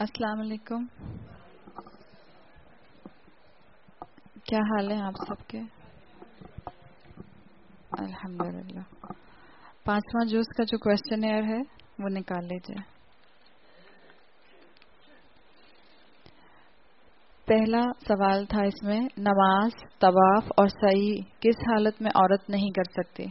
السلام علیکم. کیا حال ہے آپ سب کے؟ الحمدللہ. 5واں جز کا جو کویسچنیئر ہے وہ نکال لیجیے. پہلا سوال تھا اس میں، نماز، طواف اور سعی کس حالت میں عورت نہیں کر سکتی؟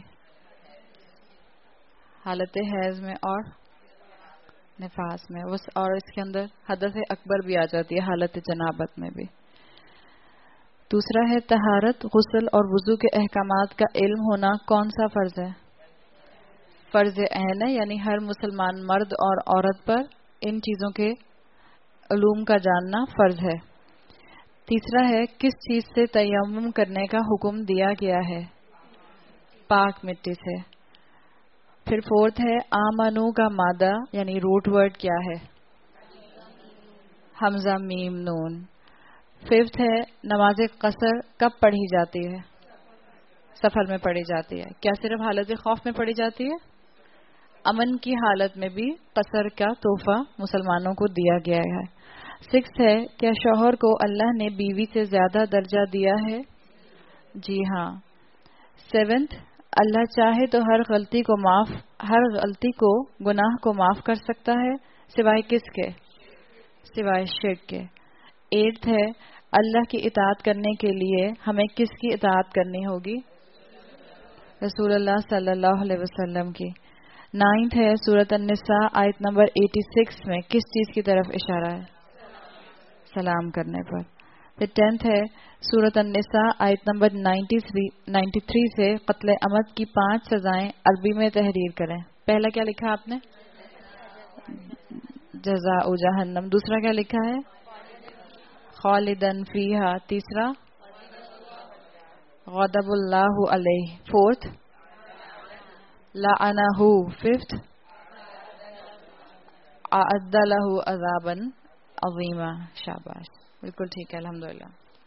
حالت حیض میں اور نفاس میں، اور اس کے اندر حدث اکبر بھی آ جاتی ہے حالت جنابت میں بھی. دوسرا ہے طہارت، غسل اور وضو کے احکامات کا علم ہونا کون سا فرض ہے؟ فرض عین ہے، یعنی ہر مسلمان مرد اور عورت پر ان چیزوں کے علوم کا جاننا فرض ہے. تیسرا ہے کس چیز سے تیمم کرنے کا حکم دیا گیا ہے؟ پاک مٹی سے. پھر فورتھ ہے آمنو کا مادہ یعنی روٹ ورڈ کیا ہے؟ حمزہ میم نون. ففتھ ہے نماز قصر کب پڑھی جاتی ہے؟ سفر میں پڑھی جاتی ہے. کیا صرف حالت خوف میں پڑھی جاتی ہے؟ امن کی حالت میں بھی قصر کا تحفہ مسلمانوں کو دیا گیا ہے. سکس ہے کیا شوہر کو اللہ نے بیوی سے زیادہ درجہ دیا ہے؟ جی ہاں. سیونتھ اللہ چاہے تو ہر غلطی کو گناہ کو معاف کر سکتا ہے سوائے کس کے؟ سوائے شرک کے. ایٹھ ہے اللہ کی اطاعت کرنے کے لیے ہمیں کس کی اطاعت کرنی ہوگی؟ رسول اللہ صلی اللہ علیہ وسلم کی. نائنتھ ہے سورۃ النساء آیت نمبر 86 میں کس چیز کی طرف اشارہ ہے؟ سلام کرنے پر. پھر 10th ہے سورۃ النساء آیت نمبر 93 سے قتل عمد کی 5 سزائیں عربی میں تحریر کریں. پہلا کیا لکھا آپ نے؟ جزاء جہنم. دوسرا کیا لکھا ہے؟ خالدن فیہا. تیسرا غضب اللہ علیہ. فورتھ لعنہ. ففتھ اعد لہ عذابا عظیما. شاباش، بالکل ٹھیک ہے الحمدللہ.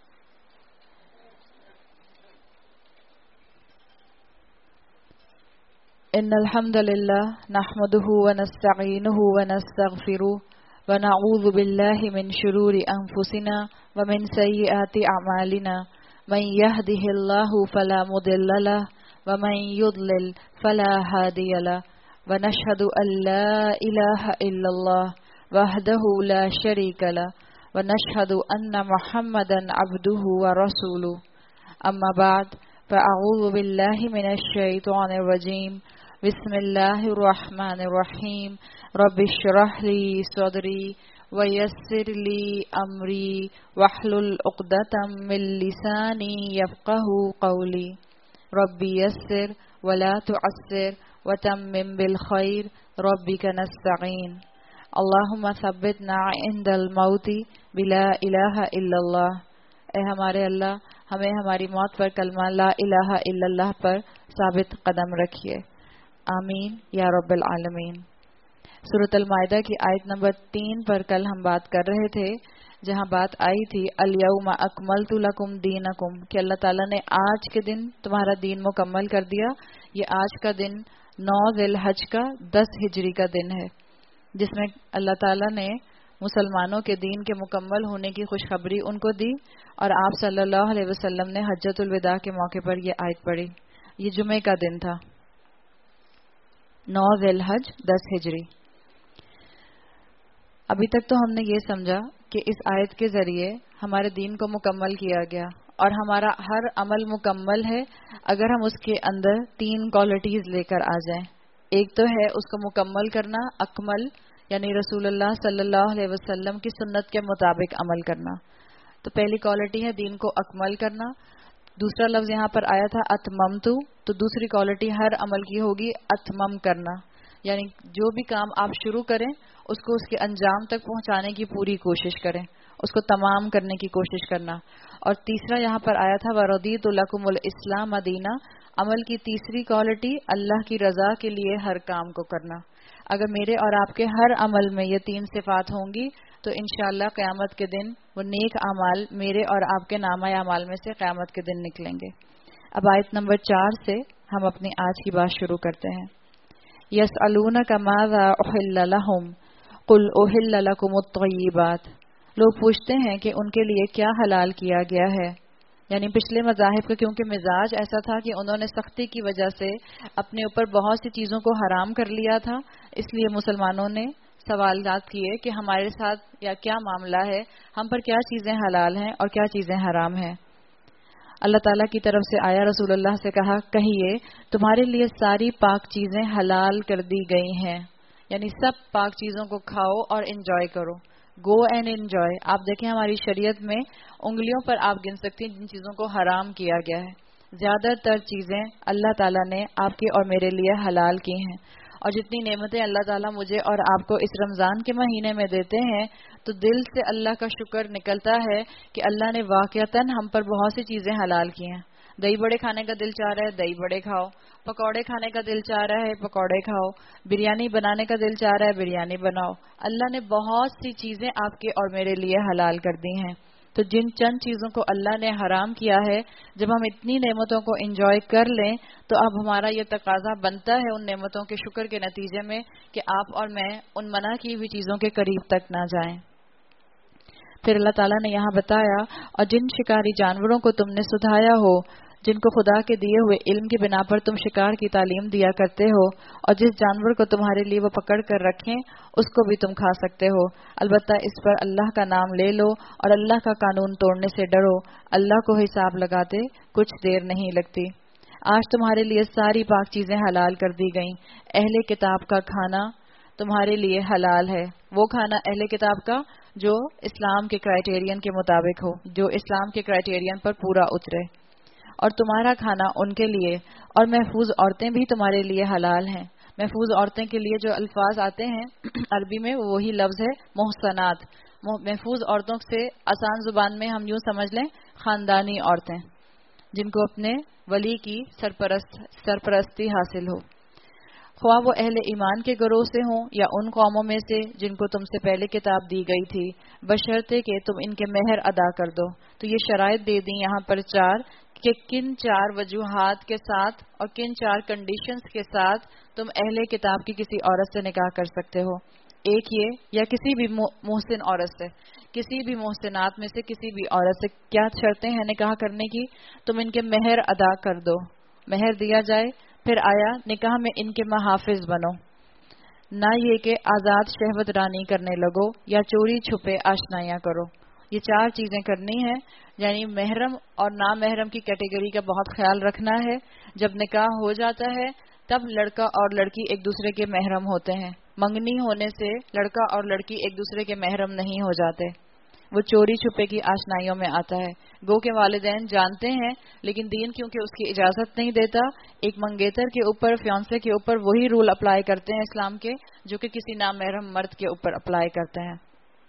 ان الحمد للہ نحمده ونستعینه ونستغفره ونعوذ باللہ من شرور انفسنا ومن سیئات اعمالنا من يهده الله فلا مضل له ومن يضلل فلا هادي له ونشهد ان لا اله الا الله وحده لا شريك له ونشهد ان محمدا عبده ورسوله. اما بعد فاعوذ باللہ من الشیطان الرجیم. بسم اللہ الرحمن الرحیم. رب اشرح لی صدری ویسر لی امری واحلل عقدۃ من لسانی یفقهوا قولی. رب یسر ولا تعسر وتمم بالخیر ربک نستعین. اللہم ثبتنا عند الموت بلا الہ الا اللہ. اے ہمارے اللہ ہمیں ہماری موت پر کلمہ لا الہ الا اللہ پر ثابت قدم رکھیے. آمین یا رب العالمین. سورۃ المائدہ کی آیت نمبر 3 پر کل ہم بات کر رہے تھے، جہاں بات آئی تھی الیوم اکملت لکم دینکم، کہ اللہ تعالیٰ نے آج کے دن تمہارا دین مکمل کر دیا. یہ آج کا دن 9 ذی الحج کا 10 ہجری کا دن ہے، جس میں اللہ تعالیٰ نے مسلمانوں کے دین کے مکمل ہونے کی خوشخبری ان کو دی، اور آپ صلی اللہ علیہ وسلم نے حجۃ الوداع کے موقع پر یہ آیت پڑھی. یہ جمعے کا دن تھا، 9 ذی الحج 10 ہجری. ابھی تک تو ہم نے یہ سمجھا کہ اس آیت کے ذریعے ہمارے دین کو مکمل کیا گیا، اور ہمارا ہر عمل مکمل ہے اگر ہم اس کے اندر 3 کوالٹیز لے کر آ جائیں. ایک تو ہے اس کو مکمل کرنا، اکمل یعنی رسول اللہ صلی اللہ علیہ وسلم کی سنت کے مطابق عمل کرنا. تو پہلی کوالٹی ہے دین کو اکمل کرنا. دوسرا لفظ یہاں پر آیا تھا اتممتو، تو دوسری کوالٹی ہر عمل کی ہوگی اتمم کرنا، یعنی جو بھی کام آپ شروع کریں اس کو اس کے انجام تک پہنچانے کی پوری کوشش کریں، اس کو تمام کرنے کی کوشش کرنا. اور تیسرا یہاں پر آیا تھا وَرَضِيتُ لَكُمُ الْإِسْلَامَ دِينًا. عمل کی تیسری کوالٹی اللہ کی رضا کے لیے ہر کام کو کرنا. اگر میرے اور آپ کے ہر عمل میں یہ 3 صفات ہوں گی تو انشاءاللہ قیامت کے دن وہ نیک اعمال میرے اور آپ کے نامہ اعمال میں سے قیامت کے دن نکلیں گے. اب آیت نمبر 4 سے ہم اپنی آج کی بات شروع کرتے ہیں. یسألونک ماذا احل لہم قل احل لکم الطیبات. لوگ پوچھتے ہیں کہ ان کے لیے کیا حلال کیا گیا ہے. یعنی پچھلے مذاہب کا کیونکہ مزاج ایسا تھا کہ انہوں نے سختی کی وجہ سے اپنے اوپر بہت سی چیزوں کو حرام کر لیا تھا، اس لیے مسلمانوں نے سوالات کیے کہ ہمارے ساتھ یا کیا معاملہ ہے، ہم پر کیا چیزیں حلال ہیں اور کیا چیزیں حرام ہیں. اللہ تعالیٰ کی طرف سے آیا، رسول اللہ سے کہا کہیے تمہارے لیے ساری پاک چیزیں حلال کر دی گئی ہیں. یعنی سب پاک چیزوں کو کھاؤ اور انجوائے کرو. Go and enjoy. آپ دیکھیں ہماری شریعت میں انگلیوں پر آپ گن سکتی ہیں جن چیزوں کو حرام کیا گیا ہے. زیادہ تر چیزیں اللہ تعالیٰ نے آپ کے اور میرے لیے حلال کی ہیں. اور جتنی نعمتیں اللہ تعالیٰ مجھے اور آپ کو اس رمضان کے مہینے میں دیتے ہیں تو دل سے اللہ کا شکر نکلتا ہے کہ اللہ نے واقعتاً ہم پر بہت سی چیزیں حلال کی ہیں. دہی بڑے کھانے کا دل چاہ رہا ہے دہی بڑے کھاؤ، پکوڑے کھانے کا دل چاہ رہا ہے پکوڑے کھاؤ، بریانی بنانے کا دل چاہ رہا ہے بریانی بناؤ. اللہ نے بہت سی چیزیں آپ کے اور میرے لیے حلال کر دی ہیں. تو جن چند چیزوں کو اللہ نے حرام کیا ہے، جب ہم اتنی نعمتوں کو انجوائے کر لیں تو اب ہمارا یہ تقاضا بنتا ہے ان نعمتوں کے شکر کے نتیجے میں کہ آپ اور میں ان منع کی ہوئی چیزوں کے قریب تک نہ جائیں. پھر اللہ تعالیٰ نے یہاں بتایا اور جن شکاری جانوروں کو تم نے سدھایا ہو، جن کو خدا کے دیے ہوئے علم کی بنا پر تم شکار کی تعلیم دیا کرتے ہو، اور جس جانور کو تمہارے لیے وہ پکڑ کر رکھیں اس کو بھی تم کھا سکتے ہو. البتہ اس پر اللہ کا نام لے لو اور اللہ کا قانون توڑنے سے ڈرو. اللہ کو حساب لگاتے کچھ دیر نہیں لگتی. آج تمہارے لیے ساری پاک چیزیں حلال کر دی گئیں. اہل کتاب کا کھانا تمہارے لیے حلال ہے. وہ کھانا اہل کتاب کا جو اسلام کے کرائیٹیرین کے مطابق ہو، جو اسلام کے کرائیٹیرین پر پورا اترے. اور تمہارا کھانا ان کے لیے، اور محفوظ عورتیں بھی تمہارے لیے حلال ہیں. محفوظ عورتیں کے لیے جو الفاظ آتے ہیں عربی میں وہی لفظ ہے محسنات. محفوظ عورتوں سے آسان زبان میں ہم یوں سمجھ لیں خاندانی عورتیں جن کو اپنے ولی کی سرپرستی حاصل ہو، خواہ وہ اہل ایمان کے گروہ سے ہوں یا ان قوموں میں سے جن کو تم سے پہلے کتاب دی گئی تھی، بشرطے کہ تم ان کے مہر ادا کر دو. تو یہ شرائط دے دیں یہاں پر 4 کہ کن 4 وجوہات کے ساتھ اور کن 4 کنڈیشنز کے ساتھ تم اہل کتاب کی کسی عورت سے نکاح کر سکتے ہو. ایک یہ، یا کسی بھی محسن عورت سے، کسی بھی محسنات میں سے کسی بھی عورت سے. کیا شرطیں ہیں نکاح کرنے کی؟ تم ان کے مہر ادا کر دو، مہر دیا جائے. پھر آیا نکاح میں ان کے محافظ بنو، نہ یہ کہ آزاد شہوت رانی کرنے لگو یا چوری چھپے آشنائیاں کرو. یہ 4 چیزیں کرنی ہیں. یعنی محرم اور نامحرم کی کیٹیگری کا بہت خیال رکھنا ہے. جب نکاح ہو جاتا ہے تب لڑکا اور لڑکی ایک دوسرے کے محرم ہوتے ہیں. منگنی ہونے سے لڑکا اور لڑکی ایک دوسرے کے محرم نہیں ہو جاتے. وہ چوری چھپے کی آشنائیوں میں آتا ہے. گو کے والدین جانتے ہیں لیکن دین کیونکہ اس کی اجازت نہیں دیتا، ایک منگیتر کے اوپر، فیانسے کے اوپر وہی رول اپلائی کرتے ہیں اسلام کے جو کہ کسی نامحرم مرد کے اوپر اپلائی کرتے ہیں.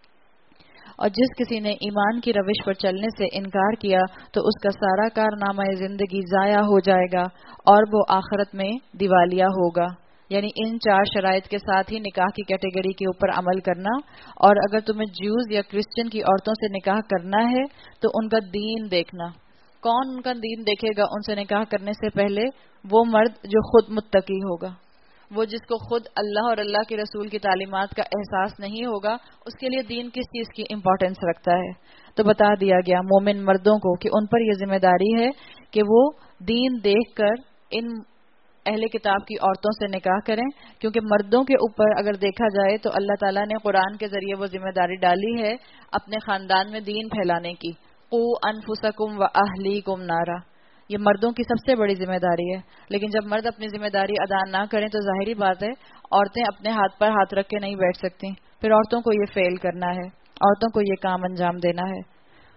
اور جس کسی نے ایمان کی روش پر چلنے سے انکار کیا تو اس کا سارا کارنامہ زندگی ضائع ہو جائے گا اور وہ آخرت میں دیوالیہ ہوگا. یعنی ان 4 شرائط کے ساتھ ہی نکاح کی کیٹیگری کے اوپر عمل کرنا. اور اگر تمہیں جیوز یا کرسچن کی عورتوں سے نکاح کرنا ہے تو ان کا دین دیکھنا. کون ان کا دین دیکھے گا ان سے نکاح کرنے سے پہلے؟ وہ مرد جو خود متقی ہوگا، وہ جس کو خود اللہ اور اللہ کے رسول کی تعلیمات کا احساس نہیں ہوگا، اس کے لیے دین کس چیز کی امپورٹنس رکھتا ہے. تو بتا دیا گیا مومن مردوں کو کہ ان پر یہ ذمہ داری ہے کہ وہ دین دیکھ کر ان اہل کتاب کی عورتوں سے نکاح کریں. کیونکہ مردوں کے اوپر اگر دیکھا جائے تو اللہ تعالیٰ نے قرآن کے ذریعے وہ ذمہ داری ڈالی ہے اپنے خاندان میں دین پھیلانے کی. قو انفسکم و اہلیکم نارا، یہ مردوں کی سب سے بڑی ذمہ داری ہے. لیکن جب مرد اپنی ذمہ داری ادا نہ کریں تو ظاہری بات ہے عورتیں اپنے ہاتھ پر ہاتھ رکھ کے نہیں بیٹھ سکتی. پھر عورتوں کو یہ فیل کرنا ہے، عورتوں کو یہ کام انجام دینا ہے.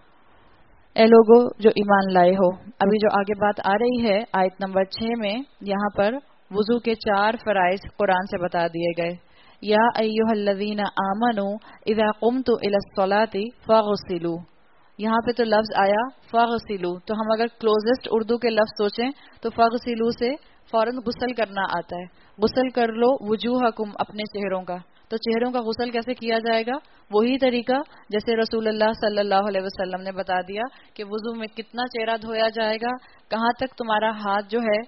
اے لوگو جو ایمان لائے ہو، ابھی جو آگے بات آ رہی ہے آیت نمبر 6 میں، یہاں پر وضو کے 4 فرائض قرآن سے بتا دیے گئے. یا ایھا الذین آمنوا اذا قمتم الی الصلاۃ فاغسلوا. یہاں پہ تو لفظ آیا فاغسلوا، تو ہم اگر کلوزسٹ اردو کے لفظ سوچیں تو فاغسلوا سے فوراً غسل کرنا آتا ہے. غسل کر لو وجوہکم، اپنے چہروں کا. تو چہروں کا غسل کیسے کیا جائے گا؟ وہی طریقہ جیسے رسول اللہ صلی اللہ علیہ وسلم نے بتا دیا کہ وضو میں کتنا چہرہ دھویا جائے گا، کہاں تک تمہارا ہاتھ جو ہے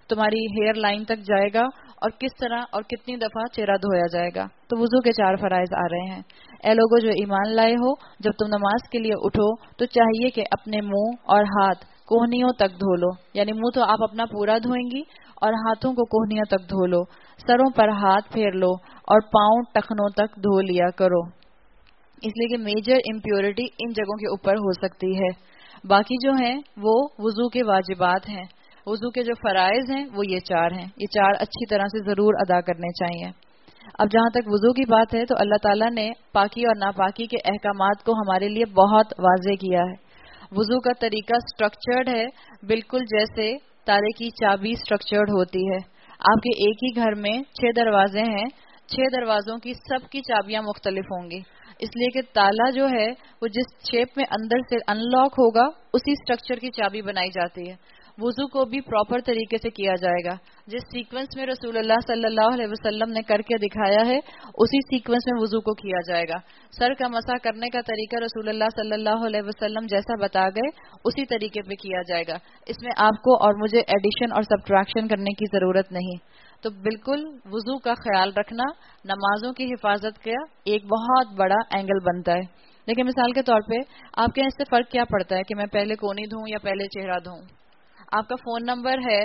تمہاری ہیئر لائن تک جائے گا اور کس طرح اور کتنی دفعہ چہرہ دھویا جائے گا. تو وضو کے 4 فرائض آ رہے ہیں. اے لوگوں جو ایمان لائے ہو، جب تم نماز کے لیے اٹھو تو چاہیے کہ اپنے منہ اور ہاتھ کوہنیوں تک دھو لو. یعنی منہ تو آپ اپنا پورا دھوئیں گی اور ہاتھوں کو کوہنیوں تک دھو لو. سروں پر ہاتھ پھیر لو اور پاؤں ٹخنوں تک دھو لیا کرو، اس لیے کہ میجر امپیورٹی ان جگہوں کے اوپر ہو سکتی ہے. باقی جو ہیں وہ وضو کے واجبات ہیں. وضو کے جو فرائض ہیں وہ یہ 4 ہیں. یہ 4 اچھی طرح سے ضرور ادا کرنے چاہیے. اب جہاں تک وضو کی بات ہے تو اللہ تعالیٰ نے پاکی اور ناپاکی کے احکامات کو ہمارے لیے بہت واضح کیا ہے. وضو کا طریقہ سٹرکچرڈ ہے، بالکل جیسے تالے کی چابی سٹرکچرڈ ہوتی ہے. آپ کے ایک ہی گھر میں 6 دروازے ہیں، 6 دروازوں کی سب کی چابیاں مختلف ہوں گی، اس لیے کہ تالا جو ہے وہ جس شیپ میں اندر سے ان لاک ہوگا اسی سٹرکچر کی چابی بنائی جاتی ہے. وضو کو بھی پراپر طریقے سے کیا جائے گا. جس سیکوینس میں رسول اللہ صلی اللہ علیہ وسلم نے کر کے دکھایا ہے اسی سیکوینس میں وضو کو کیا جائے گا. سر کا مسح کرنے کا طریقہ رسول اللہ صلی اللہ علیہ وسلم جیسا بتا گئے اسی طریقے پہ کیا جائے گا. اس میں آپ کو اور مجھے ایڈیشن اور سبٹریکشن کرنے کی ضرورت نہیں. تو بالکل وضو کا خیال رکھنا نمازوں کی حفاظت کا ایک بہت بڑا اینگل بنتا ہے. لیکن مثال کے طور پہ آپ کے اس سے فرق کیا پڑتا ہے کہ میں پہلے کونی دھوں یا پہلے چہرہ دھوں؟ آپ کا فون نمبر ہے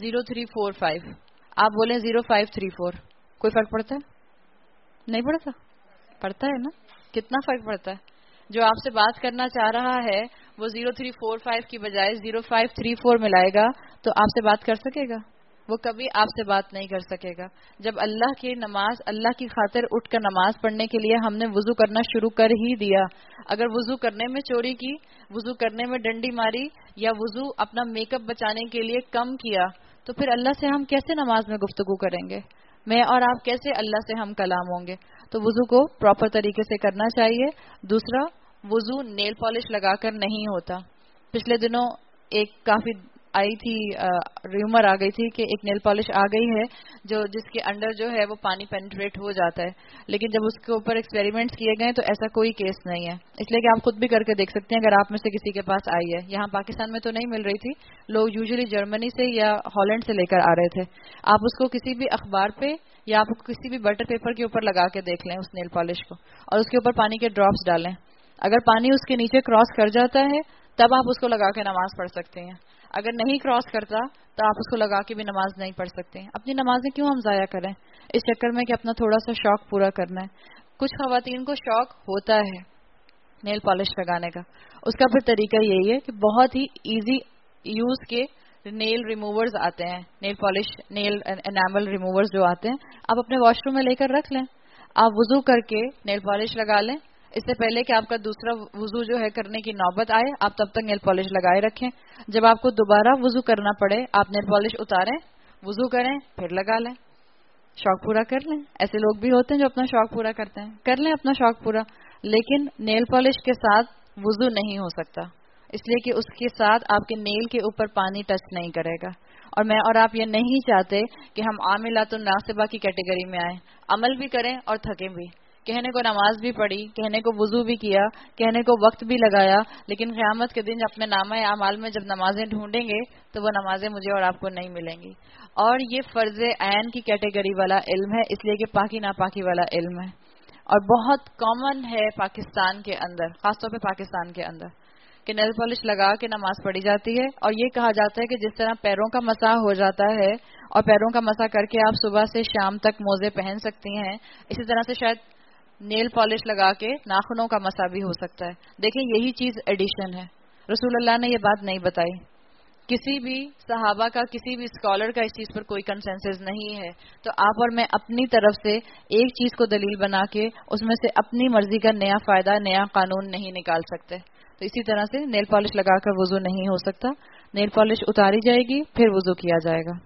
0345، آپ بولیں 0534، کوئی فرق پڑتا ہے؟ نہیں پڑتا؟ پڑتا ہے نا. کتنا فرق پڑتا ہے. جو آپ سے بات کرنا چاہ رہا ہے وہ 0345 کی بجائے 0534 ملائے گا تو آپ سے بات کر سکے گا؟ وہ کبھی آپ سے بات نہیں کر سکے گا. جب اللہ کی نماز، اللہ کی خاطر اٹھ کر نماز پڑھنے کے لیے ہم نے وضو کرنا شروع کر ہی دیا، اگر وضو کرنے میں چوری کی، وضو کرنے میں ڈنڈی ماری یا وضو اپنا میک اپ بچانے کے لیے کم کیا تو پھر اللہ سے ہم کیسے نماز میں گفتگو کریں گے؟ میں اور آپ کیسے اللہ سے ہم کلام ہوں گے؟ تو وضو کو پراپر طریقے سے کرنا چاہیے. دوسرا، وضو نیل پالش لگا کر نہیں ہوتا. پچھلے دنوں ایک کافی آئی تھی ریومر آ گئی تھی کہ ایک نیل پالش آ گئی ہے جس کے انڈر جو ہے وہ پانی پینٹریٹ ہو جاتا ہے، لیکن جب اس کے اوپر ایکسپیریمنٹس کیے گئے تو ایسا کوئی کیس نہیں ہے. اس لیے کہ آپ خود بھی کر کے دیکھ سکتے ہیں اگر آپ میں سے کسی کے پاس آئی ہے. یہاں پاکستان میں تو نہیں مل رہی تھی، لوگ یوزلی جرمنی سے یا ہالینڈ سے لے کر آ رہے تھے. آپ اس کو کسی بھی اخبار پہ یا آپ کسی بھی بٹر پیپر کے اوپر لگا کے دیکھ لیں اس نیل پالش کو، اور اس کے اوپر پانی کے ڈراپس ڈالیں. اگر پانی اس کے نیچے کراس کر جاتا ہے تب آپ اس کو لگا کے نماز پڑھ سکتے ہیں. اگر نہیں کراس کرتا تو آپ اس کو لگا کے بھی نماز نہیں پڑھ سکتے. اپنی نمازیں کیوں ہم ضائع کریں اس چکر میں کہ اپنا تھوڑا سا شوق پورا کرنا ہے. کچھ خواتین کو شوق ہوتا ہے نیل پالش لگانے کا، اس کا پھر طریقہ یہی ہے کہ بہت ہی ایزی یوز کے نیل ریموورز آتے ہیں، نیل پالش نیل انیمل ریموورز جو آتے ہیں، آپ اپنے واش روم میں لے کر رکھ لیں. آپ وضو کر کے نیل پالش لگا لیں. اس سے پہلے کہ آپ کا دوسرا وضو جو ہے کرنے کی نوبت آئے آپ تب تک نیل پالش لگائے رکھیں. جب آپ کو دوبارہ وضو کرنا پڑے آپ نیل پالش اتاریں، وضو کریں، پھر لگا لیں. شوق پورا کر لیں. ایسے لوگ بھی ہوتے ہیں جو اپنا شوق پورا کرتے ہیں، کر لیں اپنا شوق پورا. لیکن نیل پالش کے ساتھ وضو نہیں ہو سکتا، اس لیے کہ اس کے ساتھ آپ کے نیل کے اوپر پانی ٹچ نہیں کرے گا. اور میں اور آپ یہ نہیں چاہتے کہ ہم عاملات الناصبہ کی کیٹیگری میں آئیں، عمل بھی کریں اور تھکیں بھی. کہنے کو نماز بھی پڑھی، کہنے کو وضو بھی کیا، کہنے کو وقت بھی لگایا، لیکن قیامت کے دن اپنے نامہ اعمال میں جب نمازیں ڈھونڈیں گے تو وہ نمازیں مجھے اور آپ کو نہیں ملیں گی. اور یہ فرض عین کی کیٹیگری والا علم ہے، اس لیے کہ پاکی ناپاکی والا علم ہے، اور بہت کامن ہے پاکستان کے اندر، خاص طور پہ پاکستان کے اندر، کہ نیل پالش لگا کے نماز پڑھی جاتی ہے. اور یہ کہا جاتا ہے کہ جس طرح پیروں کا مسح ہو جاتا ہے اور پیروں کا مسح کر کے آپ صبح سے شام تک موزے پہن سکتی ہیں، اسی طرح سے شاید نیل پالش لگا کے ناخنوں کا مسح بھی ہو سکتا ہے. دیکھیں یہی چیز ایڈیشن ہے. رسول اللہ نے یہ بات نہیں بتائی. کسی بھی صحابہ کا، کسی بھی اسکالر کا اس چیز پر کوئی کنسنسس نہیں ہے. تو آپ اور میں اپنی طرف سے ایک چیز کو دلیل بنا کے اس میں سے اپنی مرضی کا نیا فائدہ، نیا قانون نہیں نکال سکتے. تو اسی طرح سے نیل پالش لگا کر وضو نہیں ہو سکتا. نیل پالش اتاری جائے گی پھر وضو کیا جائے گا.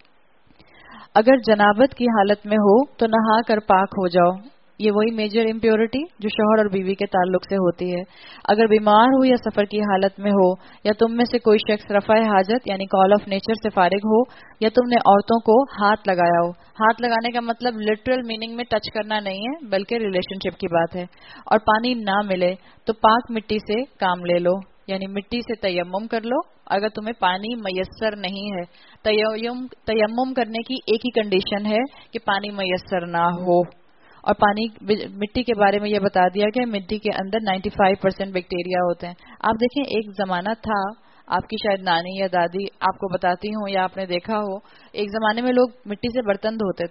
اگر جنابت کی حالت میں ہو تو نہا کر پاک ہو جاؤ. یہ وہی میجر امپیورٹی جو شوہر اور بیوی کے تعلق سے ہوتی ہے. اگر بیمار ہو یا سفر کی حالت میں ہو، یا تم میں سے کوئی شخص رفع حاجت یعنی کال آف نیچر سے فارغ ہو، یا تم نے عورتوں کو ہاتھ لگایا ہو. ہاتھ لگانے کا مطلب لٹرل میننگ میں ٹچ کرنا نہیں ہے بلکہ ریلیشن شپ کی بات ہے، اور پانی نہ ملے تو پاک مٹی سے کام لے لو، یعنی مٹی سے تیمم کر لو اگر تمہیں پانی میسر نہیں ہے. تیمم کرنے کی ایک ہی کنڈیشن ہے کہ پانی میسر نہ ہو. اور پانی مٹی کے بارے میں یہ بتا دیا کہ مٹی کے اندر 95% بیکٹیریا ہوتے ہیں. آپ دیکھیں ایک زمانہ تھا, آپ کی شاید نانی یا دادی آپ کو بتاتی ہوں یا آپ نے دیکھا ہو, ایک زمانے میں لوگ مٹی سے برتن دھوتے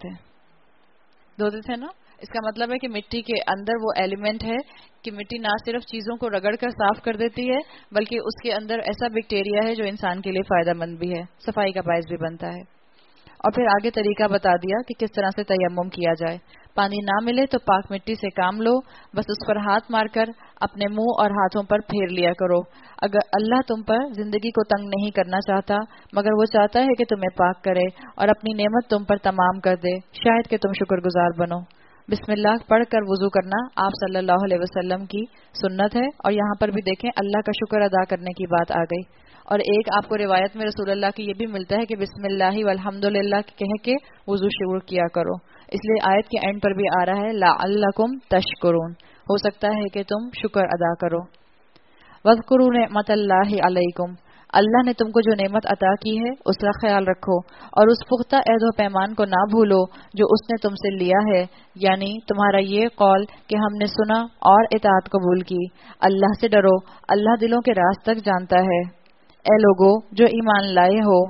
تھے نا. اس کا مطلب ہے کہ مٹی کے اندر وہ ایلیمنٹ ہے کہ مٹی نہ صرف چیزوں کو رگڑ کر صاف کر دیتی ہے بلکہ اس کے اندر ایسا بیکٹیریا ہے جو انسان کے لیے فائدہ مند بھی ہے, صفائی کا باعث بھی بنتا ہے. اور پھر آگے طریقہ بتا دیا کہ کس طرح سے تیمم کیا جائے. پانی نہ ملے تو پاک مٹی سے کام لو, بس اس پر ہاتھ مار کر اپنے منہ اور ہاتھوں پر پھیر لیا کرو. اگر اللہ تم پر زندگی کو تنگ نہیں کرنا چاہتا مگر وہ چاہتا ہے کہ تمہیں پاک کرے اور اپنی نعمت تم پر تمام کر دے, شاید کہ تم شکر گزار بنو. بسم اللہ پڑھ کر وضو کرنا آپ صلی اللہ علیہ وسلم کی سنت ہے. اور یہاں پر بھی دیکھیں اللہ کا شکر ادا کرنے کی بات آ گئی. اور ایک آپ کو روایت میں رسول اللہ کی یہ بھی ملتا ہے کہ بسم اللہ والحمدللہ کہہ کے وضو شروع کیا کرو. اس لیے آیت کے اینڈ پر بھی آ رہا ہے لعلکم تشکرون, ہو سکتا ہے کہ تم شکر ادا کرو. واذکروا نعمت اللہ علیکم, اللہ نے تم کو جو نعمت عطا کی ہے اس کا خیال رکھو اور اس پختہ عہد و پیمان کو نہ بھولو جو اس نے تم سے لیا ہے, یعنی تمہارا یہ قول کہ ہم نے سنا اور اطاعت قبول کی. اللہ سے ڈرو, اللہ دلوں کے راز تک جانتا ہے. اے لوگو جو ایمان لائے ہو,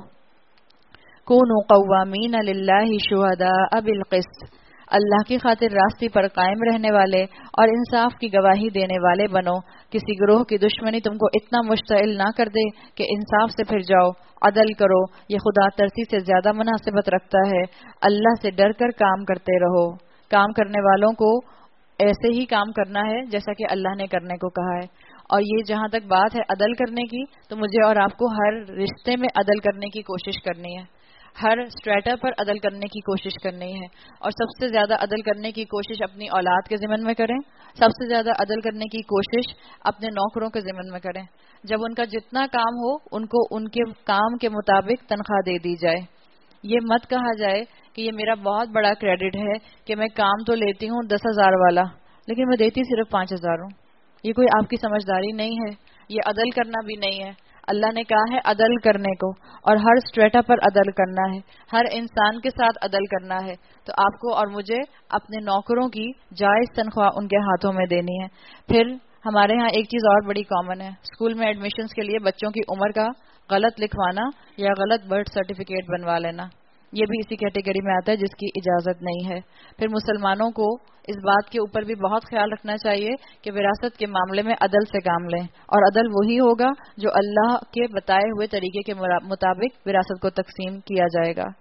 کونوا قوامین للہ شہداء بالقسط, اللہ کی خاطر راستی پر قائم رہنے والے اور انصاف کی گواہی دینے والے بنو. کسی گروہ کی دشمنی تم کو اتنا مشتعل نہ کر دے کہ انصاف سے پھر جاؤ. عدل کرو, یہ خدا ترسی سے زیادہ مناسبت رکھتا ہے. اللہ سے ڈر کر کام کرتے رہو. کام کرنے والوں کو ایسے ہی کام کرنا ہے جیسا کہ اللہ نے کرنے کو کہا ہے. اور یہ جہاں تک بات ہے عدل کرنے کی, تو مجھے اور آپ کو ہر رشتے میں عدل کرنے کی کوشش کرنی ہے, ہر اسٹریٹا پر عدل کرنے کی کوشش کرنی ہے. اور سب سے زیادہ عدل کرنے کی کوشش اپنی اولاد کے ضمن میں کریں, سب سے زیادہ عدل کرنے کی کوشش اپنے نوکروں کے ضمن میں کریں. جب ان کا جتنا کام ہو ان کو ان کے کام کے مطابق تنخواہ دے دی جائے. یہ مت کہا جائے کہ یہ میرا بہت بڑا کریڈٹ ہے کہ میں کام تو لیتی ہوں 10,000 والا لیکن میں دیتی صرف 5,000 ہوں. یہ کوئی آپ کی سمجھداری نہیں ہے, یہ عدل کرنا بھی نہیں ہے. اللہ نے کہا ہے عدل کرنے کو, اور ہر اسٹریٹا پر عدل کرنا ہے, ہر انسان کے ساتھ عدل کرنا ہے. تو آپ کو اور مجھے اپنے نوکروں کی جائز تنخواہ ان کے ہاتھوں میں دینی ہے. پھر ہمارے ہاں ایک چیز اور بڑی کامن ہے, اسکول میں ایڈمیشنز کے لیے بچوں کی عمر کا غلط لکھوانا یا غلط برتھ سرٹیفکیٹ بنوا لینا. یہ بھی اسی کیٹیگری میں آتا ہے جس کی اجازت نہیں ہے. پھر مسلمانوں کو اس بات کے اوپر بھی بہت خیال رکھنا چاہیے کہ وراثت کے معاملے میں عدل سے کام لیں, اور عدل وہی ہوگا جو اللہ کے بتائے ہوئے طریقے کے مطابق وراثت کو تقسیم کیا جائے گا.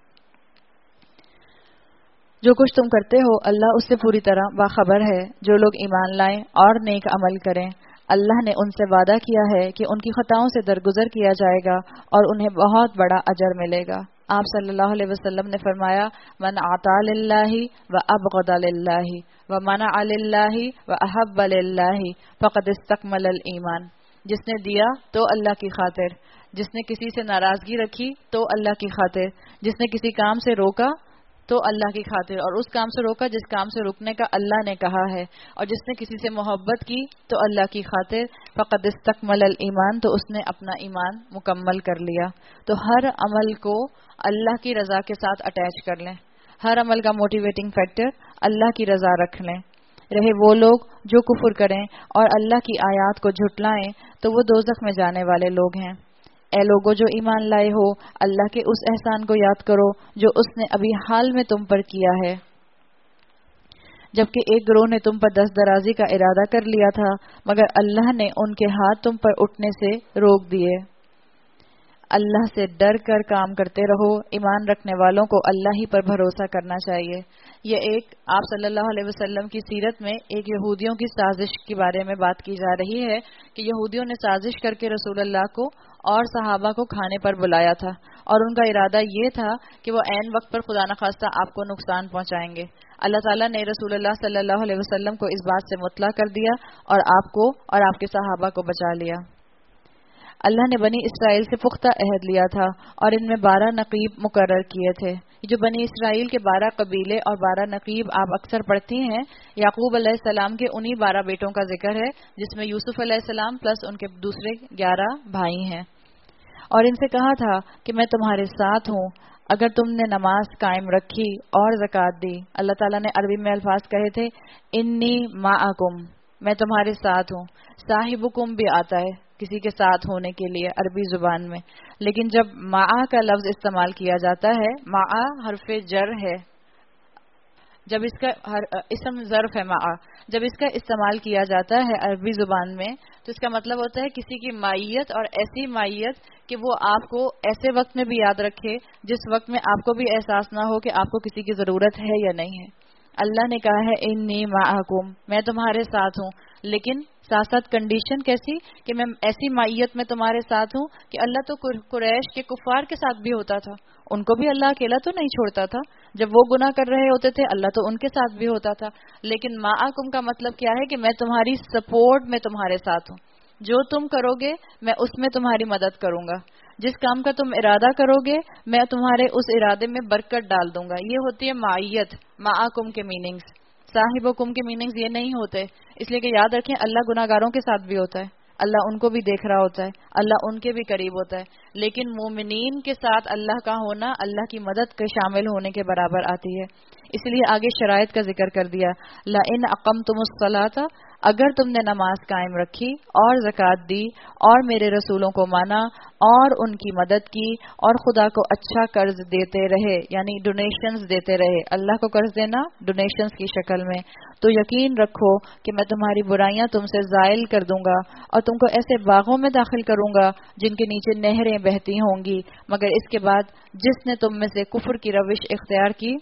جو کچھ تم کرتے ہو اللہ اس سے پوری طرح باخبر ہے. جو لوگ ایمان لائیں اور نیک عمل کریں, اللہ نے ان سے وعدہ کیا ہے کہ ان کی خطاؤں سے درگزر کیا جائے گا اور انہیں بہت بڑا اجر ملے گا. آپ صلی اللہ علیہ وسلم نے فرمایا من اعطى للہ وابغض للہ ومنع للہ واحب للہ فقد استکمل الایمان. جس نے دیا تو اللہ کی خاطر, جس نے کسی سے ناراضگی رکھی تو اللہ کی خاطر, جس نے کسی کام سے روکا تو اللہ کی خاطر, اور اس کام سے روکا جس کام سے رکنے کا اللہ نے کہا ہے, اور جس نے کسی سے محبت کی تو اللہ کی خاطر, فقد استکمل الایمان, تو اس نے اپنا ایمان مکمل کر لیا. تو ہر عمل کو اللہ کی رضا کے ساتھ اٹیچ کر لیں, ہر عمل کا موٹیویٹنگ فیکٹر اللہ کی رضا رکھ لیں. رہے وہ لوگ جو کفر کریں اور اللہ کی آیات کو جھٹلائیں تو وہ دوزخ میں جانے والے لوگ ہیں. اے لوگو جو ایمان لائے ہو, اللہ کے اس احسان کو یاد کرو جو اس نے ابھی حال میں تم پر کیا ہے, جبکہ ایک گروہ نے تم پر دست درازی کا ارادہ کر لیا تھا مگر اللہ نے ان کے ہاتھ تم پر اٹھنے سے روک دیے. اللہ سے ڈر کر کام کرتے رہو. ایمان رکھنے والوں کو اللہ ہی پر بھروسہ کرنا چاہیے. یہ ایک آپ صلی اللہ علیہ وسلم کی سیرت میں ایک یہودیوں کی سازش کے بارے میں بات کی جا رہی ہے کہ یہودیوں نے سازش کر کے رسول اللہ کو اور صحابہ کو کھانے پر بلایا تھا, اور ان کا ارادہ یہ تھا کہ وہ عین وقت پر خدا نخواستہ آپ کو نقصان پہنچائیں گے. اللہ تعالیٰ نے رسول اللہ صلی اللہ علیہ وسلم کو اس بات سے مطلع کر دیا اور آپ کو اور آپ کے صحابہ کو بچا لیا. اللہ نے بنی اسرائیل سے پختہ عہد لیا تھا اور ان میں 12 نقیب مقرر کیے تھے. جو بنی اسرائیل کے 12 قبیلے اور 12 نقیب آپ اکثر پڑھتی ہیں, یعقوب علیہ السلام کے انہی 12 بیٹوں کا ذکر ہے جس میں یوسف علیہ السلام پلس ان کے دوسرے 11 بھائی ہیں. اور ان سے کہا تھا کہ میں تمہارے ساتھ ہوں اگر تم نے نماز قائم رکھی اور زکوٰۃ دی. اللہ تعالیٰ نے عربی میں الفاظ کہے تھے انی معکم، میں تمہارے ساتھ ہوں. صاحبکم بھی آتا ہے کسی کے ساتھ ہونے کے لیے عربی زبان میں، لیکن جب معا کا لفظ استعمال کیا جاتا ہے، معا حرف جر ہے، جب اس کا اسم ظرف ہے معا، جب اس کا استعمال کیا جاتا ہے عربی زبان میں تو اس کا مطلب ہوتا ہے کسی کی مائیت، اور ایسی مائیت کہ وہ آپ کو ایسے وقت میں بھی یاد رکھے جس وقت میں آپ کو بھی احساس نہ ہو کہ آپ کو کسی کی ضرورت ہے یا نہیں ہے. اللہ نے کہا ہے انی معکم، میں تمہارے ساتھ ہوں، لیکن ساتھ ساتھ کنڈیشن کیسی کہ میں ایسی مائیت میں تمہارے ساتھ ہوں کہ اللہ تو قریش کے کفار کے ساتھ بھی ہوتا تھا، ان کو بھی اللہ اکیلا تو نہیں چھوڑتا تھا، جب وہ گناہ کر رہے ہوتے تھے اللہ تو ان کے ساتھ بھی ہوتا تھا. لیکن معکم کا مطلب کیا ہے کہ میں تمہاری سپورٹ میں تمہارے ساتھ ہوں، جو تم کرو گے میں اس میں تمہاری مدد کروں گا، جس کام کا تم ارادہ کرو گے میں تمہارے اس ارادے میں برکت ڈال دوں گا. یہ ہوتی ہے معیت. معکم کے میننگز، صاحبکم کے میننگز یہ نہیں ہوتے، اس لیے کہ یاد رکھیں اللہ گناہ گاروں کے ساتھ بھی ہوتا ہے، اللہ ان کو بھی دیکھ رہا ہوتا ہے، اللہ ان کے بھی قریب ہوتا ہے، لیکن مومنین کے ساتھ اللہ کا ہونا اللہ کی مدد کے شامل ہونے کے برابر آتی ہے. اس لیے آگے شرائط کا ذکر کر دیا، لئن اقمتم الصلاۃ، اگر تم نے نماز قائم رکھی اور زکوٰۃ دی اور میرے رسولوں کو مانا اور ان کی مدد کی اور خدا کو اچھا قرض دیتے رہے، یعنی ڈونیشنز دیتے رہے، اللہ کو قرض دینا ڈونیشنز کی شکل میں، تو یقین رکھو کہ میں تمہاری برائیاں تم سے زائل کر دوں گا اور تم کو ایسے باغوں میں داخل کروں گا جن کے نیچے نہریں بہتی ہوں گی، مگر اس کے بعد جس نے تم میں سے کفر کی روش اختیار کی،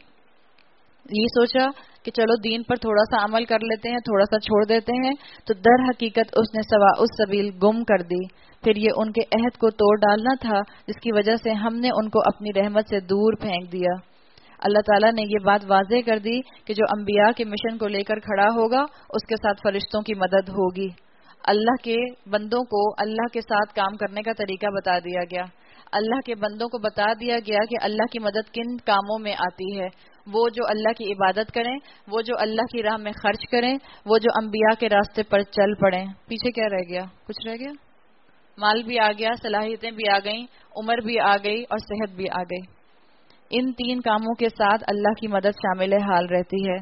یہ سوچا کہ چلو دین پر تھوڑا سا عمل کر لیتے ہیں، تھوڑا سا چھوڑ دیتے ہیں، تو در حقیقت اس نے سوا اس سبیل گم کر دی. پھر یہ ان کے عہد کو توڑ ڈالنا تھا جس کی وجہ سے ہم نے ان کو اپنی رحمت سے دور پھینک دیا. اللہ تعالیٰ نے یہ بات واضح کر دی کہ جو انبیاء کے مشن کو لے کر کھڑا ہوگا اس کے ساتھ فرشتوں کی مدد ہوگی. اللہ کے بندوں کو اللہ کے ساتھ کام کرنے کا طریقہ بتا دیا گیا، اللہ کے بندوں کو بتا دیا گیا کہ اللہ کی مدد کن کاموں میں آتی ہے. وہ جو اللہ کی عبادت کریں، وہ جو اللہ کی راہ میں خرچ کریں، وہ جو انبیاء کے راستے پر چل پڑیں. پیچھے کیا رہ گیا؟ کچھ رہ گیا؟ مال بھی آ گیا، صلاحیتیں بھی آ گئیں، عمر بھی آ گئی اور صحت بھی آ گئی. ان تین کاموں کے ساتھ اللہ کی مدد شامل حال رہتی ہے.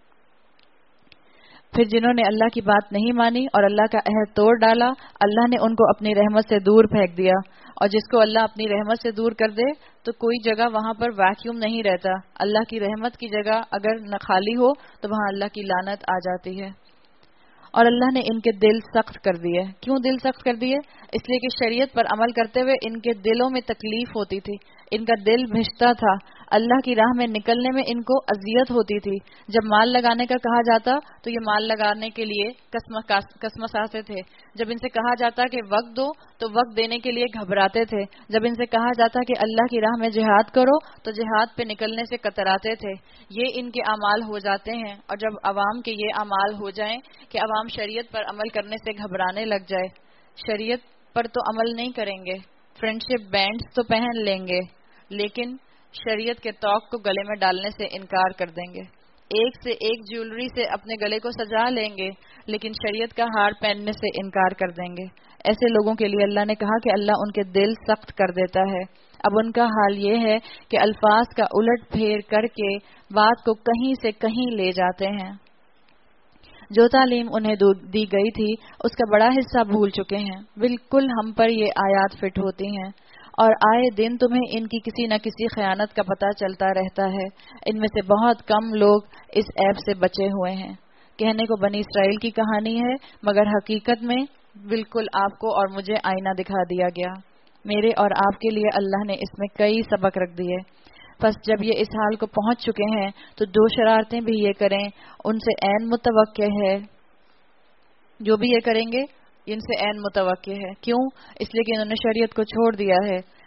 پھر جنہوں نے اللہ کی بات نہیں مانی اور اللہ کا عہد توڑ ڈالا، اللہ نے ان کو اپنی رحمت سے دور پھینک دیا، اور جس کو اللہ اپنی رحمت سے دور کر دے تو کوئی جگہ وہاں پر ویکیوم نہیں رہتا. اللہ کی رحمت کی جگہ اگر نہ خالی ہو تو وہاں اللہ کی لعنت آ جاتی ہے. اور اللہ نے ان کے دل سخت کر دیے. کیوں دل سخت کر دیے؟ اس لیے کہ شریعت پر عمل کرتے ہوئے ان کے دلوں میں تکلیف ہوتی تھی، ان کا دل بھجتا تھا، اللہ کی راہ میں نکلنے میں ان کو اذیت ہوتی تھی. جب مال لگانے کا کہا جاتا تو یہ مال لگانے کے لیے کسمساسے تھے. جب ان سے کہا جاتا کہ وقت دو تو وقت دینے کے لیے گھبراتے تھے. جب ان سے کہا جاتا کہ اللہ کی راہ میں جہاد کرو تو جہاد پہ نکلنے سے کتراتے تھے. یہ ان کے اعمال ہو جاتے ہیں، اور جب عوام کے یہ اعمال ہو جائیں کہ عوام شریعت پر عمل کرنے سے گھبرانے لگ جائے، شریعت پر تو عمل نہیں کریں گے، فرینڈشپ بینڈز تو پہن لیں گے، لیکن شریعت کے توق کو گلے میں ڈالنے سے انکار کر دیں گے، ایک سے ایک جیولری سے اپنے گلے کو سجا لیں گے لیکن شریعت کا ہار پہننے سے انکار کر دیں گے. ایسے لوگوں کے لیے اللہ نے کہا کہ اللہ ان کے دل سخت کر دیتا ہے. اب ان کا حال یہ ہے کہ الفاظ کا الٹ پھیر کر کے بات کو کہیں سے کہیں لے جاتے ہیں. جو تعلیم انہیں دی گئی تھی اس کا بڑا حصہ بھول چکے ہیں. بالکل ہم پر یہ آیات فٹ ہوتی ہیں اور آئے دن تمہیں ان کی کسی نہ کسی خیانت کا پتہ چلتا رہتا ہے. ان میں سے بہت کم لوگ اس عیب سے بچے ہوئے ہیں. کہنے کو بنی اسرائیل کی کہانی ہے، مگر حقیقت میں بالکل آپ کو اور مجھے آئینہ دکھا دیا گیا. میرے اور آپ کے لیے اللہ نے اس میں کئی سبق رکھ دیے. پس جب یہ اس حال کو پہنچ چکے ہیں تو جو شرارتیں بھی یہ کریں ان سے عین متوقع ہے، جو بھی یہ کریں گے ان سے عین متوقع ہے. کیوں؟ اس لیے کہ انہوں نے شریعت کو چھوڑ دیا ہے.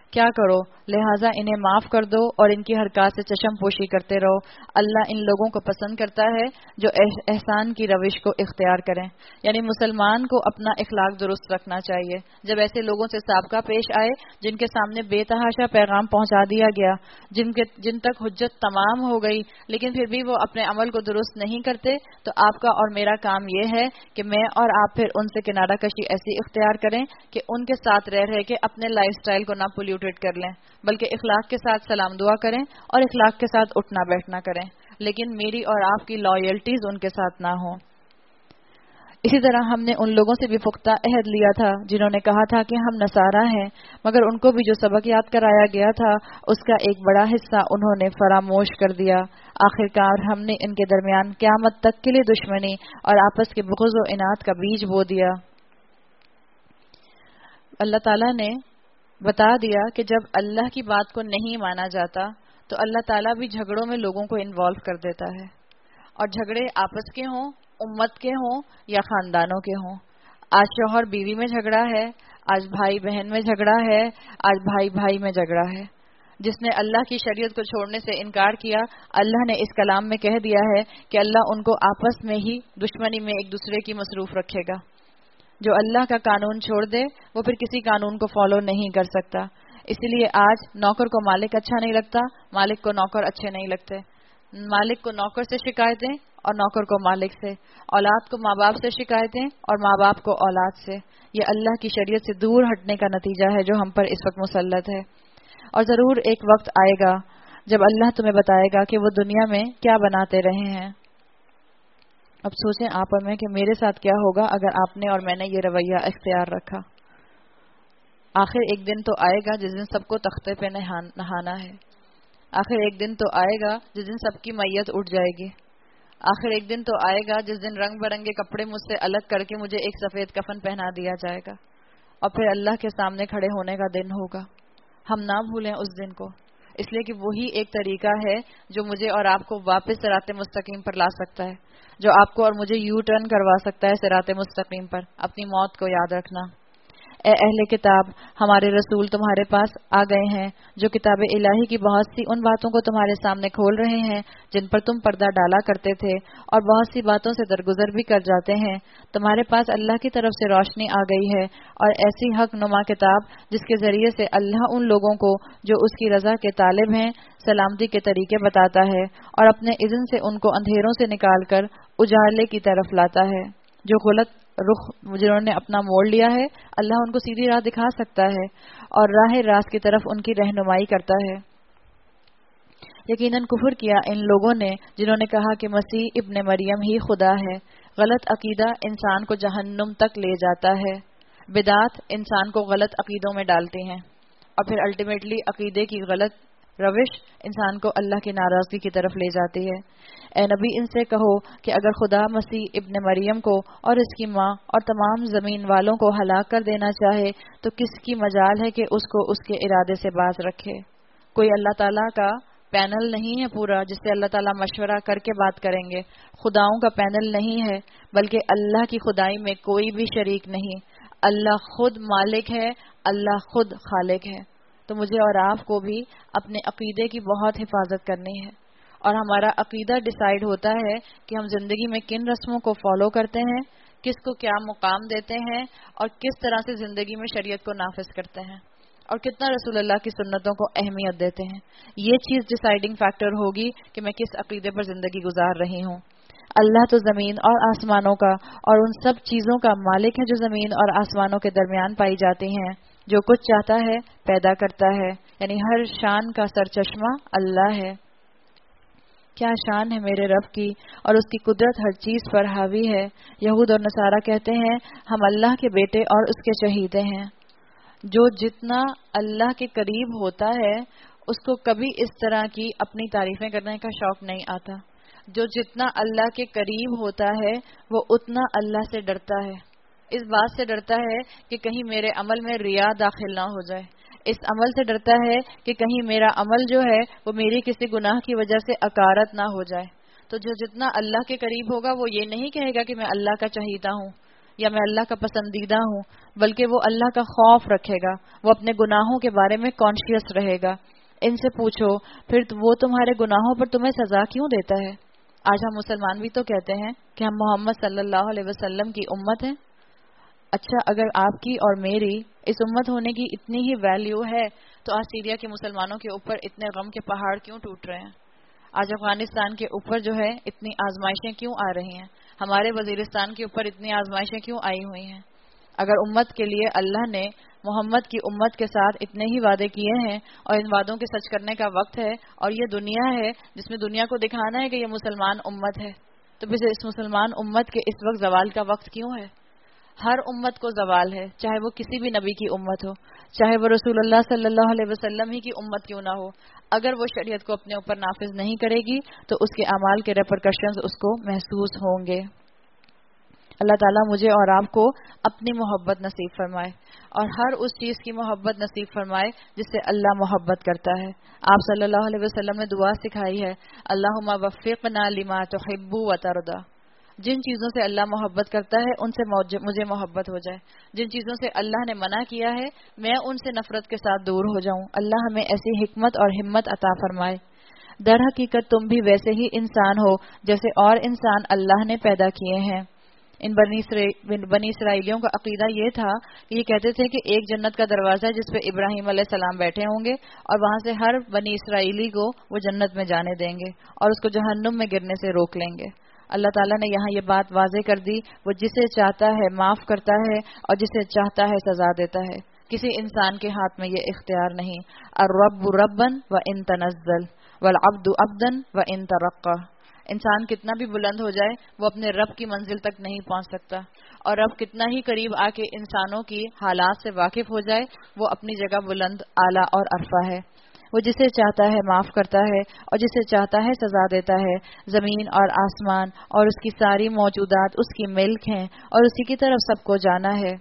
کیا کرو، لہٰذا انہیں معاف کر دو اور ان کی حرکات سے چشم پوشی کرتے رہو۔ اللہ ان لوگوں کو پسند کرتا ہے جو احسان کی روش کو اختیار کریں۔ یعنی مسلمان کو اپنا اخلاق درست رکھنا چاہیے۔ جب ایسے لوگوں سے سابقہ پیش آئے جن کے سامنے بے تحاشا پیغام پہنچا دیا گیا، جن تک حجت تمام ہو گئی، لیکن پھر بھی وہ اپنے عمل کو درست نہیں کرتے، تو آپ کا اور میرا کام یہ ہے کہ میں اور آپ پھر ان سے کنارہ کشی ایسی اختیار کریں کہ ان کے ساتھ رہ کے اپنے لائف سٹائل کو نہ پولیوٹیڈ کر لیں، بلکہ اخلاق کے ساتھ سلام دعا کریں اور اخلاق کے ساتھ اٹھنا بیٹھنا کریں، لیکن میری اور آپ کی لائلٹیز ان کے ساتھ نہ ہوں۔ اسی طرح ہم نے ان لوگوں سے بھی پختہ عہد لیا تھا جنہوں نے کہا تھا کہ ہم نصارہ ہیں، مگر ان کو بھی جو سبق یاد کرایا گیا تھا اس کا ایک بڑا حصہ انہوں نے فراموش کر دیا۔ آخرکار ہم نے ان کے درمیان قیامت تک کے لیے دشمنی اور آپس کے بغض و عناد کا بیج بو دیا۔ اللہ تعالیٰ نے بتا دیا کہ جب اللہ کی بات کو نہیں مانا جاتا تو اللہ تعالیٰ بھی جھگڑوں میں لوگوں کو انوالو کر دیتا ہے، اور جھگڑے آپس کے ہوں، امت کے ہوں یا خاندانوں کے ہوں۔ آج شوہر بیوی میں جھگڑا ہے، آج بھائی بہن میں جھگڑا ہے، آج بھائی بھائی میں جھگڑا ہے۔ جس نے اللہ کی شریعت کو چھوڑنے سے انکار کیا، اللہ نے اس کلام میں کہہ دیا ہے کہ اللہ ان کو آپس میں ہی دشمنی میں ایک دوسرے کی مصروف رکھے گا۔ جو اللہ کا قانون چھوڑ دے وہ پھر کسی قانون کو فالو نہیں کر سکتا۔ اسی لیے آج نوکر کو مالک اچھا نہیں لگتا، مالک کو نوکر اچھے نہیں لگتے، مالک کو نوکر سے شکایتیں اور نوکر کو مالک سے، اولاد کو ماں باپ سے شکایتیں اور ماں باپ کو اولاد سے۔ یہ اللہ کی شریعت سے دور ہٹنے کا نتیجہ ہے جو ہم پر اس وقت مسلط ہے، اور ضرور ایک وقت آئے گا جب اللہ تمہیں بتائے گا کہ وہ دنیا میں کیا بناتے رہے ہیں۔ اب سوچیں آپ اور میں کہ میرے ساتھ کیا ہوگا اگر آپ نے اور میں نے یہ رویہ اختیار رکھا۔ آخر ایک دن تو آئے گا جس دن سب کو تختے پہ نہانا ہے، آخر ایک دن تو آئے گا جس دن سب کی میت اٹھ جائے گی، آخر ایک دن تو آئے گا جس دن رنگ برنگے کپڑے مجھ سے الگ کر کے مجھے ایک سفید کفن پہنا دیا جائے گا، اور پھر اللہ کے سامنے کھڑے ہونے کا دن ہوگا۔ ہم نہ بھولیں اس دن کو، اس لیے کہ وہی ایک طریقہ ہے جو مجھے اور آپ کو واپس صراط مستقیم پر لا سکتا ہے، جو آپ کو اور مجھے یو ٹرن کروا سکتا ہے صراط مستقیم پر۔ اپنی موت کو یاد رکھنا۔ اے اہل کتاب، ہمارے رسول تمہارے پاس آ گئے ہیں جو کتاب الہی کی بہت سی ان باتوں کو تمہارے سامنے کھول رہے ہیں جن پر تم پردہ ڈالا کرتے تھے، اور بہت سی باتوں سے درگزر بھی کر جاتے ہیں۔ تمہارے پاس اللہ کی طرف سے روشنی آ گئی ہے اور ایسی حق نما کتاب جس کے ذریعے سے اللہ ان لوگوں کو جو اس کی رضا کے طالب ہیں سلامتی کے طریقے بتاتا ہے، اور اپنے اذن سے ان کو اندھیروں سے نکال کر اجالے کی طرف لاتا ہے۔ جو غلط رخ جنہوں نے اپنا موڑ لیا ہے اللہ ان کو سیدھی راہ دکھا سکتا ہے اور راہ راست کی طرف ان کی رہنمائی کرتا ہے۔ یقیناً کفر کیا ان لوگوں نے جنہوں نے کہا کہ مسیح ابن مریم ہی خدا ہے۔ غلط عقیدہ انسان کو جہنم تک لے جاتا ہے۔ بدعات انسان کو غلط عقیدوں میں ڈالتی ہیں، اور پھر الٹیمیٹلی عقیدے کی غلط روش انسان کو اللہ کی ناراضگی کی طرف لے جاتی ہے۔ اے نبی ان سے کہو کہ اگر خدا مسیح ابن مریم کو اور اس کی ماں اور تمام زمین والوں کو ہلاک کر دینا چاہے تو کس کی مجال ہے کہ اس کو اس کے ارادے سے باز رکھے۔ کوئی اللہ تعالیٰ کا پینل نہیں ہے پورا جس سے اللہ تعالیٰ مشورہ کر کے بات کریں گے۔ خداؤں کا پینل نہیں ہے، بلکہ اللہ کی خدائی میں کوئی بھی شریک نہیں۔ اللہ خود مالک ہے، اللہ خود خالق ہے۔ تو مجھے اور آپ کو بھی اپنے عقیدے کی بہت حفاظت کرنی ہے، اور ہمارا عقیدہ ڈیسائیڈ ہوتا ہے کہ ہم زندگی میں کن رسموں کو فالو کرتے ہیں، کس کو کیا مقام دیتے ہیں، اور کس طرح سے زندگی میں شریعت کو نافذ کرتے ہیں، اور کتنا رسول اللہ کی سنتوں کو اہمیت دیتے ہیں۔ یہ چیز ڈیسائیڈنگ فیکٹر ہوگی کہ میں کس عقیدے پر زندگی گزار رہی ہوں۔ اللہ تو زمین اور آسمانوں کا اور ان سب چیزوں کا مالک ہے جو زمین اور آسمانوں کے درمیان پائی جاتی ہیں۔ جو کچھ چاہتا ہے پیدا کرتا ہے، یعنی ہر شان کا سرچشمہ اللہ ہے۔ کیا شان ہے میرے رب کی، اور اس کی قدرت ہر چیز پر حاوی ہے۔ یہود اور نصارہ کہتے ہیں ہم اللہ کے بیٹے اور اس کے چہیدے ہیں۔ جو جتنا اللہ کے قریب ہوتا ہے اس کو کبھی اس طرح کی اپنی تعریفیں کرنے کا شوق نہیں آتا۔ جو جتنا اللہ کے قریب ہوتا ہے وہ اتنا اللہ سے ڈرتا ہے۔ اس بات سے ڈرتا ہے کہ کہیں میرے عمل میں ریا داخل نہ ہو جائے، اس عمل سے ڈرتا ہے کہ کہیں میرا عمل جو ہے وہ میری کسی گناہ کی وجہ سے اکارت نہ ہو جائے۔ تو جو جتنا اللہ کے قریب ہوگا وہ یہ نہیں کہے گا کہ میں اللہ کا چہیتا ہوں، یا میں اللہ کا پسندیدہ ہوں، بلکہ وہ اللہ کا خوف رکھے گا، وہ اپنے گناہوں کے بارے میں کانشیس رہے گا۔ ان سے پوچھو پھر وہ تمہارے گناہوں پر تمہیں سزا کیوں دیتا ہے؟ آج ہم مسلمان بھی تو کہتے ہیں کہ ہم محمد صلی اللہ علیہ وسلم کی امت ہیں۔ اچھا، اگر آپ کی اور میری اس امت ہونے کی اتنی ہی ویلیو ہے تو آج سیریا کے مسلمانوں کے اوپر اتنے غم کے پہاڑ کیوں ٹوٹ رہے ہیں؟ آج افغانستان کے اوپر جو ہے اتنی آزمائشیں کیوں آ رہی ہیں؟ ہمارے وزیرستان کے اوپر اتنی آزمائشیں کیوں آئی ہوئی ہیں؟ اگر امت کے لیے اللہ نے محمد کی امت کے ساتھ اتنے ہی وعدے کیے ہیں اور ان وعدوں کے سچ کرنے کا وقت ہے، اور یہ دنیا ہے جس میں دنیا کو دکھانا ہے کہ یہ مسلمان امت ہے، تو پھر اس مسلمان امت کے اس وقت زوال کا وقت کیوں ہے؟ ہر امت کو زوال ہے، چاہے وہ کسی بھی نبی کی امت ہو، چاہے وہ رسول اللہ صلی اللہ علیہ وسلم ہی کی امت کیوں نہ ہو۔ اگر وہ شریعت کو اپنے اوپر نافذ نہیں کرے گی تو اس کے اعمال کے ریپرکشنز اس کو محسوس ہوں گے۔ اللہ تعالیٰ مجھے اور آپ کو اپنی محبت نصیب فرمائے اور ہر اس چیز کی محبت نصیب فرمائے جس سے اللہ محبت کرتا ہے۔ آپ صلی اللہ علیہ وسلم نے دعا سکھائی ہے، اللہم وفقنا لما تحب وترضى۔ جن چیزوں سے اللہ محبت کرتا ہے ان سے مجھے محبت ہو جائے، جن چیزوں سے اللہ نے منع کیا ہے میں ان سے نفرت کے ساتھ دور ہو جاؤں۔ اللہ ہمیں ایسی حکمت اور ہمت عطا فرمائے۔ در حقیقت تم بھی ویسے ہی انسان ہو جیسے اور انسان اللہ نے پیدا کیے ہیں۔ ان بنی اسرائیلیوں کا عقیدہ یہ تھا کہ یہ کہتے تھے کہ ایک جنت کا دروازہ ہے جس پہ ابراہیم علیہ السلام بیٹھے ہوں گے اور وہاں سے ہر بنی اسرائیلی کو وہ جنت میں جانے دیں گے اور اس کو جہنم میں گرنے سے روک لیں گے۔ اللہ تعالیٰ نے یہاں یہ بات واضح کر دی، وہ جسے چاہتا ہے معاف کرتا ہے اور جسے چاہتا ہے سزا دیتا ہے۔ کسی انسان کے ہاتھ میں یہ اختیار نہیں۔ الرب ربن و ان تنزل والعبد عبدا و ان ترقى۔ انسان کتنا بھی بلند ہو جائے وہ اپنے رب کی منزل تک نہیں پہنچ سکتا، اور رب کتنا ہی قریب آ کے انسانوں کی حالات سے واقف ہو جائے وہ اپنی جگہ بلند، اعلیٰ اور عرفہ ہے۔ وہ جسے چاہتا ہے معاف کرتا ہے اور جسے چاہتا ہے سزا دیتا ہے۔ زمین اور آسمان اور اس کی ساری موجودات اس کی ملک ہیں اور اسی کی طرف سب کو جانا ہے۔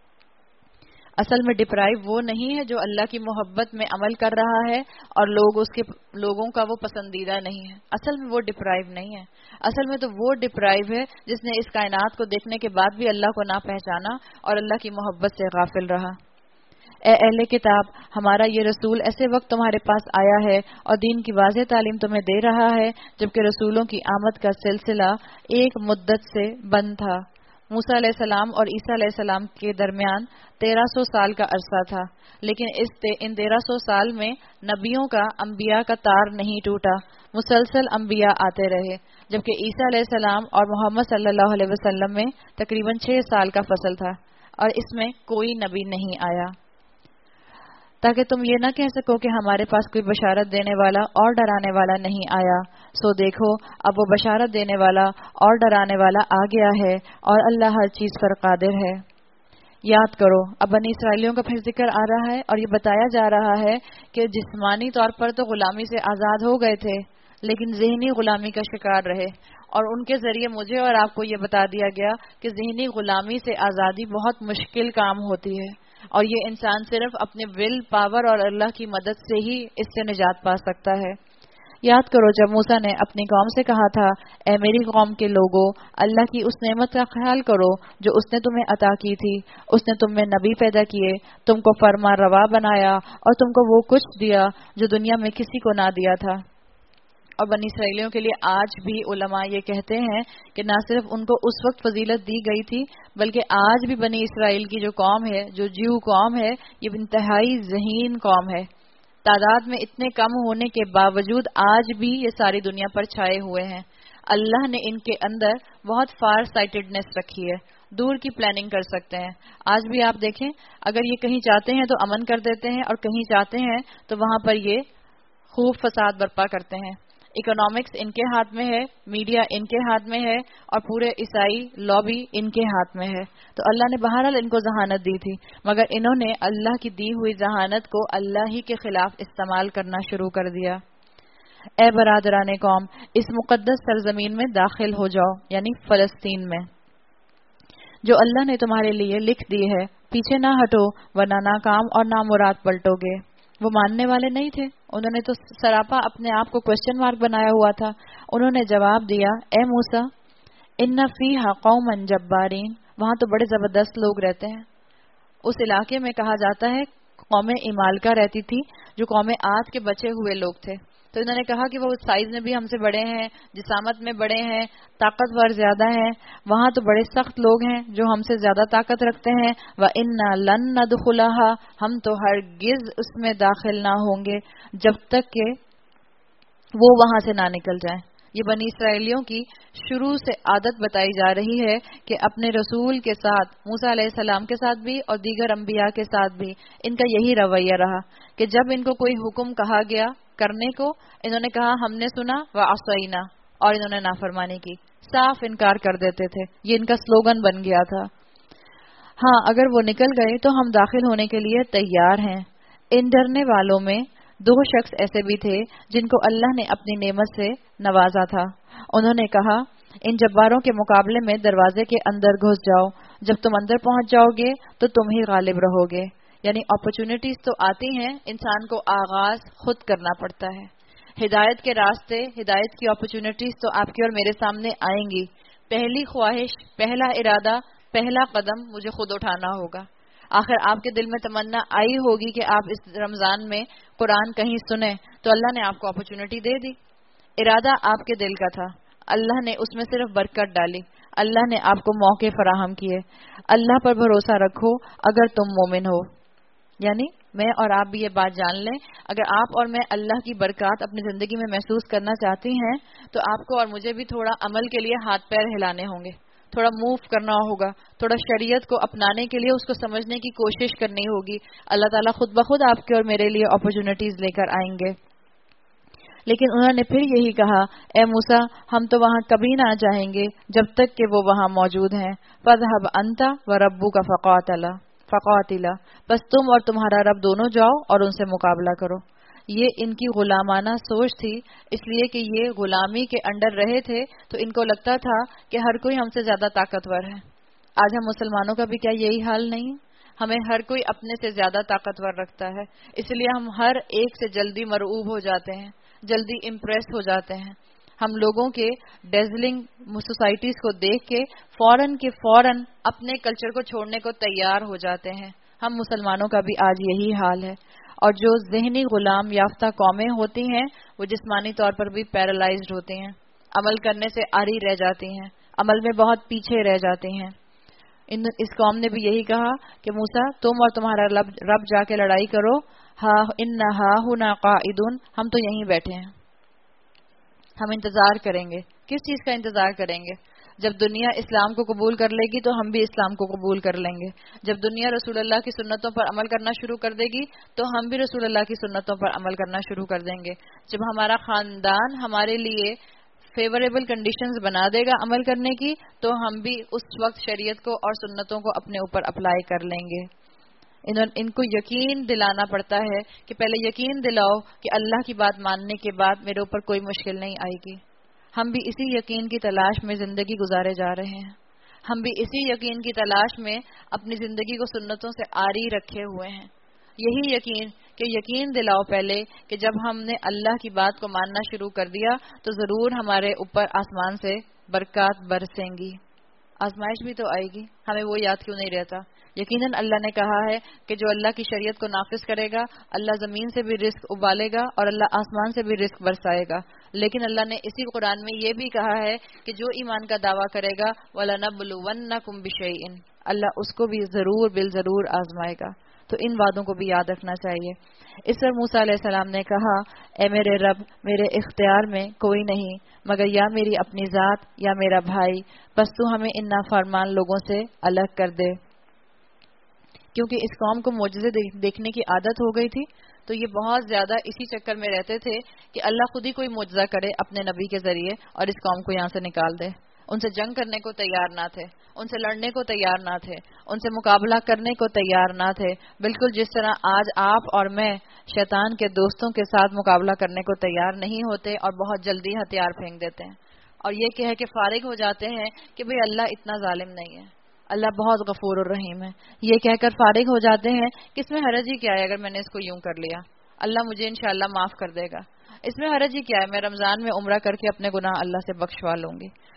اصل میں ڈپرائیو وہ نہیں ہے جو اللہ کی محبت میں عمل کر رہا ہے اور لوگوں کا وہ پسندیدہ نہیں ہے۔ اصل میں وہ ڈپرائیو نہیں ہے، اصل میں تو وہ ڈپرائیو ہے جس نے اس کائنات کو دیکھنے کے بعد بھی اللہ کو نہ پہچانا اور اللہ کی محبت سے غافل رہا۔ اے اہل کتاب، ہمارا یہ رسول ایسے وقت تمہارے پاس آیا ہے اور دین کی واضح تعلیم تمہیں دے رہا ہے جبکہ رسولوں کی آمد کا سلسلہ ایک مدت سے بند تھا۔ موسیٰ علیہ السلام اور عیسیٰ علیہ السلام کے درمیان 1300 سال کا عرصہ تھا، لیکن ان 1300 سال میں نبیوں کا، انبیاء کا تار نہیں ٹوٹا، مسلسل انبیاء آتے رہے، جبکہ عیسیٰ علیہ السلام اور محمد صلی اللہ علیہ وسلم میں تقریباً 6 سال کا فصل تھا اور اس میں کوئی نبی نہیں آیا، تاکہ تم یہ نہ کہہ سکو کہ ہمارے پاس کوئی بشارت دینے والا اور ڈرانے والا نہیں آیا۔ سو دیکھو اب وہ بشارت دینے والا اور ڈرانے والا آ گیا ہے اور اللہ ہر چیز پر قادر ہے۔ یاد کرو، اب بنی اسرائیلیوں کا پھر ذکر آ رہا ہے اور یہ بتایا جا رہا ہے کہ جسمانی طور پر تو غلامی سے آزاد ہو گئے تھے لیکن ذہنی غلامی کا شکار رہے، اور ان کے ذریعے مجھے اور آپ کو یہ بتا دیا گیا کہ ذہنی غلامی سے آزادی بہت مشکل کام ہوتی ہے اور یہ انسان صرف اپنے ول پاور اور اللہ کی مدد سے ہی اس سے نجات پا سکتا ہے۔ یاد کرو جب موسیٰ نے اپنی قوم سے کہا تھا، اے میری قوم کے لوگو، اللہ کی اس نعمت کا خیال کرو جو اس نے تمہیں عطا کی تھی۔ اس نے تم میں نبی پیدا کیے، تم کو فرما روا بنایا اور تم کو وہ کچھ دیا جو دنیا میں کسی کو نہ دیا تھا۔ اور بنی اسرائیلیوں کے لیے آج بھی علماء یہ کہتے ہیں کہ نہ صرف ان کو اس وقت فضیلت دی گئی تھی بلکہ آج بھی بنی اسرائیل کی جو قوم ہے، جو جیو قوم ہے، یہ انتہائی ذہین قوم ہے۔ تعداد میں اتنے کم ہونے کے باوجود آج بھی یہ ساری دنیا پر چھائے ہوئے ہیں۔ اللہ نے ان کے اندر بہت فار سائٹڈنس رکھی ہے، دور کی پلاننگ کر سکتے ہیں۔ آج بھی آپ دیکھیں، اگر یہ کہیں چاہتے ہیں تو امن کر دیتے ہیں اور کہیں چاہتے ہیں تو وہاں پر یہ خوب فساد برپا کرتے ہیں۔ اکنامکس ان کے ہاتھ میں ہے، میڈیا ان کے ہاتھ میں ہے اور پورے عیسائی لابی ان کے ہاتھ میں ہے۔ تو اللہ نے بہرحال ان کو ذہانت دی تھی، مگر انہوں نے اللہ کی دی ہوئی ذہانت کو اللہ ہی کے خلاف استعمال کرنا شروع کر دیا۔ اے برادران قوم، اس مقدس سرزمین میں داخل ہو جاؤ، یعنی فلسطین میں، جو اللہ نے تمہارے لیے لکھ دی ہے، پیچھے نہ ہٹو ورنہ ناکام اور نامراد پلٹو گے۔ وہ ماننے والے نہیں تھے، انہوں نے تو سراپا اپنے آپ کو کوسچن مارک بنایا ہوا تھا۔ انہوں نے جواب دیا، اے موسیٰ، ان فیہا قوما جبارین وہاں تو بڑے زبردست لوگ رہتے ہیں. اس علاقے میں کہا جاتا ہے قوم امالکا رہتی تھی جو قوم عاد کے بچے ہوئے لوگ تھے. تو انہوں نے کہا کہ وہ سائز میں بھی ہم سے بڑے ہیں, جسامت میں بڑے ہیں, طاقتور زیادہ ہیں. وہاں تو بڑے سخت لوگ ہیں جو ہم سے زیادہ طاقت رکھتے ہیں. وَإِنَّا لَن نَدْخُلَهَا, ہم تو ہرگز اس میں داخل نہ ہوں گے جب تک کہ وہ وہاں سے نہ نکل جائیں. یہ بنی اسرائیلیوں کی شروع سے عادت بتائی جا رہی ہے کہ اپنے رسول کے ساتھ, موسیٰ علیہ السلام کے ساتھ بھی اور دیگر انبیاء کے ساتھ بھی ان کا یہی رویہ رہا کہ جب ان کو کوئی حکم کہا گیا کرنے کو, انہوں نے کہا ہم نے سنا وعصینا, اور انہوں نے نافرمانی کی, صاف انکار کر دیتے تھے. یہ ان کا سلوگن بن گیا تھا. ہاں اگر وہ نکل گئے تو ہم داخل ہونے کے لیے تیار ہیں. ان ڈرنے والوں میں 2 شخص ایسے بھی تھے جن کو اللہ نے اپنی نعمت سے نوازا تھا. انہوں نے کہا ان جباروں کے مقابلے میں دروازے کے اندر گھس جاؤ, جب تم اندر پہنچ جاؤ گے تو تم ہی غالب رہو گے. یعنی اپرچونٹیز تو آتی ہیں, انسان کو آغاز خود کرنا پڑتا ہے. ہدایت کے راستے, ہدایت کی اپرچونٹیز تو آپ کی اور میرے سامنے آئیں گی. پہلی خواہش, پہلا ارادہ, پہلا قدم مجھے خود اٹھانا ہوگا. آخر آپ کے دل میں تمنا آئی ہوگی کہ آپ اس رمضان میں قرآن کہیں سنیں, تو اللہ نے آپ کو اپرچونٹی دے دی. ارادہ آپ کے دل کا تھا, اللہ نے اس میں صرف برکت ڈالی, اللہ نے آپ کو موقع فراہم کیے. اللہ پر بھروسہ رکھو اگر تم مومن ہو. یعنی میں اور آپ بھی یہ بات جان لیں, اگر آپ اور میں اللہ کی برکات اپنی زندگی میں محسوس کرنا چاہتی ہیں تو آپ کو اور مجھے بھی تھوڑا عمل کے لیے ہاتھ پیر ہلانے ہوں گے, تھوڑا موو کرنا ہوگا, تھوڑا شریعت کو اپنانے کے لیے اس کو سمجھنے کی کوشش کرنی ہوگی. اللہ تعالیٰ خود بخود آپ کے اور میرے لیے اپرچونٹیز لے کر آئیں گے. لیکن انہوں نے پھر یہی کہا, اے موسیٰ ہم تو وہاں کبھی نہ جائیں گے جب تک کہ وہ وہاں موجود ہیں. فَاذْهَبْ أَنْتَ وَرَبُّكَ فَقَاتِلَا, بس تم اور تمہارا رب دونوں جاؤ اور ان سے مقابلہ کرو. یہ ان کی غلامانہ سوچ تھی, اس لیے کہ یہ غلامی کے انڈر رہے تھے تو ان کو لگتا تھا کہ ہر کوئی ہم سے زیادہ طاقتور ہے. آج ہم مسلمانوں کا بھی کیا یہی حال نہیں؟ ہمیں ہر کوئی اپنے سے زیادہ طاقتور رکھتا ہے, اس لیے ہم ہر ایک سے جلدی مرعوب ہو جاتے ہیں, جلدی امپریس ہو جاتے ہیں. ہم لوگوں کے ڈیزلنگ سوسائٹیز کو دیکھ کے فوراً اپنے کلچر کو چھوڑنے کو تیار ہو جاتے ہیں. ہم مسلمانوں کا بھی آج یہی حال ہے. اور جو ذہنی غلام یافتہ قومیں ہوتی ہیں وہ جسمانی طور پر بھی پیرالائزڈ ہوتی ہیں, عمل کرنے سے عاری رہ جاتی ہیں, عمل میں بہت پیچھے رہ جاتی ہیں. اس قوم نے بھی یہی کہا کہ موسیٰ تم اور تمہارا رب جا کے لڑائی کرو. ہاں اِنَّا ہَاهُنَا قَاعِدُونَ, ہم تو یہیں بیٹھے ہیں, ہم انتظار کریں گے. کس چیز کا انتظار کریں گے؟ جب دنیا اسلام کو قبول کر لے گی تو ہم بھی اسلام کو قبول کر لیں گے. جب دنیا رسول اللہ کی سنتوں پر عمل کرنا شروع کر دے گی تو ہم بھی رسول اللہ کی سنتوں پر عمل کرنا شروع کر دیں گے. جب ہمارا خاندان ہمارے لیے فیوریبل کنڈیشنز بنا دے گا عمل کرنے کی تو ہم بھی اس وقت شریعت کو اور سنتوں کو اپنے اوپر اپلائی کر لیں گے. ان کو یقین دلانا پڑتا ہے کہ پہلے یقین دلاؤ کہ اللہ کی بات ماننے کے بعد میرے اوپر کوئی مشکل نہیں آئے گی. ہم بھی اسی یقین کی تلاش میں زندگی گزارے جا رہے ہیں. ہم بھی اسی یقین کی تلاش میں اپنی زندگی کو سنتوں سے عاری رکھے ہوئے ہیں. یہی یقین کہ یقین دلاؤ پہلے کہ جب ہم نے اللہ کی بات کو ماننا شروع کر دیا تو ضرور ہمارے اوپر آسمان سے برکات برسیں گی. آزمائش بھی تو آئے گی, ہمیں وہ یاد کیوں نہیں رہتا؟ یقیناً اللہ نے کہا ہے کہ جو اللہ کی شریعت کو نافذ کرے گا اللہ زمین سے بھی رزق ابالے گا اور اللہ آسمان سے بھی رزق برسائے گا. لیکن اللہ نے اسی قرآن میں یہ بھی کہا ہے کہ جو ایمان کا دعویٰ کرے گا وَلَنَبْلُوَنَّكُمْ بِشَيْءٍ, اللہ اس کو بھی ضرور بالضرور آزمائے گا. تو ان باتوں کو بھی یاد رکھنا چاہیے. اس پر موسیٰ علیہ السلام نے کہا, اے میرے رب, میرے اختیار میں کوئی نہیں مگر یا میری اپنی ذات یا میرا بھائی, بس تو ہمیں ان نافرمان لوگوں سے الگ کر دے. کیونکہ اس قوم کو معجزے دیکھنے کی عادت ہو گئی تھی تو یہ بہت زیادہ اسی چکر میں رہتے تھے کہ اللہ خود ہی کوئی معجزہ کرے اپنے نبی کے ذریعے اور اس قوم کو یہاں سے نکال دے. ان سے جنگ کرنے کو تیار نہ تھے, ان سے لڑنے کو تیار نہ تھے, ان سے مقابلہ کرنے کو تیار نہ تھے. بالکل جس طرح آج آپ اور میں شیطان کے دوستوں کے ساتھ مقابلہ کرنے کو تیار نہیں ہوتے اور بہت جلدی ہتھیار پھینک دیتے ہیں اور یہ کہہ کے فارغ ہو جاتے ہیں کہ بھئی اللہ اتنا ظالم نہیں ہے, اللہ بہت غفور الرحیم ہے. یہ کہہ کر فارغ ہو جاتے ہیں کہ اس میں حرج ہی کیا ہے اگر میں نے اس کو یوں کر لیا, اللہ مجھے انشاءاللہ معاف کر دے گا. اس میں حرج ہی کیا ہے, میں رمضان میں عمرہ کر کے اپنے گناہ اللہ سے بخشوا لوں گی.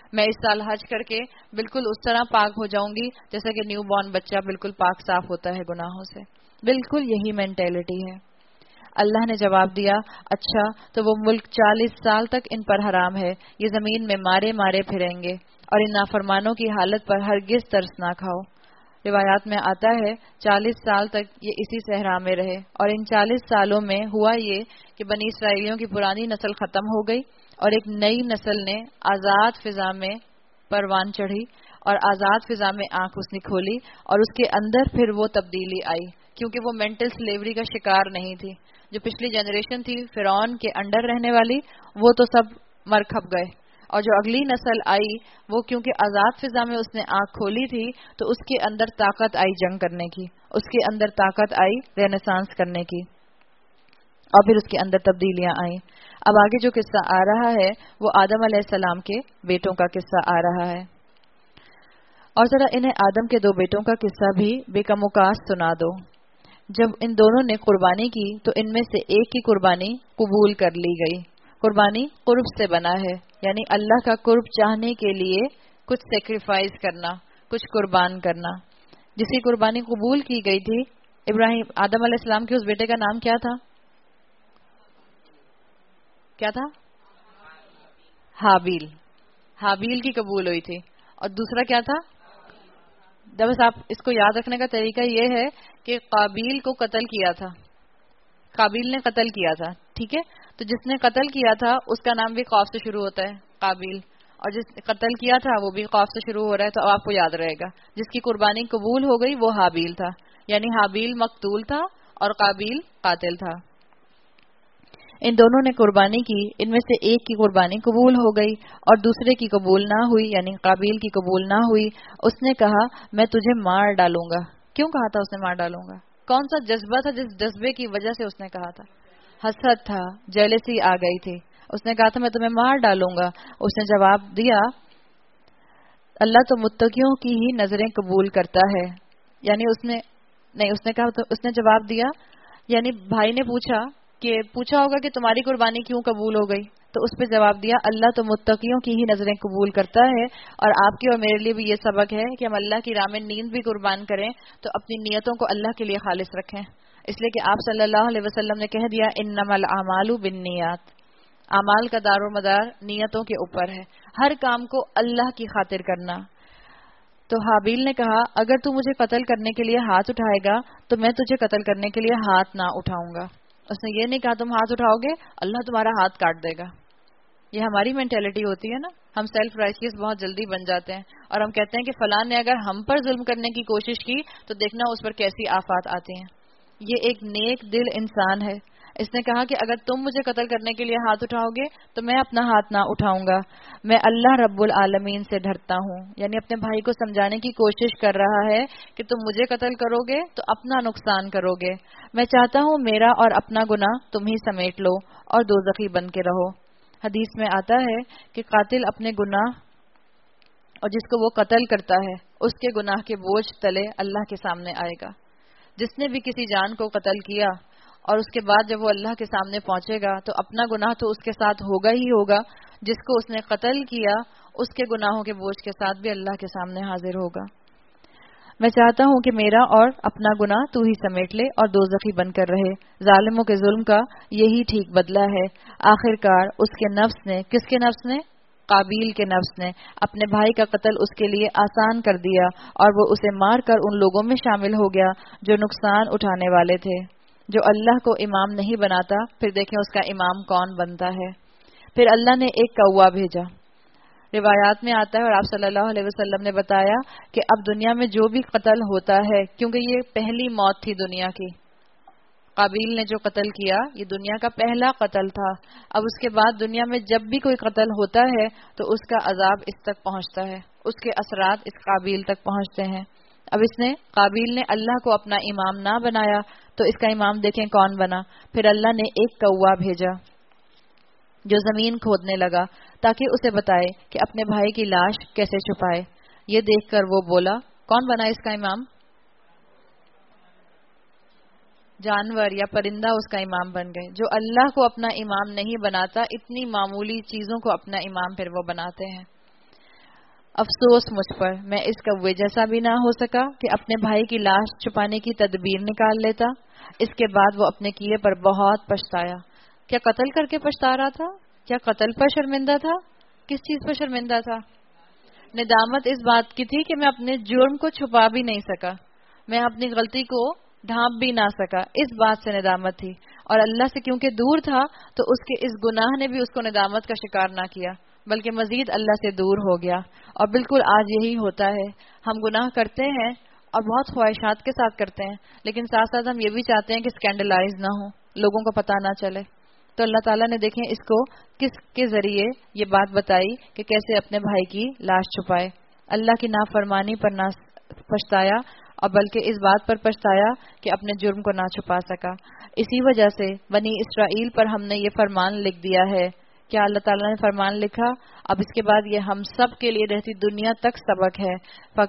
میں اس سال حج کر کے بالکل اس طرح پاک ہو جاؤں گی جیسا کہ نیو بورن بچہ بالکل پاک صاف ہوتا ہے گناہوں سے. بالکل یہی مینٹیلٹی ہے. اللہ نے جواب دیا اچھا تو وہ ملک 40 سال تک ان پر حرام ہے, یہ زمین میں مارے مارے پھریں گے اور ان نافرمانوں کی حالت پر ہرگز ترس نہ کھاؤ. روایات میں آتا ہے 40 سال تک یہ اسی صحرا میں رہے اور ان 40 سالوں میں ہوا یہ کہ بنی اسرائیلیوں کی پرانی نسل ختم ہو گئی اور ایک نئی نسل نے آزاد فضا میں پروان چڑھی اور آزاد فضا میں آنکھ اس نے کھولی اور اس کے اندر پھر وہ تبدیلی آئی کیونکہ وہ مینٹل سلیوری کا شکار نہیں تھی. جو پچھلی جنریشن تھی فرعون کے انڈر رہنے والی, وہ تو سب مر کھپ گئے, اور جو اگلی نسل آئی وہ کیونکہ آزاد فضا میں اس نے آنکھ کھولی تھی تو اس کے اندر طاقت آئی جنگ کرنے کی, اس کے اندر طاقت آئی رینیسانس کرنے کی, اور پھر اس کے اندر تبدیلیاں آئیں. اب آگے جو قصہ آ رہا ہے وہ آدم علیہ السلام کے بیٹوں کا قصہ آ رہا ہے, اور ذرا انہیں آدم کے 2 بیٹوں کا قصہ بھی بے کم وقاص سنا دو. جب ان دونوں نے قربانی کی تو ان میں سے ایک کی قربانی قبول کر لی گئی. قربانی قرب سے بنا ہے, یعنی اللہ کا قرب چاہنے کے لیے کچھ سیکریفائز کرنا, کچھ قربان کرنا. جس کی قربانی قبول کی گئی تھی ابراہیم آدم علیہ السلام کے اس بیٹے کا نام کیا تھا؟ کیا تھا؟ حابیل. حابیل کی قبول ہوئی تھی. اور دوسرا کیا تھا؟ بس آپ اس کو یاد رکھنے کا طریقہ یہ ہے کہ قابیل کو قتل کیا تھا, قابیل نے قتل کیا تھا, ٹھیک ہے. تو جس نے قتل کیا تھا اس کا نام بھی قاف سے شروع ہوتا ہے, قابیل, اور جس نے قتل کیا تھا وہ بھی قاف سے شروع ہو رہا ہے. تو آپ کو یاد رہے گا جس کی قربانی قبول ہو گئی وہ حابیل تھا, یعنی حابیل مقتول تھا اور قابیل قاتل تھا. ان دونوں نے قربانی کی, ان میں سے ایک کی قربانی قبول ہو گئی اور دوسرے کی قبول نہ ہوئی, یعنی قابیل کی قبول نہ ہوئی. اس نے کہا میں تجھے مار ڈالوں گا. کیوں کہا تھا اس نے مار ڈالوں گا؟ کون سا جذبہ تھا جس جذبے کی وجہ سے اس نے کہا تھا؟ حسد تھا, جیلسی آ گئی تھی. اس نے کہا تھا میں تمہیں مار ڈالوں گا. اس نے جواب دیا اللہ تو متقیوں کی ہی نظریں قبول کرتا ہے, یعنی اس نے کہا تو اس نے جواب دیا, یعنی بھائی نے پوچھا ہوگا کہ تمہاری قربانی کیوں قبول ہو گئی, تو اس پہ جواب دیا اللہ تو متقیوں کی ہی نظریں قبول کرتا ہے. اور آپ کے اور میرے لیے بھی یہ سبق ہے کہ ہم اللہ کی راہ میں نیند بھی قربان کریں تو اپنی نیتوں کو اللہ کے لیے خالص رکھیں, اس لیے کہ آپ صلی اللہ علیہ وسلم نے کہہ دیا انما الاعمال بالنیات, اعمال کا دار و مدار نیتوں کے اوپر ہے, ہر کام کو اللہ کی خاطر کرنا. تو حابیل نے کہا اگر تو مجھے قتل کرنے کے لیے ہاتھ اٹھائے گا تو میں تجھے قتل کرنے کے لیے ہاتھ نہ اٹھاؤں گا. اس نے یہ نہیں کہا تم ہاتھ اٹھاؤ گے اللہ تمہارا ہاتھ کاٹ دے گا. یہ ہماری مینٹیلٹی ہوتی ہے نا, ہم سیلف رائچیس بہت جلدی بن جاتے ہیں اور ہم کہتے ہیں کہ فلاں نے اگر ہم پر ظلم کرنے کی کوشش کی تو دیکھنا اس پر کیسی آفات آتی ہیں. یہ ایک نیک دل انسان ہے. اس نے کہا کہ اگر تم مجھے قتل کرنے کے لیے ہاتھ اٹھاؤ گے تو میں اپنا ہاتھ نہ اٹھاؤں گا. میں اللہ رب العالمین سے ڈرتا ہوں, یعنی اپنے بھائی کو سمجھانے کی کوشش کر رہا ہے کہ تم مجھے قتل کرو گے تو اپنا نقصان کرو گے. میں چاہتا ہوں میرا اور اپنا گناہ تم ہی سمیٹ لو اور دوزخی بن کے رہو. حدیث میں آتا ہے کہ قاتل اپنے گناہ اور جس کو وہ قتل کرتا ہے اس کے گناہ کے بوجھ تلے اللہ کے سامنے آئے گا. جس نے بھی کسی جان کو قتل کیا اور اس کے بعد جب وہ اللہ کے سامنے پہنچے گا تو اپنا گناہ تو اس کے ساتھ ہوگا ہی ہوگا, جس کو اس نے قتل کیا اس کے گناہوں کے بوجھ کے ساتھ بھی اللہ کے سامنے حاضر ہوگا. میں چاہتا ہوں کہ میرا اور اپنا گناہ تو ہی سمیٹ لے اور دوزخی بن کر رہے. ظالموں کے ظلم کا یہی ٹھیک بدلہ ہے. آخرکار اس کے نفس نے, کس کے نفس نے؟ قابیل کے نفس نے اپنے بھائی کا قتل اس کے لیے آسان کر دیا اور وہ اسے مار کر ان لوگوں میں شامل ہو گیا جو نقصان اٹھانے والے تھے. جو اللہ کو امام نہیں بناتا پھر دیکھیں اس کا امام کون بنتا ہے. پھر اللہ نے ایک کوا بھیجا. روایات میں آتا ہے اور آپ صلی اللہ علیہ وسلم نے بتایا کہ اب دنیا میں جو بھی قتل ہوتا ہے, کیونکہ یہ پہلی موت تھی دنیا کی, قابیل نے جو قتل کیا یہ دنیا کا پہلا قتل تھا. اب اس کے بعد دنیا میں جب بھی کوئی قتل ہوتا ہے تو اس کا عذاب اس تک پہنچتا ہے, اس کے اثرات اس قابیل تک پہنچتے ہیں. اب قابیل نے اللہ کو اپنا امام نہ بنایا تو اس کا امام دیکھیں کون بنا. پھر اللہ نے ایک کوا بھیجا جو زمین کھودنے لگا تاکہ اسے بتائے کہ اپنے بھائی کی لاش کیسے چھپائے. یہ دیکھ کر وہ بولا کون بنا اس کا امام؟ جانور یا پرندہ اس کا امام بن گئے. جو اللہ کو اپنا امام نہیں بناتا اتنی معمولی چیزوں کو اپنا امام پھر وہ بناتے ہیں. افسوس مجھ پر، میں اس کوے جیسا بھی نہ ہو سکا کہ اپنے بھائی کی لاش چھپانے کی تدبیر نکال لیتا۔ اس کے بعد وہ اپنے کیے پر بہت پچھتایا۔ کیا قتل کر کے پچھتا رہا تھا؟ کیا قتل پر شرمندہ تھا؟ کس چیز پر شرمندہ تھا؟ ندامت اس بات کی تھی کہ میں اپنے جرم کو چھپا بھی نہیں سکا، میں اپنی غلطی کو ڈھانپ بھی نہ سکا، اس بات سے ندامت تھی۔ اور اللہ سے کیونکہ دور تھا تو اس کے اس گناہ نے بھی اس کو ندامت کا شکار نہ کیا، بلکہ مزید اللہ سے دور ہو گیا۔ اور بالکل آج یہی ہوتا ہے، ہم گناہ کرتے ہیں اور بہت خواہشات کے ساتھ کرتے ہیں، لیکن ساتھ ساتھ ہم یہ بھی چاہتے ہیں کہ اسکینڈلائز نہ ہو، لوگوں کو پتہ نہ چلے۔ تو اللہ تعالیٰ نے دیکھیں اس کو کس کے ذریعے یہ بات بتائی کہ کیسے اپنے بھائی کی لاش چھپائے۔ اللہ کی نافرمانی پر نہ پچھتایا اور بلکہ اس بات پر پچھتایا کہ اپنے جرم کو نہ چھپا سکا۔ اسی وجہ سے بنی اسرائیل پر ہم نے یہ فرمان لکھ دیا ہے۔ کیا اللہ تعالیٰ نے فرمان لکھا؟ اب اس کے بعد یہ ہم سب کے لیے رہتی دنیا تک سبق ہے۔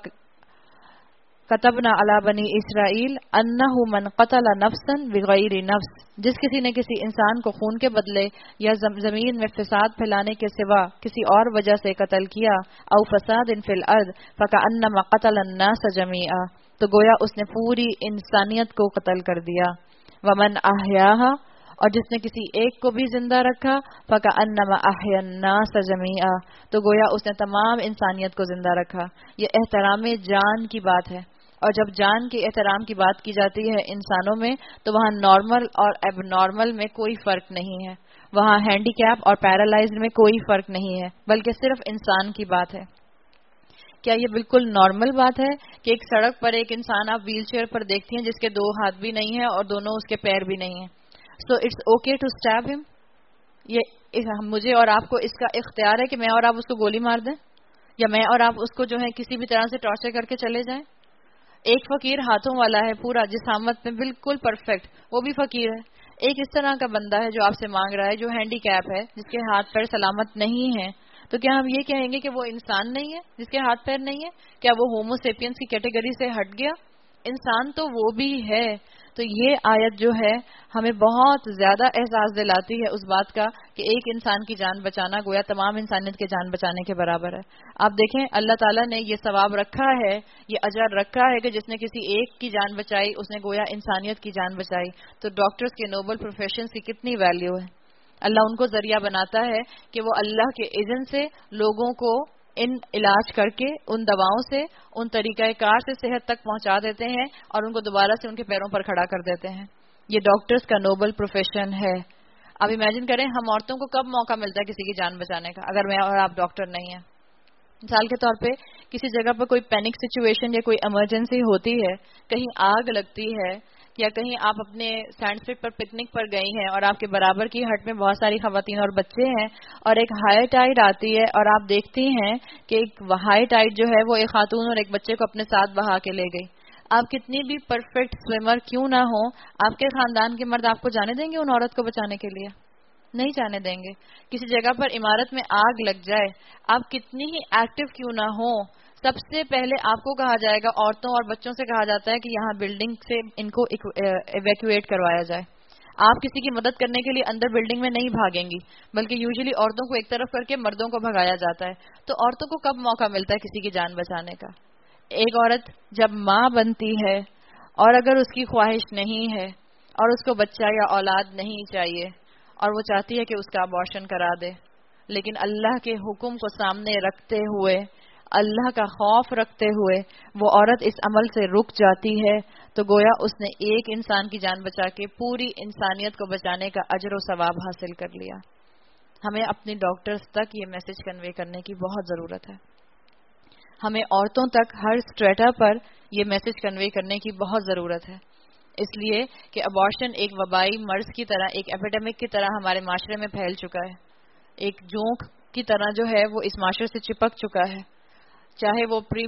کتبنا علی بنی اسرائیل انہ من قتل نفسا بغیر نفس، جس کسی نے کسی انسان کو خون کے بدلے یا زمین میں فساد پھیلانے کے سوا کسی اور وجہ سے قتل کیا، او فساد فی الارض فکأنما قتل الناس جمیعا، تو گویا اس نے پوری انسانیت کو قتل کر دیا۔ ومن احیاہا، اور جس نے کسی ایک کو بھی زندہ رکھا، فکأنما احیا الناس جمیعا، تو گویا اس نے تمام انسانیت کو زندہ رکھا۔ یہ احترام جان کی بات ہے، اور جب جان کے احترام کی بات کی جاتی ہے انسانوں میں تو وہاں نارمل اور ایب نارمل میں کوئی فرق نہیں ہے، وہاں ہینڈی کیپ اور پیرالائزڈ میں کوئی فرق نہیں ہے، بلکہ صرف انسان کی بات ہے۔ کیا یہ بالکل نارمل بات ہے کہ ایک سڑک پر ایک انسان آپ ویل چیئر پر دیکھتی ہیں جس کے دو ہاتھ بھی نہیں ہیں اور دونوں اس کے پیر بھی نہیں ہیں، so it's okay to stab ہم؟ یہ مجھے اور آپ کو اس کا اختیار ہے کہ میں اور آپ اس کو گولی مار دیں، یا میں اور آپ اس کو جو ہے کسی بھی طرح سے ٹارچر کر کے چلے جائیں؟ ایک فقیر ہاتھوں والا ہے پورا جسامت میں بالکل پرفیکٹ، وہ بھی فقیر ہے۔ ایک اس طرح کا بندہ ہے جو آپ سے مانگ رہا ہے، جو ہینڈی کیپ ہے، جس کے ہاتھ پیر سلامت نہیں ہے، تو کیا ہم یہ کہیں گے کہ وہ انسان نہیں ہے جس کے ہاتھ پیر نہیں ہے؟ کیا وہ ہومو سیپینس کی کیٹیگری سے ہٹ گیا؟ انسان تو وہ بھی ہے۔ تو یہ آیت جو ہے ہمیں بہت زیادہ احساس دلاتی ہے اس بات کا کہ ایک انسان کی جان بچانا گویا تمام انسانیت کی جان بچانے کے برابر ہے۔ آپ دیکھیں اللہ تعالیٰ نے یہ ثواب رکھا ہے، یہ اجر رکھا ہے کہ جس نے کسی ایک کی جان بچائی اس نے گویا انسانیت کی جان بچائی۔ تو ڈاکٹرز کے نوبل پروفیشنز کی کتنی ویلیو ہے۔ اللہ ان کو ذریعہ بناتا ہے کہ وہ اللہ کے اذن سے لوگوں کو ان علاج کر کے ان دواؤں سے ان طریقہ کار سے صحت تک پہنچا دیتے ہیں اور ان کو دوبارہ سے ان کے پیروں پر کھڑا کر دیتے ہیں۔ یہ ڈاکٹرز کا نوبل پروفیشن ہے۔ اب امیجن کریں ہم عورتوں کو کب موقع ملتا ہے کسی کی جان بچانے کا، اگر میں اور آپ ڈاکٹر نہیں ہیں۔ مثال کے طور پہ کسی جگہ پر کوئی پینک سچویشن یا کوئی ایمرجنسی ہوتی ہے، کہیں آگ لگتی ہے، یا کہیں آپ اپنے سینڈ پر پکنک پر گئی ہیں اور آپ کے برابر کی ہٹ میں بہت ساری خواتین اور بچے ہیں، اور ایک ہائی ٹائیڈ آتی ہے اور آپ دیکھتی ہیں کہ ایک ہائی ٹائیڈ جو ہے وہ ایک خاتون اور ایک بچے کو اپنے ساتھ بہا کے لے گئی۔ آپ کتنی بھی پرفیکٹ سوئمر کیوں نہ ہو، آپ کے خاندان کے مرد آپ کو جانے دیں گے ان عورت کو بچانے کے لیے؟ نہیں جانے دیں گے۔ کسی جگہ پر عمارت میں آگ لگ جائے، آپ کتنی ہی ایکٹیو کیوں نہ ہو، سب سے پہلے آپ کو کہا جائے گا، عورتوں اور بچوں سے کہا جاتا ہے کہ یہاں بلڈنگ سے ان کو ایویکویٹ کروایا جائے۔ آپ کسی کی مدد کرنے کے لیے اندر بلڈنگ میں نہیں بھاگیں گی، بلکہ یوزلی عورتوں کو ایک طرف کر کے مردوں کو بھگایا جاتا ہے۔ تو عورتوں کو کب موقع ملتا ہے کسی کی جان بچانے کا؟ ایک عورت جب ماں بنتی ہے اور اگر اس کی خواہش نہیں ہے اور اس کو بچہ یا اولاد نہیں چاہیے اور وہ چاہتی ہے کہ اس کا ابارشن کرا دے، لیکن اللہ کے حکم کو سامنے رکھتے ہوئے، اللہ کا خوف رکھتے ہوئے وہ عورت اس عمل سے رک جاتی ہے، تو گویا اس نے ایک انسان کی جان بچا کے پوری انسانیت کو بچانے کا اجر و ثواب حاصل کر لیا۔ ہمیں اپنی ڈاکٹرز تک یہ میسج کنوے کرنے کی بہت ضرورت ہے۔ ہمیں عورتوں تک ہر سٹریٹا پر یہ میسج کنوے کرنے کی بہت ضرورت ہے، اس لیے کہ ابارشن ایک وبائی مرض کی طرح، ایک ایپیڈیمک کی طرح ہمارے معاشرے میں پھیل چکا ہے، ایک جونک کی طرح جو ہے وہ اس معاشرے سے چپک چکا ہے، چاہے وہ پری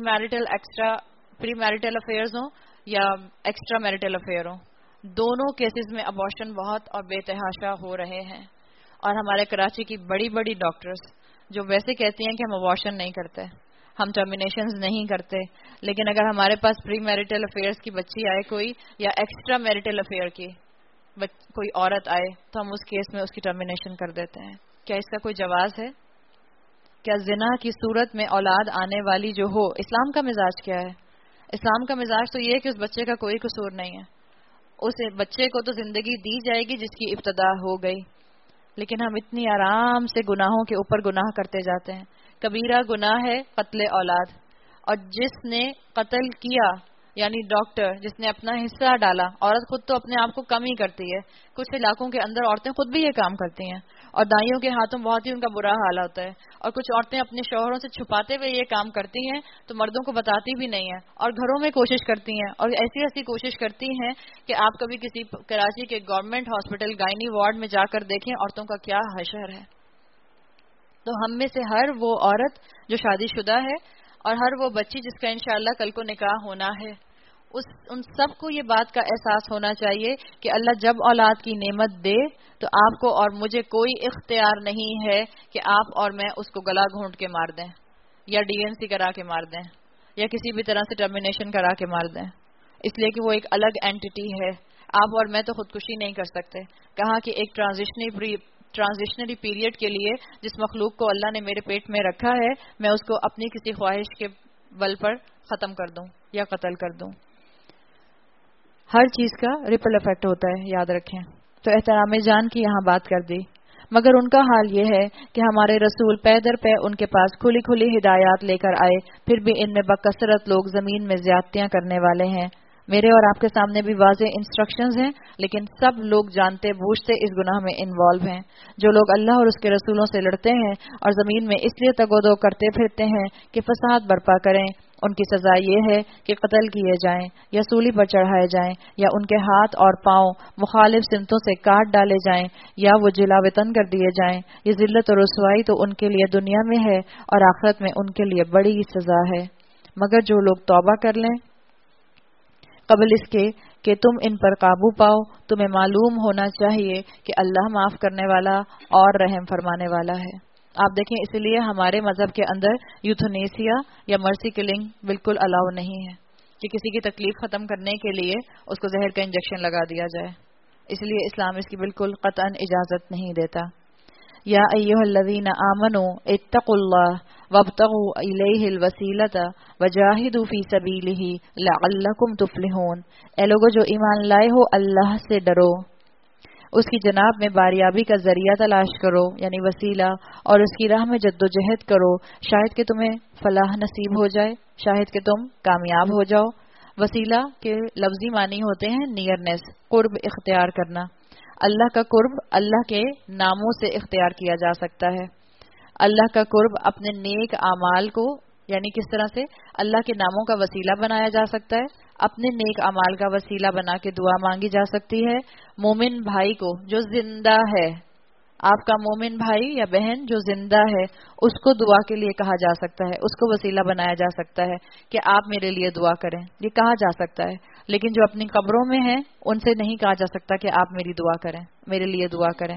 میرٹل افیئرز ہوں یا ایکسٹرا میرٹل افیئر ہوں، دونوں کیسز میں ابارشن بہت اور بے تحاشا ہو رہے ہیں۔ اور ہمارے کراچی کی بڑی بڑی ڈاکٹرز جو ویسے کہتی ہیں کہ ہم ابارشن نہیں کرتے، ہم ٹرمینیشنز نہیں کرتے، لیکن اگر ہمارے پاس پری میرٹل افیئرز کی بچی آئے کوئی، یا ایکسٹرا میرٹل افیئر کی کوئی عورت آئے، تو ہم اس کیس میں اس کی ٹرمینیشن کر دیتے ہیں۔ کیا اس کا کوئی جواز ہے؟ کیا زنا کی صورت میں اولاد آنے والی جو ہو، اسلام کا مزاج کیا ہے؟ اسلام کا مزاج تو یہ ہے کہ اس بچے کا کوئی قصور نہیں ہے، اس بچے کو تو زندگی دی جائے گی جس کی ابتدا ہو گئی، لیکن ہم اتنی آرام سے گناہوں کے اوپر گناہ کرتے جاتے ہیں۔ کبیرہ گناہ ہے قتل اولاد، اور جس نے قتل کیا یعنی ڈاکٹر جس نے اپنا حصہ ڈالا، عورت خود تو اپنے آپ کو کم ہی کرتی ہے، کچھ علاقوں کے اندر عورتیں خود بھی یہ کام کرتی ہیں اور دائیوں کے ہاتھوں بہت ہی ان کا برا حال ہوتا ہے، اور کچھ عورتیں اپنے شوہروں سے چھپاتے ہوئے یہ کام کرتی ہیں تو مردوں کو بتاتی بھی نہیں ہیں اور گھروں میں کوشش کرتی ہیں، اور ایسی ایسی کوشش کرتی ہیں کہ آپ کبھی کسی کراچی کے گورنمنٹ ہاسپٹل گائنی وارڈ میں جا کر دیکھیں عورتوں کا کیا حشر ہے۔ تو ہم میں سے ہر وہ عورت جو شادی شدہ ہے اور ہر وہ بچی جس کا انشاءاللہ کل کو نکاح ہونا ہے، ان سب کو یہ بات کا احساس ہونا چاہیے کہ اللہ جب اولاد کی نعمت دے تو آپ کو اور مجھے کوئی اختیار نہیں ہے کہ آپ اور میں اس کو گلا گھونٹ کے مار دیں یا ڈی این سی کرا کے مار دیں یا کسی بھی طرح سے ٹرمینیشن کرا کے مار دیں، اس لیے کہ وہ ایک الگ اینٹی ہے۔ آپ اور میں تو خودکشی نہیں کر سکتے۔ کہا کہ ایک ٹرانزیشنری پیریڈ کے لیے جس مخلوق کو اللہ نے میرے پیٹ میں رکھا ہے میں اس کو اپنی کسی خواہش کے بل پر ختم کر دوں یا قتل کر دوں۔ ہر چیز کا ریپل ایفیکٹ ہوتا ہے، یاد رکھیں۔ تو احترام جان کی یہاں بات کر دی، مگر ان کا حال یہ ہے کہ ہمارے رسول پے در پے ان کے پاس کھلی کھلی ہدایات لے کر آئے، پھر بھی ان میں بکثرت لوگ زمین میں زیادتیاں کرنے والے ہیں۔ میرے اور آپ کے سامنے بھی واضح انسٹرکشنز ہیں، لیکن سب لوگ جانتے بوجھتے اس گناہ میں انوالو ہیں۔ جو لوگ اللہ اور اس کے رسولوں سے لڑتے ہیں اور زمین میں اس لیے تگودو کرتے پھرتے ہیں کہ فساد برپا کریں، ان کی سزا یہ ہے کہ قتل کیے جائیں یا سولی پر چڑھائے جائیں یا ان کے ہاتھ اور پاؤں مخالف سمتوں سے کاٹ ڈالے جائیں یا وہ جلا وطن کر دیے جائیں۔ یہ ذلت اور رسوائی تو ان کے لیے دنیا میں ہے اور آخرت میں ان کے لیے بڑی سزا ہے۔ مگر جو لوگ توبہ کر لیں قبل اس کے کہ تم ان پر قابو پاؤ، تمہیں معلوم ہونا چاہیے کہ اللہ معاف کرنے والا اور رحم فرمانے والا ہے۔ آپ دیکھیں، اس لیے ہمارے مذہب کے اندر یوتھنیسیا یا مرسی کلنگ بالکل الاؤ نہیں ہے کہ کسی کی تکلیف ختم کرنے کے لیے اس کو زہر کا انجیکشن لگا دیا جائے، اس لیے اسلام اس کی بالکل قطعاً اجازت نہیں دیتا۔ یا ایھا الذین آمنوا اتقوا اللہ وابتغوا الیہ الوسیلۃ وجاہدوا فی سبیلہ لعلکم تفلحون، اے لوگو جو ایمان لائے ہو اللہ سے ڈرو، اس کی جناب میں باریابی کا ذریعہ تلاش کرو یعنی وسیلہ، اور اس کی راہ میں جد و جہد کرو، شاید کہ تمہیں فلاح نصیب ہو جائے، شاید کہ تم کامیاب ہو جاؤ۔ وسیلہ کے لفظی معنی ہوتے ہیں نیئرنیس، قرب اختیار کرنا۔ اللہ کا قرب اللہ کے ناموں سے اختیار کیا جا سکتا ہے۔ اللہ کا قرب اپنے نیک اعمال کو یعنی کس طرح سے اللہ کے ناموں کا وسیلہ بنایا جا سکتا ہے، اپنے نیک اعمال کا وسیلہ بنا کے دعا مانگی جا سکتی ہے۔ مومن بھائی کو جو زندہ ہے، آپ کا مومن بھائی یا بہن جو زندہ ہے، اس کو دعا کے لیے کہا جا سکتا ہے، اس کو وسیلہ بنایا جا سکتا ہے کہ آپ میرے لیے دعا کریں، یہ کہا جا سکتا ہے۔ لیکن جو اپنی قبروں میں ہیں ان سے نہیں کہا جا سکتا کہ آپ میری دعا کریں، میرے لیے دعا کریں۔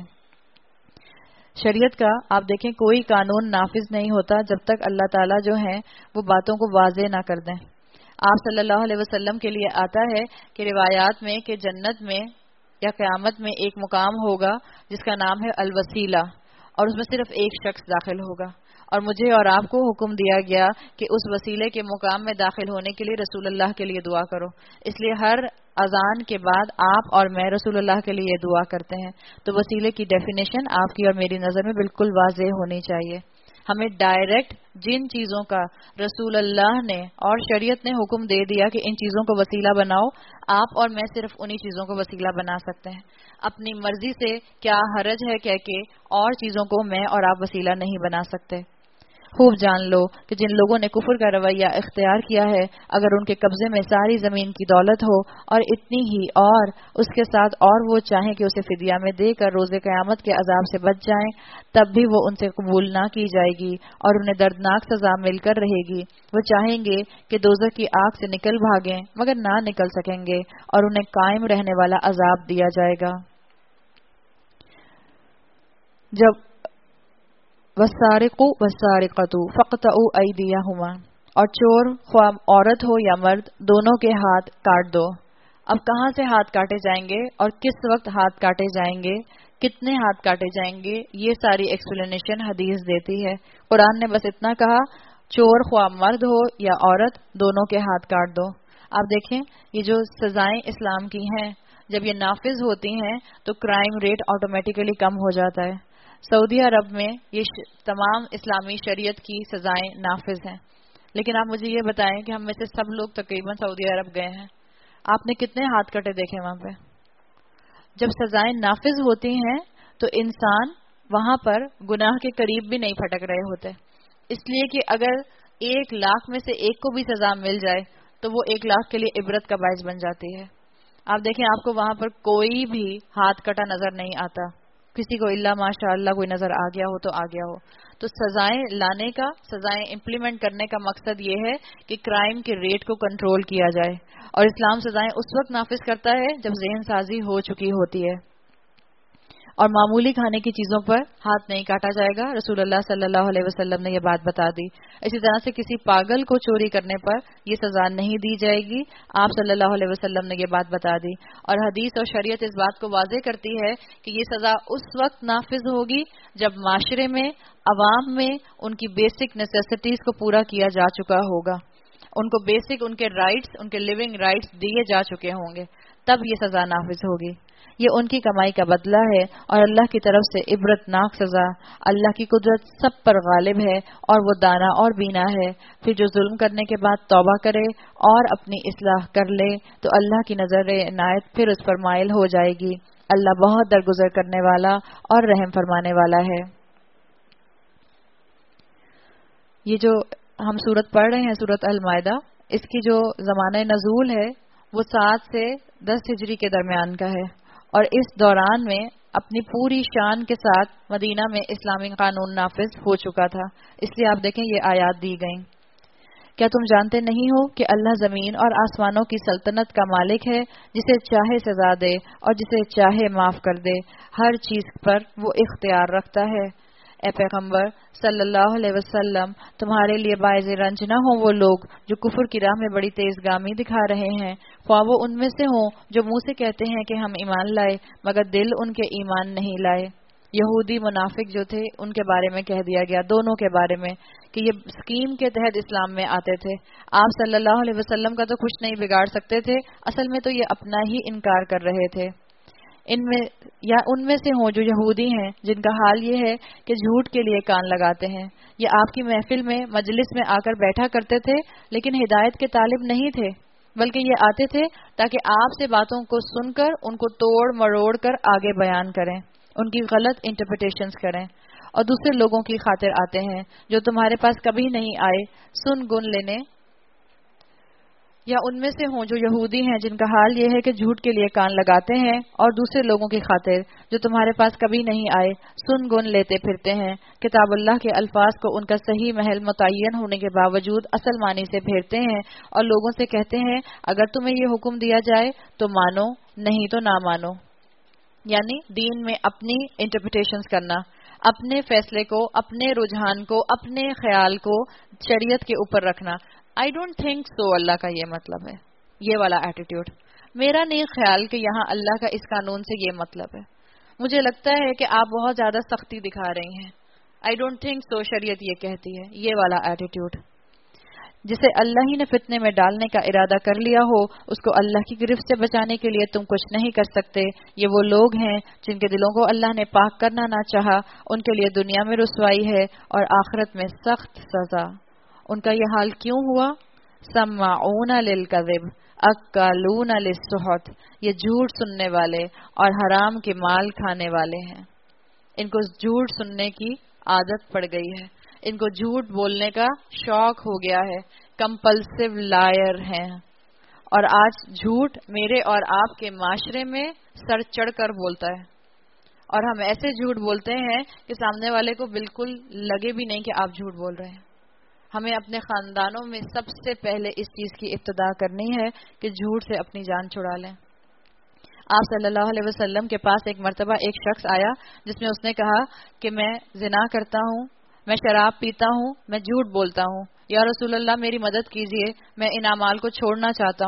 شریعت کا آپ دیکھیں کوئی قانون نافذ نہیں ہوتا جب تک اللہ تعالیٰ جو ہیں وہ باتوں کو واضح نہ کر دیں۔ آپ صلی اللہ علیہ وسلم کے لیے آتا ہے کہ روایات میں کہ جنت میں یا قیامت میں ایک مقام ہوگا جس کا نام ہے الوسیلہ، اور اس میں صرف ایک شخص داخل ہوگا، اور مجھے اور آپ کو حکم دیا گیا کہ اس وسیلے کے مقام میں داخل ہونے کے لیے رسول اللہ کے لیے دعا کرو، اس لیے ہر اذان کے بعد آپ اور میں رسول اللہ کے لیے دعا کرتے ہیں۔ تو وسیلے کی ڈیفینیشن آپ کی اور میری نظر میں بالکل واضح ہونی چاہیے۔ ہمیں ڈائریکٹ جن چیزوں کا رسول اللہ نے اور شریعت نے حکم دے دیا کہ ان چیزوں کو وسیلہ بناؤ، آپ اور میں صرف انہی چیزوں کو وسیلہ بنا سکتے ہیں۔ اپنی مرضی سے کیا حرج ہے کہہ کے اور چیزوں کو میں اور آپ وسیلہ نہیں بنا سکتے۔ خوب جان لو کہ جن لوگوں نے کفر کا رویہ اختیار کیا ہے، اگر ان کے قبضے میں ساری زمین کی دولت ہو اور اتنی ہی اور اس کے ساتھ اور وہ چاہیں کہ اسے فدیہ میں دے کر روز قیامت کے عذاب سے بچ جائیں، تب بھی وہ ان سے قبول نہ کی جائے گی اور انہیں دردناک سزا مل کر رہے گی۔ وہ چاہیں گے کہ دوزخ کی آگ سے نکل بھاگیں مگر نہ نکل سکیں گے، اور انہیں قائم رہنے والا عذاب دیا جائے گا۔ جب وَالسَّارِقُ وَالسَّارِقَةُ فَاقْطَعُوا أَيْدِيَهُمَا، اور چور خواہ عورت ہو یا مرد دونوں کے ہاتھ کاٹ دو۔ اب کہاں سے ہاتھ کاٹے جائیں گے اور کس وقت ہاتھ کاٹے جائیں گے؟ کتنے ہاتھ کاٹے جائیں گے، یہ ساری ایکسپلینیشن حدیث دیتی ہے۔ قرآن نے بس اتنا کہا چور خواہ مرد ہو یا عورت دونوں کے ہاتھ کاٹ دو۔ آپ دیکھیں یہ جو سزائیں اسلام کی ہیں جب یہ نافذ ہوتی ہیں تو کرائم ریٹ آٹومیٹیکلی کم ہو جاتا ہے۔ سعودی عرب میں یہ تمام اسلامی شریعت کی سزائیں نافذ ہیں، لیکن آپ مجھے یہ بتائیں کہ ہم میں سے سب لوگ تقریباً سعودی عرب گئے ہیں، آپ نے کتنے ہاتھ کٹے دیکھے وہاں پہ؟ جب سزائیں نافذ ہوتی ہیں تو انسان وہاں پر گناہ کے قریب بھی نہیں پھٹک رہے ہوتے، اس لیے کہ اگر 1,00,000 میں سے ایک کو بھی سزا مل جائے تو وہ 1,00,000 کے لیے عبرت کا باعث بن جاتی ہے۔ آپ دیکھیں آپ کو وہاں پر کوئی بھی ہاتھ کٹا نظر نہیں آتا، کسی کو الا ماشاء اللہ کوئی نظر آ گیا ہو تو آ گیا ہو۔ تو سزائیں لانے کا، سزائیں امپلیمنٹ کرنے کا مقصد یہ ہے کہ کرائم کے ریٹ کو کنٹرول کیا جائے، اور اسلام سزائیں اس وقت نافذ کرتا ہے جب ذہن سازی ہو چکی ہوتی ہے، اور معمولی کھانے کی چیزوں پر ہاتھ نہیں کاٹا جائے گا۔ رسول اللہ صلی اللہ علیہ وسلم نے یہ بات بتا دی۔ اسی طرح سے کسی پاگل کو چوری کرنے پر یہ سزا نہیں دی جائے گی، آپ صلی اللہ علیہ وسلم نے یہ بات بتا دی، اور حدیث اور شریعت اس بات کو واضح کرتی ہے کہ یہ سزا اس وقت نافذ ہوگی جب معاشرے میں، عوام میں ان کی بیسک نیسیسٹیز کو پورا کیا جا چکا ہوگا، ان کو بیسک ان کے رائٹس، ان کے لیونگ رائٹس دیے جا چکے ہوں گے، تب یہ سزا نافذ ہوگی۔ یہ ان کی کمائی کا بدلہ ہے، اور اللہ کی طرف سے عبرت ناک سزا۔ اللہ کی قدرت سب پر غالب ہے اور وہ دانا اور بینا ہے۔ پھر جو ظلم کرنے کے بعد توبہ کرے اور اپنی اصلاح کر لے تو اللہ کی نظر عنایت پھر اس پر مائل ہو جائے گی۔ اللہ بہت درگزر کرنے والا اور رحم فرمانے والا ہے۔ یہ جو ہم سورت پڑھ رہے ہیں، سورت المائدہ، اس کی جو زمانہ نزول ہے وہ 7 سے 10 ہجری کے درمیان کا ہے، اور اس دوران میں اپنی پوری شان کے ساتھ مدینہ میں اسلامی قانون نافذ ہو چکا تھا، اس لیے آپ دیکھیں یہ آیات دی گئیں۔ کیا تم جانتے نہیں ہو کہ اللہ زمین اور آسمانوں کی سلطنت کا مالک ہے، جسے چاہے سزا دے اور جسے چاہے معاف کر دے، ہر چیز پر وہ اختیار رکھتا ہے۔ اے پیغمبر صلی اللہ علیہ وسلم، تمہارے لیے باعث رنج نہ ہوں وہ لوگ جو کفر کی راہ میں بڑی تیز گامی دکھا رہے ہیں، خواہ وہ ان میں سے ہوں جو منہ سے کہتے ہیں کہ ہم ایمان لائے مگر دل ان کے ایمان نہیں لائے۔ یہودی منافق جو تھے ان کے بارے میں کہہ دیا گیا، دونوں کے بارے میں، کہ یہ اسکیم کے تحت اسلام میں آتے تھے، آپ صلی اللہ علیہ وسلم کا تو کچھ نہیں بگاڑ سکتے تھے، اصل میں تو یہ اپنا ہی انکار کر رہے تھے۔ ان میں سے ہوں جو یہودی ہیں جن کا حال یہ ہے کہ جھوٹ کے لیے کان لگاتے ہیں، یہ آپ کی محفل میں، مجلس میں آ کر بیٹھا کرتے تھے لیکن ہدایت کے طالب نہیں تھے، بلکہ یہ آتے تھے تاکہ آپ سے باتوں کو سن کر ان کو توڑ مروڑ کر آگے بیان کریں، ان کی غلط انٹرپریٹیشنز کریں، اور دوسرے لوگوں کی خاطر آتے ہیں جو تمہارے پاس کبھی نہیں آئے سن گن لینے۔ یا ان میں سے ہوں جو یہودی ہیں جن کا حال یہ ہے کہ جھوٹ کے لیے کان لگاتے ہیں اور دوسرے لوگوں کی خاطر جو تمہارے پاس کبھی نہیں آئے سن گن لیتے پھرتے ہیں، کتاب اللہ کے الفاظ کو ان کا صحیح محل متعین ہونے کے باوجود اصل معنی سے پھیرتے ہیں، اور لوگوں سے کہتے ہیں اگر تمہیں یہ حکم دیا جائے تو مانو، نہیں تو نہ مانو۔ یعنی دین میں اپنی انٹرپریٹیشنز کرنا، اپنے فیصلے کو، اپنے رجحان کو، اپنے خیال کو شریعت کے اوپر رکھنا۔ I don't think so اللہ کا یہ مطلب ہے، یہ والا ایٹیٹیوڈ، میرا نہیں خیال کہ یہاں اللہ کا اس قانون سے یہ مطلب ہے، مجھے لگتا ہے کہ آپ بہت زیادہ سختی دکھا رہی ہیں، I don't think so شریعت یہ کہتی ہے، یہ والا ایٹیٹیوڈ۔ جسے اللہ ہی نے فتنے میں ڈالنے کا ارادہ کر لیا ہو اس کو اللہ کی گرفت سے بچانے کے لیے تم کچھ نہیں کر سکتے۔ یہ وہ لوگ ہیں جن کے دلوں کو اللہ نے پاک کرنا نہ چاہا، ان کے لیے دنیا میں رسوائی ہے اور آخرت میں سخت سزا۔ ان کا یہ حال کیوں ہوا؟ سماعون للکذب اکالون للسحت، یہ جھوٹ سننے والے اور حرام کے مال کھانے والے ہیں۔ ان کو جھوٹ سننے کی عادت پڑ گئی ہے، ان کو جھوٹ بولنے کا شوق ہو گیا ہے، کمپلسیو لائر ہیں، اور آج جھوٹ میرے اور آپ کے معاشرے میں سر چڑھ کر بولتا ہے، اور ہم ایسے جھوٹ بولتے ہیں کہ سامنے والے کو بالکل لگے بھی نہیں کہ آپ جھوٹ بول رہے ہیں۔ ہمیں اپنے خاندانوں میں سب سے پہلے اس چیز کی ابتدا کرنی ہے کہ جھوٹ سے اپنی جان چھڑا لیں۔ آپ صلی اللہ علیہ وسلم کے پاس ایک مرتبہ ایک شخص آیا جس میں اس نے کہا کہ میں زنا کرتا ہوں، میں شراب پیتا ہوں، میں جھوٹ بولتا ہوں، یا رسول اللہ میری مدد کیجئے، میں ان اعمال کو چھوڑنا چاہتا ہوں۔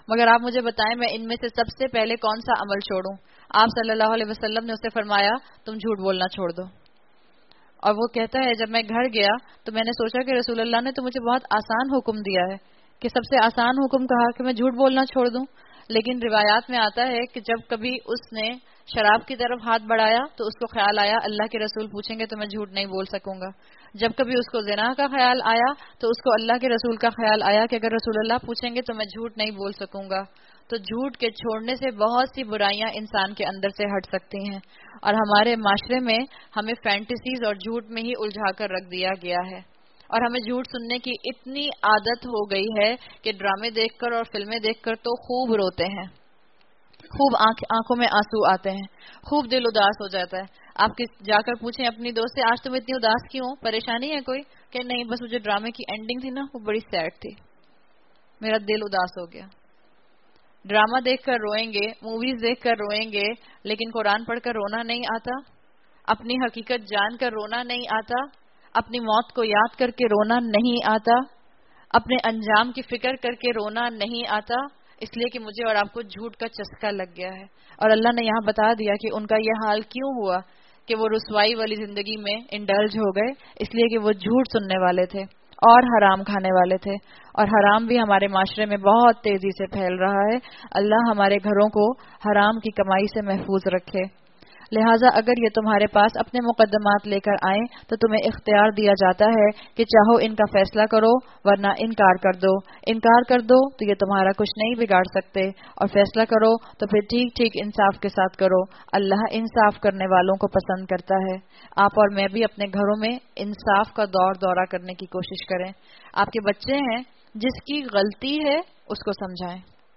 مگر آپ مجھے بتائیں میں ان میں سے سب سے پہلے کون سا عمل چھوڑوں؟ آپ صلی اللہ علیہ وسلم نے اسے فرمایا تم جھوٹ بولنا چھوڑ دو. اور وہ کہتا ہے جب میں گھر گیا تو میں نے سوچا کہ رسول اللہ نے تو مجھے بہت آسان حکم دیا ہے کہ سب سے آسان حکم کہا کہ میں جھوٹ بولنا چھوڑ دوں. لیکن روایات میں آتا ہے کہ جب کبھی اس نے شراب کی طرف ہاتھ بڑھایا تو اس کو خیال آیا اللہ کے رسول پوچھیں گے تو میں جھوٹ نہیں بول سکوں گا. جب کبھی اس کو زنا کا خیال آیا تو اس کو اللہ کے رسول کا خیال آیا کہ اگر رسول اللہ پوچھیں گے تو میں جھوٹ نہیں بول سکوں گا. تو جھوٹ کے چھوڑنے سے بہت سی برائیاں انسان کے اندر سے ہٹ سکتی ہیں. اور ہمارے معاشرے میں ہمیں فینٹیسیز اور جھوٹ میں ہی الجھا کر رکھ دیا گیا ہے. اور ہمیں جھوٹ سننے کی اتنی عادت ہو گئی ہے کہ ڈرامے دیکھ کر اور فلمیں دیکھ کر تو خوب روتے ہیں, خوب آنکھوں میں آنسو آتے ہیں, خوب دل اداس ہو جاتا ہے. آپ جا کر پوچھیں اپنی دوست سے آج تم اتنی اداس کیوں, پریشانی ہے کوئی؟ کہ نہیں بس وہ جو ڈرامے کی اینڈنگ تھی نا وہ بڑی سیڈ تھی, میرا دل اداس ہو گیا. ڈرامہ دیکھ کر روئیں گے, موویز دیکھ کر روئیں گے, لیکن قرآن پڑھ کر رونا نہیں آتا, اپنی حقیقت جان کر رونا نہیں آتا, اپنی موت کو یاد کر کے رونا نہیں آتا, اپنے انجام کی فکر کر کے رونا نہیں آتا, اس لیے کہ مجھے اور آپ کو جھوٹ کا چسکا لگ گیا ہے. اور اللہ نے یہاں بتا دیا کہ ان کا یہ حال کیوں ہوا کہ وہ رسوائی والی زندگی میں انڈلج ہو گئے, اس لیے کہ وہ جھوٹ سننے والے تھے اور حرام کھانے والے تھے. اور حرام بھی ہمارے معاشرے میں بہت تیزی سے پھیل رہا ہے. اللہ ہمارے گھروں کو حرام کی کمائی سے محفوظ رکھے. لہٰذا اگر یہ تمہارے پاس اپنے مقدمات لے کر آئیں تو تمہیں اختیار دیا جاتا ہے کہ چاہو ان کا فیصلہ کرو ورنہ انکار کر دو. انکار کر دو تو یہ تمہارا کچھ نہیں بگاڑ سکتے, اور فیصلہ کرو تو پھر ٹھیک ٹھیک انصاف کے ساتھ کرو. اللہ انصاف کرنے والوں کو پسند کرتا ہے. آپ اور میں بھی اپنے گھروں میں انصاف کا دورہ کرنے کی کوشش کریں. آپ کے بچے ہیں, جس کی غلطی ہے اس کو سمجھائیں.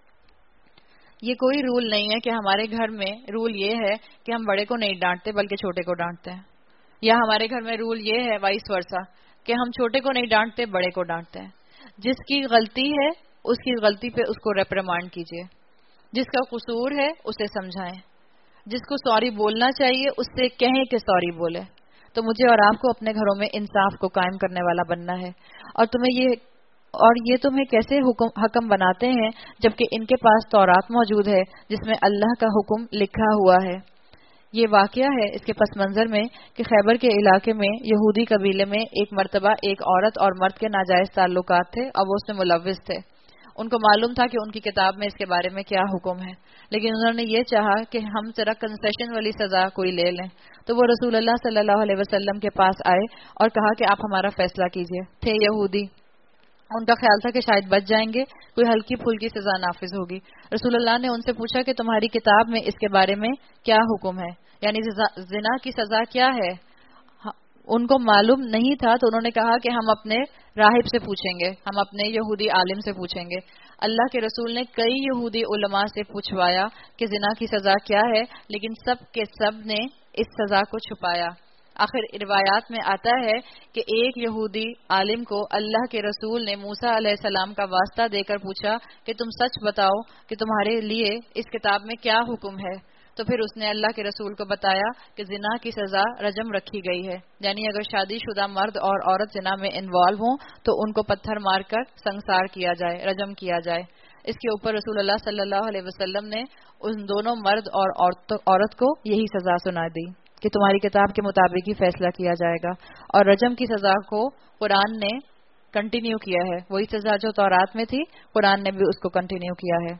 یہ کوئی رول نہیں ہے کہ ہمارے گھر میں رول یہ ہے کہ ہم بڑے کو نہیں ڈانٹتے بلکہ چھوٹے کو ڈانٹتے ہیں, یا ہمارے گھر میں رول یہ ہے وائس ورسا کہ ہم چھوٹے کو نہیں ڈانٹتے بڑے کو ڈانٹتے ہیں. جس کی غلطی ہے اس کی غلطی پہ اس کو ریپریمانڈ کیجیے, جس کا قصور ہے اسے سمجھائیں, جس کو سوری بولنا چاہیے اس سے کہیں کہ سوری بولے. تو مجھے اور آپ کو اپنے گھروں میں انصاف کو قائم کرنے والا بننا ہے. اور یہ تمہیں کیسے حکم بناتے ہیں جبکہ ان کے پاس تورات موجود ہے جس میں اللہ کا حکم لکھا ہوا ہے. یہ واقعہ ہے اس کے پس منظر میں کہ خیبر کے علاقے میں یہودی قبیلے میں ایک مرتبہ ایک عورت اور مرد کے ناجائز تعلقات تھے اور وہ اس میں ملوث تھے. ان کو معلوم تھا کہ ان کی کتاب میں اس کے بارے میں کیا حکم ہے, لیکن انہوں نے یہ چاہا کہ ہم ذرا کنسیشن والی سزا کوئی لے لیں. تو وہ رسول اللہ صلی اللہ علیہ وسلم کے پاس آئے اور کہا کہ آپ ہمارا فیصلہ کیجیے. تھے یہودی, ان کا خیال تھا کہ شاید بچ جائیں گے, کوئی ہلکی پھلکی سزا نافذ ہوگی. رسول اللہ نے ان سے پوچھا کہ تمہاری کتاب میں اس کے بارے میں کیا حکم ہے, یعنی زنا کی سزا کیا ہے. ان کو معلوم نہیں تھا تو انہوں نے کہا کہ ہم اپنے راہب سے پوچھیں گے, ہم اپنے یہودی عالم سے پوچھیں گے. اللہ کے رسول نے کئی یہودی علماء سے پوچھوایا کہ زنا کی سزا کیا ہے, لیکن سب کے سب نے اس سزا کو چھپایا. آخر روایات میں آتا ہے کہ ایک یہودی عالم کو اللہ کے رسول نے موسیٰ علیہ السلام کا واسطہ دے کر پوچھا کہ تم سچ بتاؤ کہ تمہارے لیے اس کتاب میں کیا حکم ہے. تو پھر اس نے اللہ کے رسول کو بتایا کہ زنا کی سزا رجم رکھی گئی ہے, یعنی اگر شادی شدہ مرد اور عورت زنا میں انوالو ہوں تو ان کو پتھر مار کر سنسار کیا جائے, رجم کیا جائے. اس کے اوپر رسول اللہ صلی اللہ علیہ وسلم نے ان دونوں مرد اور عورت کو یہی سزا سنا دی کہ تمہاری کتاب کے مطابق ہی فیصلہ کیا جائے گا. اور رجم کی سزا کو قرآن نے کنٹینیو کیا ہے, وہی سزا جو تورات میں تھی قرآن نے بھی اس کو کنٹینیو کیا ہے,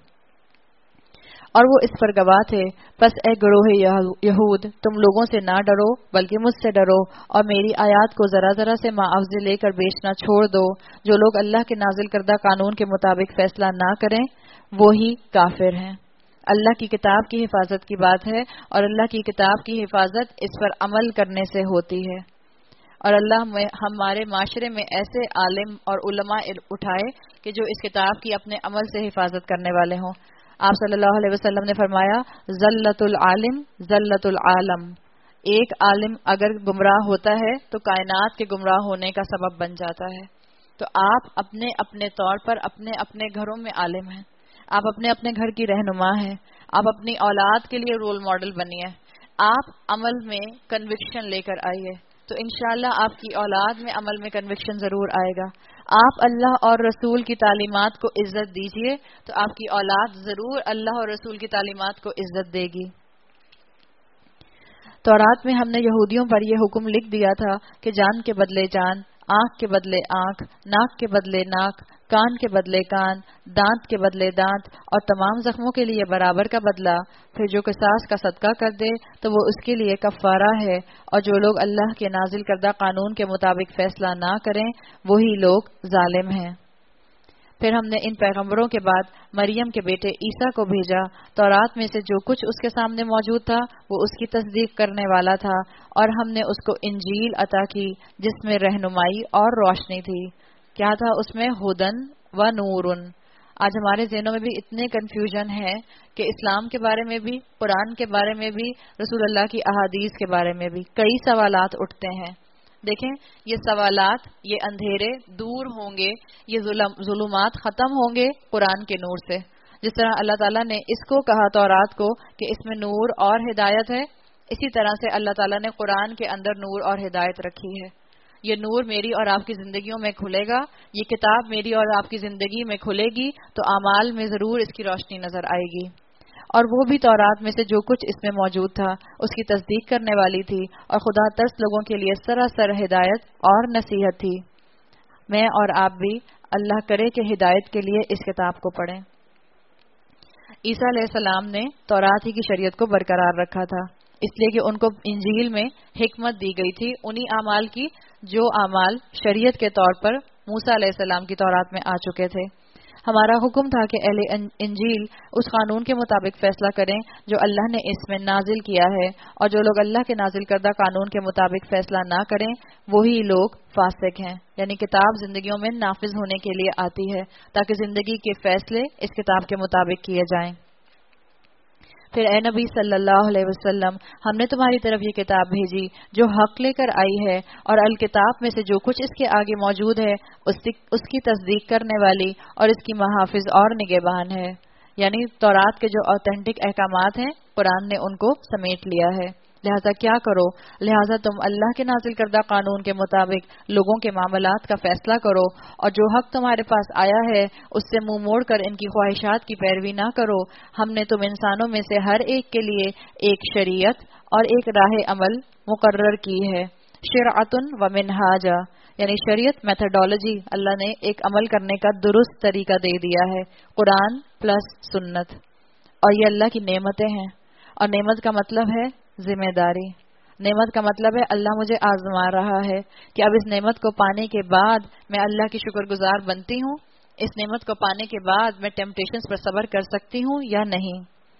اور وہ اس پر گواہ تھے. پس اے گروہ یہود, تم لوگوں سے نہ ڈرو بلکہ مجھ سے ڈرو, اور میری آیات کو ذرا ذرا سے معاوضے لے کر بیچنا چھوڑ دو. جو لوگ اللہ کے نازل کردہ قانون کے مطابق فیصلہ نہ کریں وہی کافر ہیں. اللہ کی کتاب کی حفاظت کی بات ہے, اور اللہ کی کتاب کی حفاظت اس پر عمل کرنے سے ہوتی ہے. اور اللہ ہمارے معاشرے میں ایسے عالم اور علماء اٹھائے کہ جو اس کتاب کی اپنے عمل سے حفاظت کرنے والے ہوں. آپ صلی اللہ علیہ وسلم نے فرمایا ذلت العالم ذلت العالم, ایک عالم اگر گمراہ ہوتا ہے تو کائنات کے گمراہ ہونے کا سبب بن جاتا ہے. تو آپ اپنے اپنے طور پر اپنے اپنے گھروں میں عالم ہیں, آپ اپنے اپنے گھر کی رہنما ہیں, آپ اپنی اولاد کے لیے رول ماڈل بنیے. آپ عمل میں کنوکشن لے کر آئیے تو انشاءاللہ آپ کی اولاد میں عمل میں کنوکشن ضرور آئے گا. آپ اللہ اور رسول کی تعلیمات کو عزت دیجئے تو آپ کی اولاد ضرور اللہ اور رسول کی تعلیمات کو عزت دے گی۔ تورات میں ہم نے یہودیوں پر یہ حکم لکھ دیا تھا کہ جان کے بدلے جان، آنکھ کے بدلے آنکھ، ناک کے بدلے ناک، کان کے بدلے کان، دانت کے بدلے دانت اور تمام زخموں کے لیے برابر کا بدلہ۔ پھر جو قصاص کا صدقہ کر دے تو وہ اس کے لیے کفارہ ہے، اور جو لوگ اللہ کے نازل کردہ قانون کے مطابق فیصلہ نہ کریں وہی لوگ ظالم ہیں۔ پھر ہم نے ان پیغمبروں کے بعد مریم کے بیٹے عیسیٰ کو بھیجا۔ تورات میں سے جو کچھ اس کے سامنے موجود تھا وہ اس کی تصدیق کرنے والا تھا، اور ہم نے اس کو انجیل عطا کی جس میں رہنمائی اور روشنی تھی۔ کیا تھا اس میں؟ ہدن و نورن۔ آج ہمارے ذہنوں میں بھی اتنے کنفیوژن ہے کہ اسلام کے بارے میں بھی، قرآن کے بارے میں بھی، رسول اللہ کی احادیث کے بارے میں بھی کئی سوالات اٹھتے ہیں۔ دیکھیں، یہ سوالات، یہ اندھیرے دور ہوں گے، یہ ظلمات ختم ہوں گے قرآن کے نور سے۔ جس طرح اللہ تعالیٰ نے اس کو کہا تورات کو کہ اس میں نور اور ہدایت ہے، اسی طرح سے اللہ تعالیٰ نے قرآن کے اندر نور اور ہدایت رکھی ہے۔ یہ نور میری اور آپ کی زندگیوں میں کھلے گا، یہ کتاب میری اور آپ کی زندگی میں کھلے گی تو اعمال میں ضرور اس کی روشنی نظر آئے گی۔ اور وہ بھی تورات میں سے جو کچھ اس میں موجود تھا اس کی تصدیق کرنے والی تھی، اور خدا ترس لوگوں کے لیے سراسر ہدایت اور نصیحت تھی۔ میں اور آپ بھی اللہ کرے کہ ہدایت کے لیے اس کتاب کو پڑھیں۔ عیسیٰ علیہ السلام نے تورات ہی کی شریعت کو برقرار رکھا تھا، اس لیے کہ ان کو انجیل میں حکمت دی گئی تھی انہی اعمال کی جو اعمال شریعت کے طور پر موسیٰ علیہ السلام کی تورات میں آ چکے تھے۔ ہمارا حکم تھا کہ اہل انجیل اس قانون کے مطابق فیصلہ کریں جو اللہ نے اس میں نازل کیا ہے، اور جو لوگ اللہ کے نازل کردہ قانون کے مطابق فیصلہ نہ کریں وہی لوگ فاسق ہیں۔ یعنی کتاب زندگیوں میں نافذ ہونے کے لیے آتی ہے تاکہ زندگی کے فیصلے اس کتاب کے مطابق کیے جائیں۔ پھر اے نبی صلی اللہ علیہ وسلم، ہم نے تمہاری طرف یہ کتاب بھیجی جو حق لے کر آئی ہے، اور الکتاب میں سے جو کچھ اس کے آگے موجود ہے اس کی تصدیق کرنے والی اور اس کی محافظ اور نگہبان ہے۔ یعنی تورات کے جو اوتھینٹک احکامات ہیں قرآن نے ان کو سمیٹ لیا ہے۔ لہٰذا کیا کرو؟ لہٰذا تم اللہ کے نازل کردہ قانون کے مطابق لوگوں کے معاملات کا فیصلہ کرو، اور جو حق تمہارے پاس آیا ہے اس سے منہ موڑ کر ان کی خواہشات کی پیروی نہ کرو۔ ہم نے تم انسانوں میں سے ہر ایک کے لیے ایک شریعت اور ایک راہ عمل مقرر کی ہے۔ شرعۃ و منہاجا، یعنی شریعت، میتھڈالوجی، اللہ نے ایک عمل کرنے کا درست طریقہ دے دیا ہے، قرآن پلس سنت۔ اور یہ اللہ کی نعمتیں ہیں، اور نعمت کا مطلب ہے ذمہ داری۔ نعمت کا مطلب ہے اللہ مجھے آزما رہا ہے کہ اب اس نعمت کو پانے کے بعد میں اللہ کی شکر گزار بنتی ہوں، اس نعمت کو پانے کے بعد میں ٹیمپٹیشنز پر صبر کر سکتی ہوں یا نہیں۔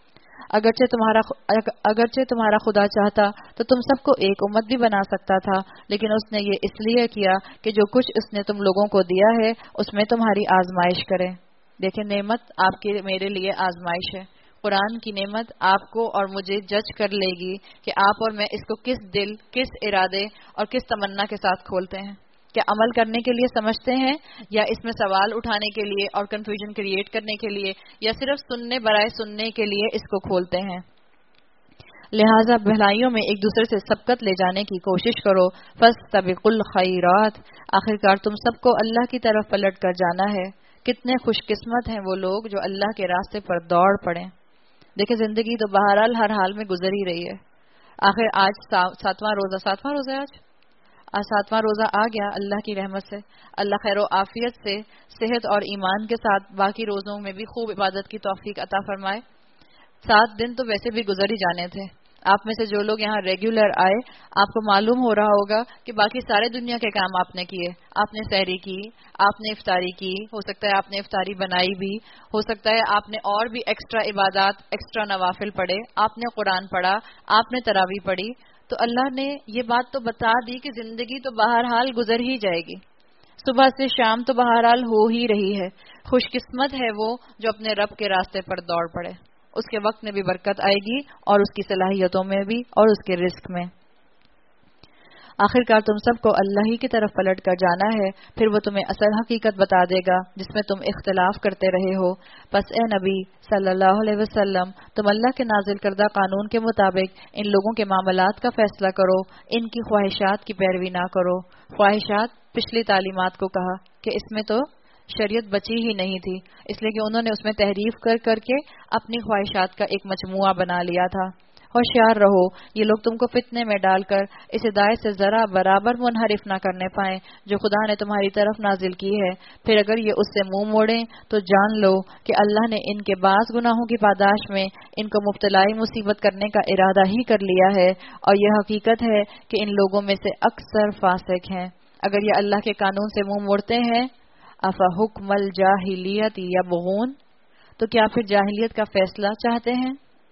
اگرچہ تمہارا خدا چاہتا تو تم سب کو ایک امت بھی بنا سکتا تھا، لیکن اس نے یہ اس لیے کیا کہ جو کچھ اس نے تم لوگوں کو دیا ہے اس میں تمہاری آزمائش کرے۔ دیکھیں، نعمت آپ کے میرے لیے آزمائش ہے۔ قرآن کی نعمت آپ کو اور مجھے جج کر لے گی کہ آپ اور میں اس کو کس دل، کس ارادے اور کس تمنا کے ساتھ کھولتے ہیں۔ کیا عمل کرنے کے لیے سمجھتے ہیں، یا اس میں سوال اٹھانے کے لیے اور کنفیوژن کریٹ کرنے کے لیے، یا صرف سننے برائے سننے کے لیے اس کو کھولتے ہیں؟ لہٰذا بھلائیوں میں ایک دوسرے سے سبقت لے جانے کی کوشش کرو۔ فاستبقوا الخیرات، آخرکار تم سب کو اللہ کی طرف پلٹ کر جانا ہے۔ کتنے خوش قسمت ہیں وہ لوگ جو اللہ کے راستے پر دوڑ پڑیں۔ دیکھیں، زندگی تو بہرحال ہر حال میں گزر ہی رہی ہے۔ آخر آج ساتواں روزہ ہے، آج ساتواں روزہ آ گیا اللہ کی رحمت سے۔ اللہ خیر و عافیت سے، صحت اور ایمان کے ساتھ باقی روزوں میں بھی خوب عبادت کی توفیق عطا فرمائے۔ 7 دن تو ویسے بھی گزر ہی جانے تھے۔ آپ میں سے جو لوگ یہاں ریگولر آئے، آپ کو معلوم ہو رہا ہوگا کہ باقی سارے دنیا کے کام آپ نے کیے۔ آپ نے سحری کی، آپ نے افطاری کی، ہو سکتا ہے آپ نے افطاری بنائی بھی، ہو سکتا ہے آپ نے اور بھی ایکسٹرا عبادات، ایکسٹرا نوافل پڑھے، آپ نے قرآن پڑھا، آپ نے تراویح پڑھی۔ تو اللہ نے یہ بات تو بتا دی کہ زندگی تو بہرحال گزر ہی جائے گی، صبح سے شام تو بہرحال ہو ہی رہی ہے۔ خوش قسمت ہے وہ جو اپنے رب کے راستے پر دوڑ پڑے، اس کے وقت میں بھی برکت آئے گی اور اس کی صلاحیتوں میں بھی اور اس کے رزق میں۔ آخرکار تم سب کو اللہ ہی کی طرف پلٹ کر جانا ہے، پھر وہ تمہیں اصل حقیقت بتا دے گا جس میں تم اختلاف کرتے رہے ہو۔ پس اے نبی صلی اللہ علیہ وسلم، تم اللہ کے نازل کردہ قانون کے مطابق ان لوگوں کے معاملات کا فیصلہ کرو، ان کی خواہشات کی پیروی نہ کرو۔ خواہشات پچھلی تعلیمات کو کہا کہ اس میں تو شریعت بچی ہی نہیں تھی، اس لیے کہ انہوں نے اس میں تحریف کر کے اپنی خواہشات کا ایک مجموعہ بنا لیا تھا۔ ہوشیار رہو، یہ لوگ تم کو فتنے میں ڈال کر اس ہدایت سے ذرا برابر منحرف نہ کرنے پائیں جو خدا نے تمہاری طرف نازل کی ہے، پھر اگر یہ اس سے منہ موڑیں تو جان لو کہ اللہ نے ان کے بعض گناہوں کی پاداش میں ان کو مبتلائی مصیبت کرنے کا ارادہ ہی کر لیا ہے، اور یہ حقیقت ہے کہ ان لوگوں میں سے اکثر فاسق ہیں۔ اگر یہ اللہ کے قانون سے منہ موڑتے ہیں، افحکم الجاہلیت یبغون، تو کیا پھر جاہلیت کا فیصلہ چاہتے ہیں؟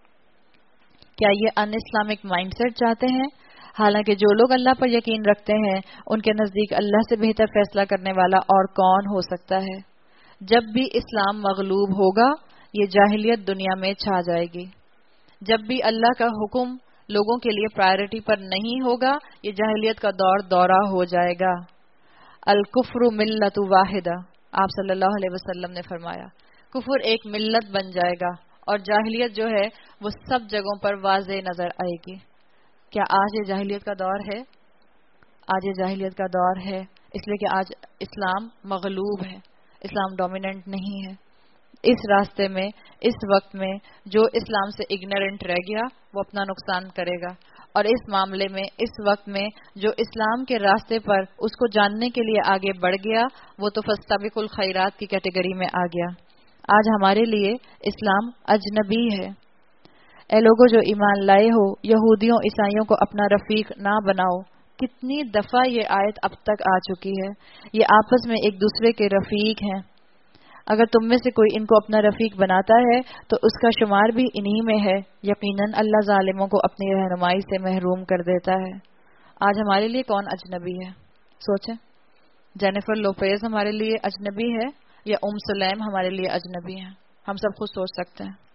کیا یہ ان اسلامک مائنڈ سیٹ چاہتے ہیں؟ حالانکہ جو لوگ اللہ پر یقین رکھتے ہیں ان کے نزدیک اللہ سے بہتر فیصلہ کرنے والا اور کون ہو سکتا ہے؟ جب بھی اسلام مغلوب ہوگا یہ جاہلیت دنیا میں چھا جائے گی۔ جب بھی اللہ کا حکم لوگوں کے لیے پرائرٹی پر نہیں ہوگا یہ جاہلیت کا دورہ ہو جائے گا۔ الکفر ملت واحدہ، آپ صلی اللہ علیہ وسلم نے فرمایا کفر ایک ملت بن جائے گا اور جاہلیت جو ہے وہ سب جگہوں پر واضح نظر آئے گی۔ کیا آج یہ جاہلیت کا دور ہے؟ آج یہ جاہلیت کا دور ہے، اس لیے کہ آج اسلام مغلوب ہے، اسلام ڈومیننٹ نہیں ہے۔ اس راستے میں اس وقت میں جو اسلام سے اگنورنٹ رہ گیا وہ اپنا نقصان کرے گا، اور اس معاملے میں اس وقت میں جو اسلام کے راستے پر اس کو جاننے کے لیے آگے بڑھ گیا وہ تو فاستبقوا الخیرات کی کیٹیگری میں آ گیا۔ آج ہمارے لیے اسلام اجنبی ہے۔ اے لوگوں جو ایمان لائے ہو، یہودیوں عیسائیوں کو اپنا رفیق نہ بناؤ۔ کتنی دفعہ یہ آیت اب تک آ چکی ہے، یہ آپس میں ایک دوسرے کے رفیق ہیں۔ اگر تم میں سے کوئی ان کو اپنا رفیق بناتا ہے تو اس کا شمار بھی انہی میں ہے، یقیناً اللہ ظالموں کو اپنی رہنمائی سے محروم کر دیتا ہے۔ آج ہمارے لیے کون اجنبی ہے؟ سوچیں، جینیفر لوپیز ہمارے لیے اجنبی ہے یا سلیم ہمارے لیے اجنبی ہیں؟ ہم سب خود سوچ سکتے ہیں۔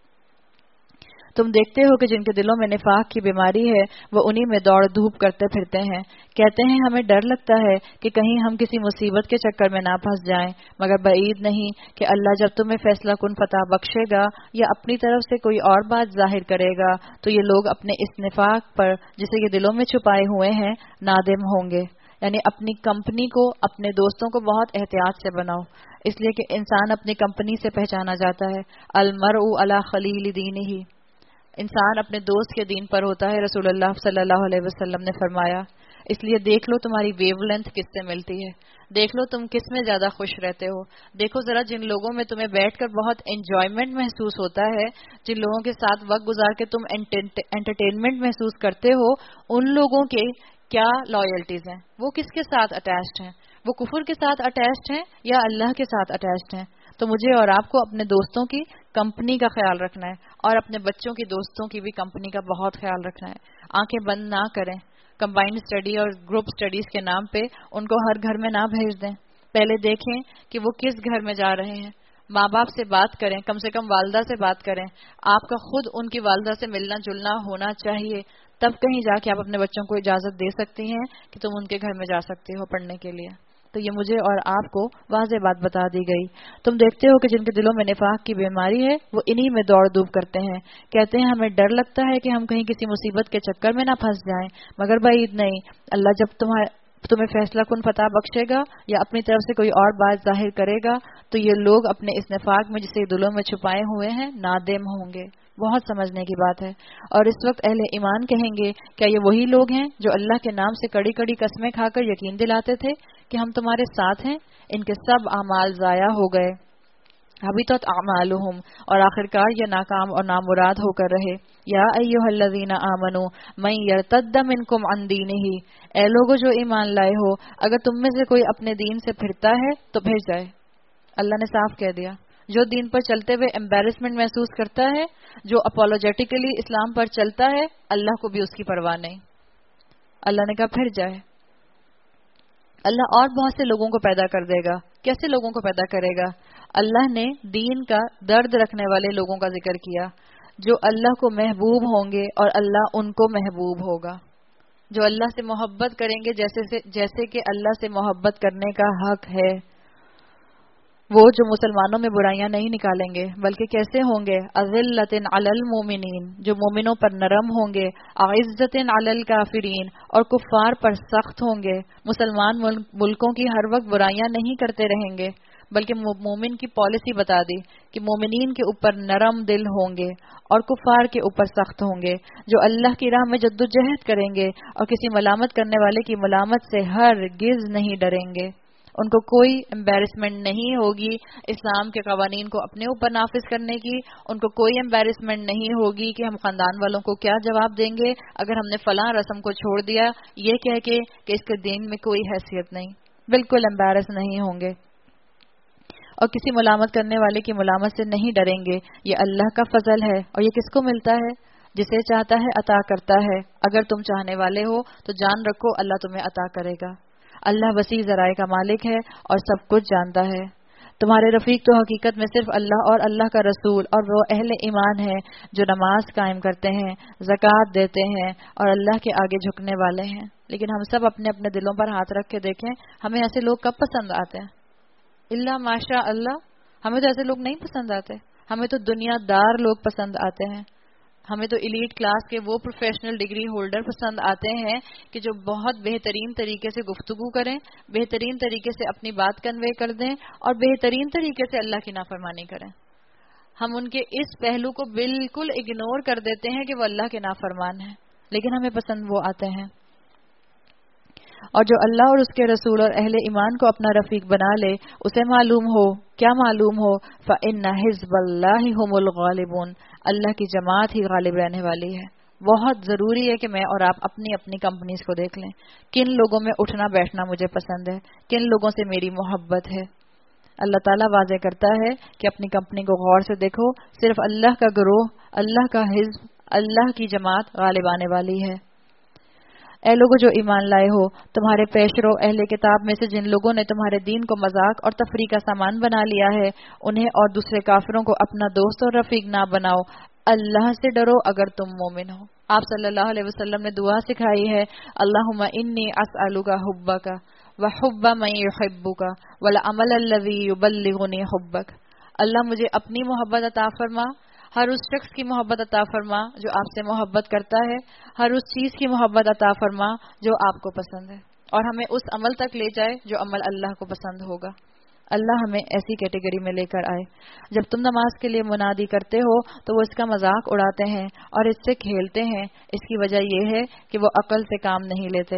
تم دیکھتے ہو کہ جن کے دلوں میں نفاق کی بیماری ہے وہ انہی میں دوڑ دھوپ کرتے پھرتے ہیں، کہتے ہیں ہمیں ڈر لگتا ہے کہ کہیں ہم کسی مصیبت کے چکر میں نہ پھنس جائیں، مگر بعید نہیں کہ اللہ جب تمہیں فیصلہ کن فتح بخشے گا یا اپنی طرف سے کوئی اور بات ظاہر کرے گا تو یہ لوگ اپنے اس نفاق پر جسے یہ دلوں میں چھپائے ہوئے ہیں نادم ہوں گے۔ یعنی اپنی کمپنی کو، اپنے دوستوں کو بہت احتیاط سے بناؤ، اس لیے کہ انسان اپنی کمپنی سے پہچانا جاتا ہے۔ المرء علی خلیل دینہ، انسان اپنے دوست کے دین پر ہوتا ہے، رسول اللہ صلی اللہ علیہ وسلم نے فرمایا۔ اس لیے دیکھ لو تمہاری ویو لینتھ کس سے ملتی ہے، دیکھ لو تم کس میں زیادہ خوش رہتے ہو، دیکھو ذرا جن لوگوں میں تمہیں بیٹھ کر بہت انجوائمنٹ محسوس ہوتا ہے، جن لوگوں کے ساتھ وقت گزار کے تم انٹرٹینمنٹ محسوس کرتے ہو، ان لوگوں کے کیا لائلٹیز ہیں، وہ کس کے ساتھ اٹیچڈ ہیں، وہ کفر کے ساتھ اٹیچڈ ہیں یا اللہ کے ساتھ اٹیچڈ ہیں۔ تو مجھے اور آپ کو اپنے دوستوں کی کمپنی کا خیال رکھنا ہے اور اپنے بچوں کی دوستوں کی بھی کمپنی کا بہت خیال رکھنا ہے۔ آنکھیں بند نہ کریں، کمبائنڈ اسٹڈی اور گروپ اسٹڈیز کے نام پہ ان کو ہر گھر میں نہ بھیج دیں، پہلے دیکھیں کہ وہ کس گھر میں جا رہے ہیں، ماں باپ سے بات کریں، کم سے کم والدہ سے بات کریں، آپ کا خود ان کی والدہ سے ملنا جلنا ہونا چاہیے، تب کہیں جا کے آپ اپنے بچوں کو اجازت دے سکتی ہیں کہ تم ان کے گھر میں جا سکتے ہو پڑھنے کے لیے۔ تو یہ مجھے اور آپ کو واضح بات بتا دی گئی۔ تم دیکھتے ہو کہ جن کے دلوں میں نفاق کی بیماری ہے وہ انہی میں دوڑ دھوپ کرتے ہیں، کہتے ہیں ہمیں ڈر لگتا ہے کہ ہم کہیں کسی مصیبت کے چکر میں نہ پھنس جائیں، مگر بعید نہیں، اللہ جب تمہیں فیصلہ کن فتح بخشے گا یا اپنی طرف سے کوئی اور بات ظاہر کرے گا تو یہ لوگ اپنے اس نفاق میں جسے دلوں میں چھپائے ہوئے ہیں نادم ہوں گے۔ بہت سمجھنے کی بات ہے۔ اور اس وقت اہل ایمان کہیں گے کیا یہ وہی لوگ ہیں جو اللہ کے نام سے کڑی کڑی قسمیں کھا کر یقین دلاتے تھے کہ ہم تمہارے ساتھ ہیں؟ ان کے سب اعمال ضائع ہو گئے، حبطت اعمالہم، اور آخرکار یہ ناکام اور نامراد ہو کر رہے۔ یا ایھا الذین آمنوا من یرتد منکم عن دینہ، اے لوگو جو ایمان لائے ہو اگر تم میں سے کوئی اپنے دین سے پھرتا ہے تو پھر جائے۔ اللہ نے صاف کہہ دیا، جو دین پر چلتے ہوئے ایمبیرسمنٹ محسوس کرتا ہے، جو اپولوجیٹکلی اسلام پر چلتا ہے، اللہ کو بھی اس کی پرواہ نہیں۔ اللہ نے کہا پھر جائے۔ اللہ اور بہت سے لوگوں کو پیدا کر دے گا۔ کیسے لوگوں کو پیدا کرے گا؟ اللہ نے دین کا درد رکھنے والے لوگوں کا ذکر کیا، جو اللہ کو محبوب ہوں گے اور اللہ ان کو محبوب ہوگا، جو اللہ سے محبت کریں گے جیسے کہ اللہ سے محبت کرنے کا حق ہے۔ وہ جو مسلمانوں میں برائیاں نہیں نکالیں گے بلکہ کیسے ہوں گے؟ اذلۃ علی المؤمنین، جو مومنوں پر نرم ہوں گے، عزۃ علی الکافرین، اور کفار پر سخت ہوں گے۔ مسلمان ملکوں کی ہر وقت برائیاں نہیں کرتے رہیں گے، بلکہ مومن کی پالیسی بتا دی کہ مومنین کے اوپر نرم دل ہوں گے اور کفار کے اوپر سخت ہوں گے، جو اللہ کی راہ میں جدوجہد کریں گے اور کسی ملامت کرنے والے کی ملامت سے ہرگز نہیں ڈریں گے۔ ان کو کوئی امبیرسمنٹ نہیں ہوگی اسلام کے قوانین کو اپنے اوپر نافذ کرنے کی، ان کو کوئی امبیرسمنٹ نہیں ہوگی کہ ہم خاندان والوں کو کیا جواب دیں گے اگر ہم نے فلاں رسم کو چھوڑ دیا یہ کہہ کے کہ اس کے دین میں کوئی حیثیت نہیں۔ بالکل امبیرس نہیں ہوں گے اور کسی ملامت کرنے والے کی ملامت سے نہیں ڈریں گے۔ یہ اللہ کا فضل ہے، اور یہ کس کو ملتا ہے؟ جسے چاہتا ہے عطا کرتا ہے۔ اگر تم چاہنے والے ہو تو جان رکھو اللہ تمہیں عطا کرے گا۔ اللہ وسیع ذرائع کا مالک ہے اور سب کچھ جانتا ہے۔ تمہارے رفیق تو حقیقت میں صرف اللہ اور اللہ کا رسول اور وہ اہل ایمان ہیں جو نماز قائم کرتے ہیں، زکوٰۃ دیتے ہیں اور اللہ کے آگے جھکنے والے ہیں۔ لیکن ہم سب اپنے اپنے دلوں پر ہاتھ رکھ کے دیکھیں، ہمیں ایسے لوگ کب پسند آتے ہیں؟ اللہ ماشاء اللہ، ہمیں تو ایسے لوگ نہیں پسند آتے۔ ہمیں تو دنیا دار لوگ پسند آتے ہیں۔ ہمیں تو ایلیٹ کلاس کے وہ پروفیشنل ڈگری ہولڈر پسند آتے ہیں کہ جو بہت بہترین طریقے سے گفتگو کریں، بہترین طریقے سے اپنی بات کنوے کر دیں اور بہترین طریقے سے اللہ کی نافرمانی کریں۔ ہم ان کے اس پہلو کو بالکل اگنور کر دیتے ہیں کہ وہ اللہ کے نافرمان ہیں، لیکن ہمیں پسند وہ آتے ہیں۔ اور جو اللہ اور اس کے رسول اور اہل ایمان کو اپنا رفیق بنا لے، اسے معلوم ہو، کیا معلوم ہو؟ فَإِنَّ حِزْبَ اللَّهِ هُمُ الْغَالِبُونَ، اللہ کی جماعت ہی غالب رہنے والی ہے۔ بہت ضروری ہے کہ میں اور آپ اپنی اپنی کمپنیز کو دیکھ لیں، کن لوگوں میں اٹھنا بیٹھنا مجھے پسند ہے، کن لوگوں سے میری محبت ہے۔ اللہ تعالیٰ واضح کرتا ہے کہ اپنی کمپنی کو غور سے دیکھو، صرف اللہ کا گروہ، اللہ کا حزب، اللہ کی جماعت غالب آنے والی ہے۔ اے لوگوں جو ایمان لائے ہو، تمہارے پیشرو اہل کتاب میں سے جن لوگوں نے تمہارے دین کو مذاق اور تفریح کا سامان بنا لیا ہے، انہیں اور دوسرے کافروں کو اپنا دوست اور رفیق نہ بناؤ۔ اللہ سے ڈرو اگر تم مومن ہو۔ آپ صلی اللہ علیہ وسلم نے دعا سکھائی ہے، اللہم انی اسألک حبک وحب من یحبک والعمل الذی یبلغنی حبک۔ اللہ مجھے اپنی محبت عطا فرما، ہر اس شخص کی محبت عطا فرما جو آپ سے محبت کرتا ہے، ہر اس چیز کی محبت عطا فرما جو آپ کو پسند ہے، اور ہمیں اس عمل تک لے جائے جو عمل اللہ کو پسند ہوگا۔ اللہ ہمیں ایسی کیٹیگری میں لے کر آئے۔ جب تم نماز کے لیے منادی کرتے ہو تو وہ اس کا مذاق اڑاتے ہیں اور اس سے کھیلتے ہیں، اس کی وجہ یہ ہے کہ وہ عقل سے کام نہیں لیتے۔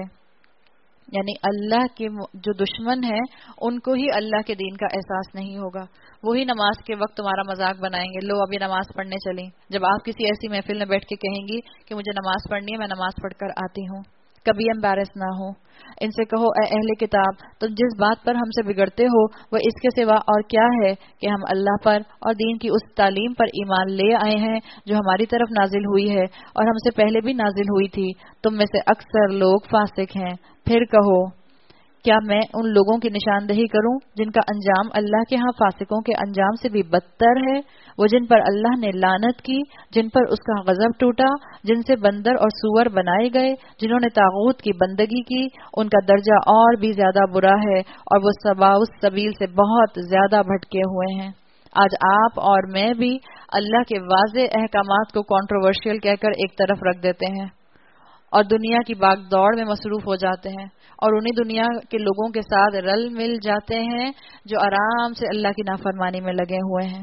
یعنی اللہ کے جو دشمن ہیں ان کو ہی اللہ کے دین کا احساس نہیں ہوگا، وہی نماز کے وقت تمہارا مذاق بنائیں گے، لو ابھی نماز پڑھنے چلیں۔ جب آپ کسی ایسی محفل میں بیٹھ کے کہیں گی کہ مجھے نماز پڑھنی ہے، میں نماز پڑھ کر آتی ہوں، کبھی امبیرس نہ ہو۔ ان سے کہو، اے اہل کتاب، تم جس بات پر ہم سے بگڑتے ہو وہ اس کے سوا اور کیا ہے کہ ہم اللہ پر اور دین کی اس تعلیم پر ایمان لے آئے ہیں جو ہماری طرف نازل ہوئی ہے اور ہم سے پہلے بھی نازل ہوئی تھی۔ تم میں سے اکثر لوگ فاسق ہیں۔ پھر کہو، کیا میں ان لوگوں کی نشاندہی کروں جن کا انجام اللہ کے ہاں فاسقوں کے انجام سے بھی بدتر ہے؟ وہ جن پر اللہ نے لعنت کی، جن پر اس کا غضب ٹوٹا، جن سے بندر اور سور بنائے گئے، جنہوں نے طاغوت کی بندگی کی، ان کا درجہ اور بھی زیادہ برا ہے اور وہ سواء السبیل سے بہت زیادہ بھٹکے ہوئے ہیں۔ آج آپ اور میں بھی اللہ کے واضح احکامات کو کنٹروورشل کہہ کر ایک طرف رکھ دیتے ہیں اور دنیا کی باغ دوڑ میں مصروف ہو جاتے ہیں اور انہی دنیا کے لوگوں کے ساتھ رل مل جاتے ہیں جو آرام سے اللہ کی نافرمانی میں لگے ہوئے ہیں۔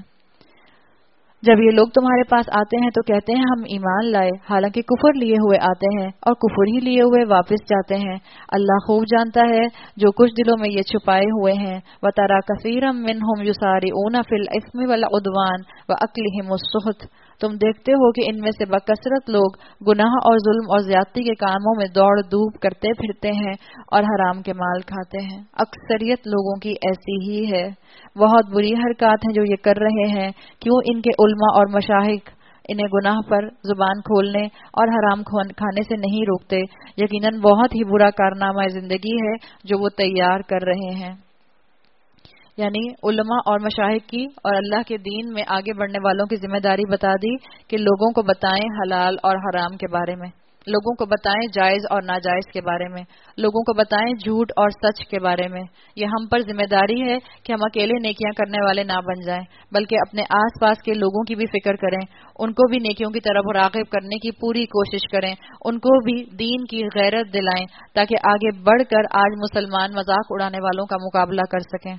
جب یہ لوگ تمہارے پاس آتے ہیں تو کہتے ہیں ہم ایمان لائے، حالانکہ کفر لیے ہوئے آتے ہیں اور کفر ہی لیے ہوئے واپس جاتے ہیں۔ اللہ خوب جانتا ہے جو کچھ دلوں میں یہ چھپائے ہوئے ہیں۔ وَتَرَى كَثِيرًا مِّنْهُمْ يُسَارِعُونَ فِي الْإِثْمِ وَالْعُدْوَانِ وَأَكْلِهِمُ السُّحْتَ۔ تم دیکھتے ہو کہ ان میں سے بکثرت لوگ گناہ اور ظلم اور زیادتی کے کاموں میں دوڑ دھوپ کرتے پھرتے ہیں اور حرام کے مال کھاتے ہیں۔ اکثریت لوگوں کی ایسی ہی ہے۔ بہت بری حرکات ہیں جو یہ کر رہے ہیں۔ کیوں ان کے علماء اور مشائخ انہیں گناہ پر زبان کھولنے اور حرام کھانے سے نہیں روکتے؟ یقیناً بہت ہی برا کارنامہ زندگی ہے جو وہ تیار کر رہے ہیں۔ یعنی علماء اور مشائخ کی اور اللہ کے دین میں آگے بڑھنے والوں کی ذمہ داری بتا دی کہ لوگوں کو بتائیں حلال اور حرام کے بارے میں، لوگوں کو بتائیں جائز اور ناجائز کے بارے میں، لوگوں کو بتائیں جھوٹ اور سچ کے بارے میں۔ یہ ہم پر ذمہ داری ہے کہ ہم اکیلے نیکیاں کرنے والے نہ بن جائیں، بلکہ اپنے آس پاس کے لوگوں کی بھی فکر کریں، ان کو بھی نیکیوں کی طرف راغب کرنے کی پوری کوشش کریں، ان کو بھی دین کی غیرت دلائیں تاکہ آگے بڑھ کر آج مسلمان مذاق اڑانے والوں کا مقابلہ کر سکیں۔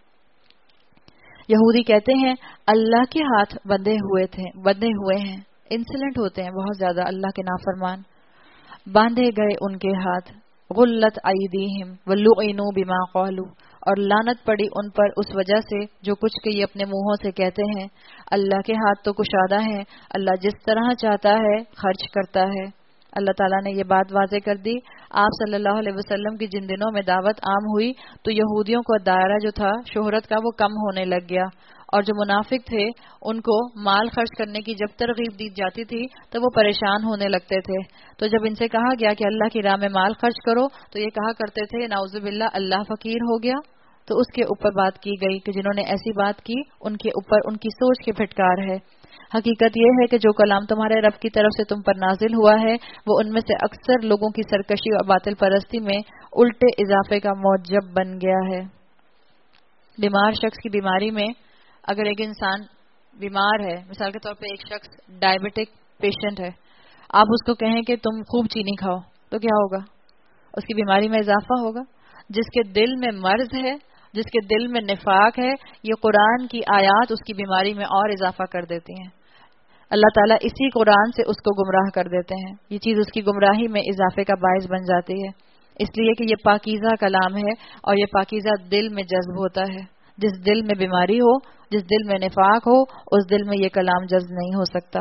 یہودی کہتے ہیں اللہ کے ہاتھ بندھے ہوئے ہیں، انسلنٹ ہوتے ہیں بہت زیادہ، اللہ کے نافرمان، باندھے گئے ان کے ہاتھ، غلت ایدیہم ولعنوا بما قالوا، اور لعنت پڑی ان پر اس وجہ سے جو کچھ کہ یہ اپنے منہوں سے کہتے ہیں۔ اللہ کے ہاتھ تو کشادہ ہیں، اللہ جس طرح چاہتا ہے خرچ کرتا ہے۔ اللہ تعالیٰ نے یہ بات واضح کر دی۔ آپ صلی اللہ علیہ وسلم کی جن دنوں میں دعوت عام ہوئی تو یہودیوں کا دائرہ جو تھا شہرت کا وہ کم ہونے لگ گیا، اور جو منافق تھے ان کو مال خرچ کرنے کی جب ترغیب دی جاتی تھی تو وہ پریشان ہونے لگتے تھے۔ تو جب ان سے کہا گیا کہ اللہ کی راہ میں مال خرچ کرو تو یہ کہا کرتے تھے نعوذ باللہ اللہ فقیر ہو گیا۔ تو اس کے اوپر بات کی گئی کہ جنہوں نے ایسی بات کی ان کے اوپر ان کی سوچ کے پھٹکار ہے۔ حقیقت یہ ہے کہ جو کلام تمہارے رب کی طرف سے تم پر نازل ہوا ہے وہ ان میں سے اکثر لوگوں کی سرکشی اور باطل پرستی میں الٹے اضافے کا موجب بن گیا ہے۔ بیمار شخص کی بیماری میں اگر ایک انسان بیمار ہے، مثال کے طور پہ ایک شخص ڈائبٹک پیشنٹ ہے، آپ اس کو کہیں کہ تم خوب چینی کھاؤ تو کیا ہوگا؟ اس کی بیماری میں اضافہ ہوگا۔ جس کے دل میں مرض ہے، جس کے دل میں نفاق ہے، یہ قرآن کی آیات اس کی بیماری میں اور اضافہ کر دیتی ہیں۔ اللہ تعالیٰ اسی قرآن سے اس کو گمراہ کر دیتے ہیں، یہ چیز اس کی گمراہی میں اضافے کا باعث بن جاتی ہے، اس لیے کہ یہ پاکیزہ کلام ہے اور یہ پاکیزہ دل میں جذب ہوتا ہے۔ جس دل میں بیماری ہو، جس دل میں نفاق ہو، اس دل میں یہ کلام جذب نہیں ہو سکتا۔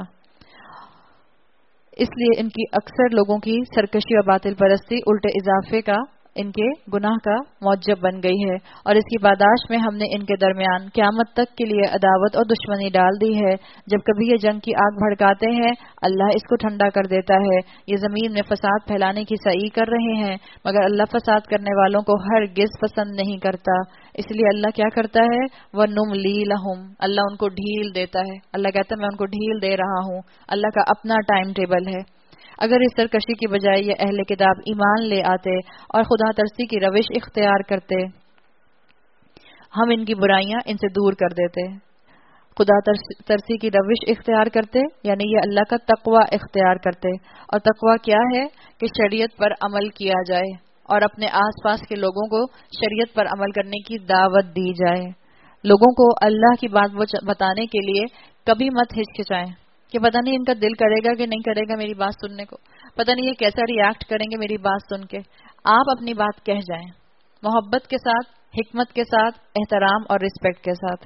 اس لیے ان کی اکثر لوگوں کی سرکشی اور باطل پرستی الٹے اضافے کا ان کے گناہ کا موجب بن گئی ہے، اور اس کی پاداش میں ہم نے ان کے درمیان قیامت تک کے لیے عداوت اور دشمنی ڈال دی ہے۔ جب کبھی یہ جنگ کی آگ بھڑکاتے ہیں اللہ اس کو ٹھنڈا کر دیتا ہے۔ یہ زمین میں فساد پھیلانے کی سعی کر رہے ہیں مگر اللہ فساد کرنے والوں کو ہرگز پسند نہیں کرتا، اس لیے اللہ کیا کرتا ہے وَنُمْلِي لَهُمْ، اللہ ان کو ڈھیل دیتا ہے۔ اللہ کہتا ہے میں ان کو ڈھیل دے رہا ہوں، اللہ کا اپنا ٹائم ٹیبل ہے۔ اگر اس سرکشی کی بجائے یہ اہل کتاب ایمان لے آتے اور خدا ترسی کی روش اختیار کرتے، ہم ان کی برائیاں ان سے دور کر دیتے۔ خدا ترسی کی روش اختیار کرتے یعنی یہ اللہ کا تقوی اختیار کرتے، اور تقوی کیا ہے کہ شریعت پر عمل کیا جائے اور اپنے آس پاس کے لوگوں کو شریعت پر عمل کرنے کی دعوت دی جائے۔ لوگوں کو اللہ کی بات بتانے کے لیے کبھی مت ہچکچائیں کہ پتہ نہیں ان کا دل کرے گا کہ نہیں کرے گا میری بات سننے کو، پتہ نہیں یہ کیسا ریاکٹ کریں گے میری بات سن کے۔ آپ اپنی بات کہہ جائیں، محبت کے ساتھ، حکمت کے ساتھ، احترام اور رسپیکٹ کے ساتھ۔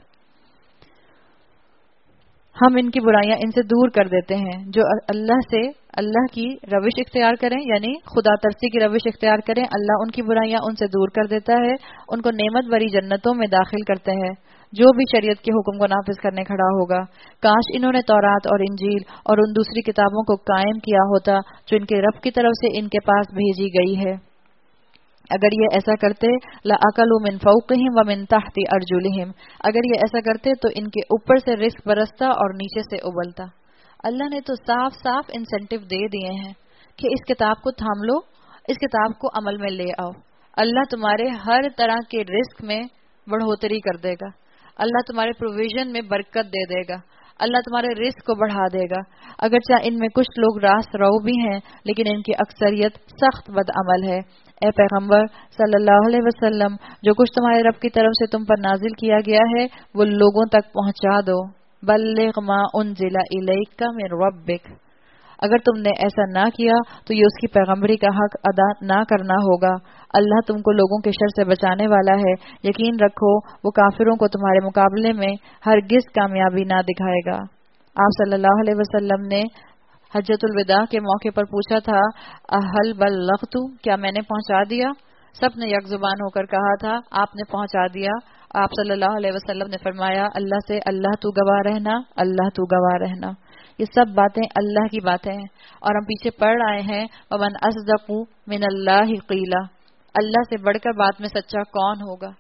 ہم ان کی برائیاں ان سے دور کر دیتے ہیں۔ جو اللہ کی روش اختیار کریں یعنی خدا ترسی کی روش اختیار کریں، اللہ ان کی برائیاں ان سے دور کر دیتا ہے، ان کو نعمت بری جنتوں میں داخل کرتے ہیں۔ جو بھی شریعت کے حکم کو نافذ کرنے کھڑا ہوگا، کاش انہوں نے تورات اور انجیل اور ان دوسری کتابوں کو قائم کیا ہوتا جو ان کے رب کی طرف سے ان کے پاس بھیجی گئی ہے۔ اگر یہ ایسا کرتے لَأَكَلُوا مِن فَوْقِهِمْ وَمِن تَحْتِ أَرْجُلِهِمْ، اگر یہ ایسا کرتے تو ان کے اوپر سے رزق برستا اور نیچے سے ابلتا۔ اللہ نے تو صاف صاف انسینٹیو دے دیے ہیں کہ اس کتاب کو تھام لو، اس کتاب کو عمل میں لے آؤ، اللہ تمہارے ہر طرح کے رزق میں بڑھوتری کر دے گا، اللہ تمہارے پروویژن میں برکت دے دے گا، اللہ تمہارے رزق کو بڑھا دے گا۔ اگرچہ ان میں کچھ لوگ راست رو بھی ہیں لیکن ان کی اکثریت سخت بد عمل ہے۔ اے پیغمبر صلی اللہ علیہ وسلم، جو کچھ تمہارے رب کی طرف سے تم پر نازل کیا گیا ہے وہ لوگوں تک پہنچا دو۔ بلغ ما انزل الیک من ربک، اگر تم نے ایسا نہ کیا تو یہ اس کی پیغمبری کا حق ادا نہ کرنا ہوگا۔ اللہ تم کو لوگوں کے شر سے بچانے والا ہے، یقین رکھو وہ کافروں کو تمہارے مقابلے میں ہرگز کامیابی نہ دکھائے گا۔ آپ صلی اللہ علیہ وسلم نے حجۃ الوداع کے موقع پر پوچھا تھا اہل بلغت، کیا میں نے پہنچا دیا؟ سب نے یک زبان ہو کر کہا تھا آپ نے پہنچا دیا۔ آپ صلی اللہ علیہ وسلم نے فرمایا اللہ سے اللہ تو گواہ رہنا، اللہ تو گواہ رہنا۔ یہ سب باتیں اللہ کی باتیں ہیں، اور ہم پیچھے پڑھ آئے ہیں وَمَنْ أَصْدَقُ مِنَ اللَّهِ قِيلًا، اللہ سے بڑھ کر بات میں سچا کون ہوگا؟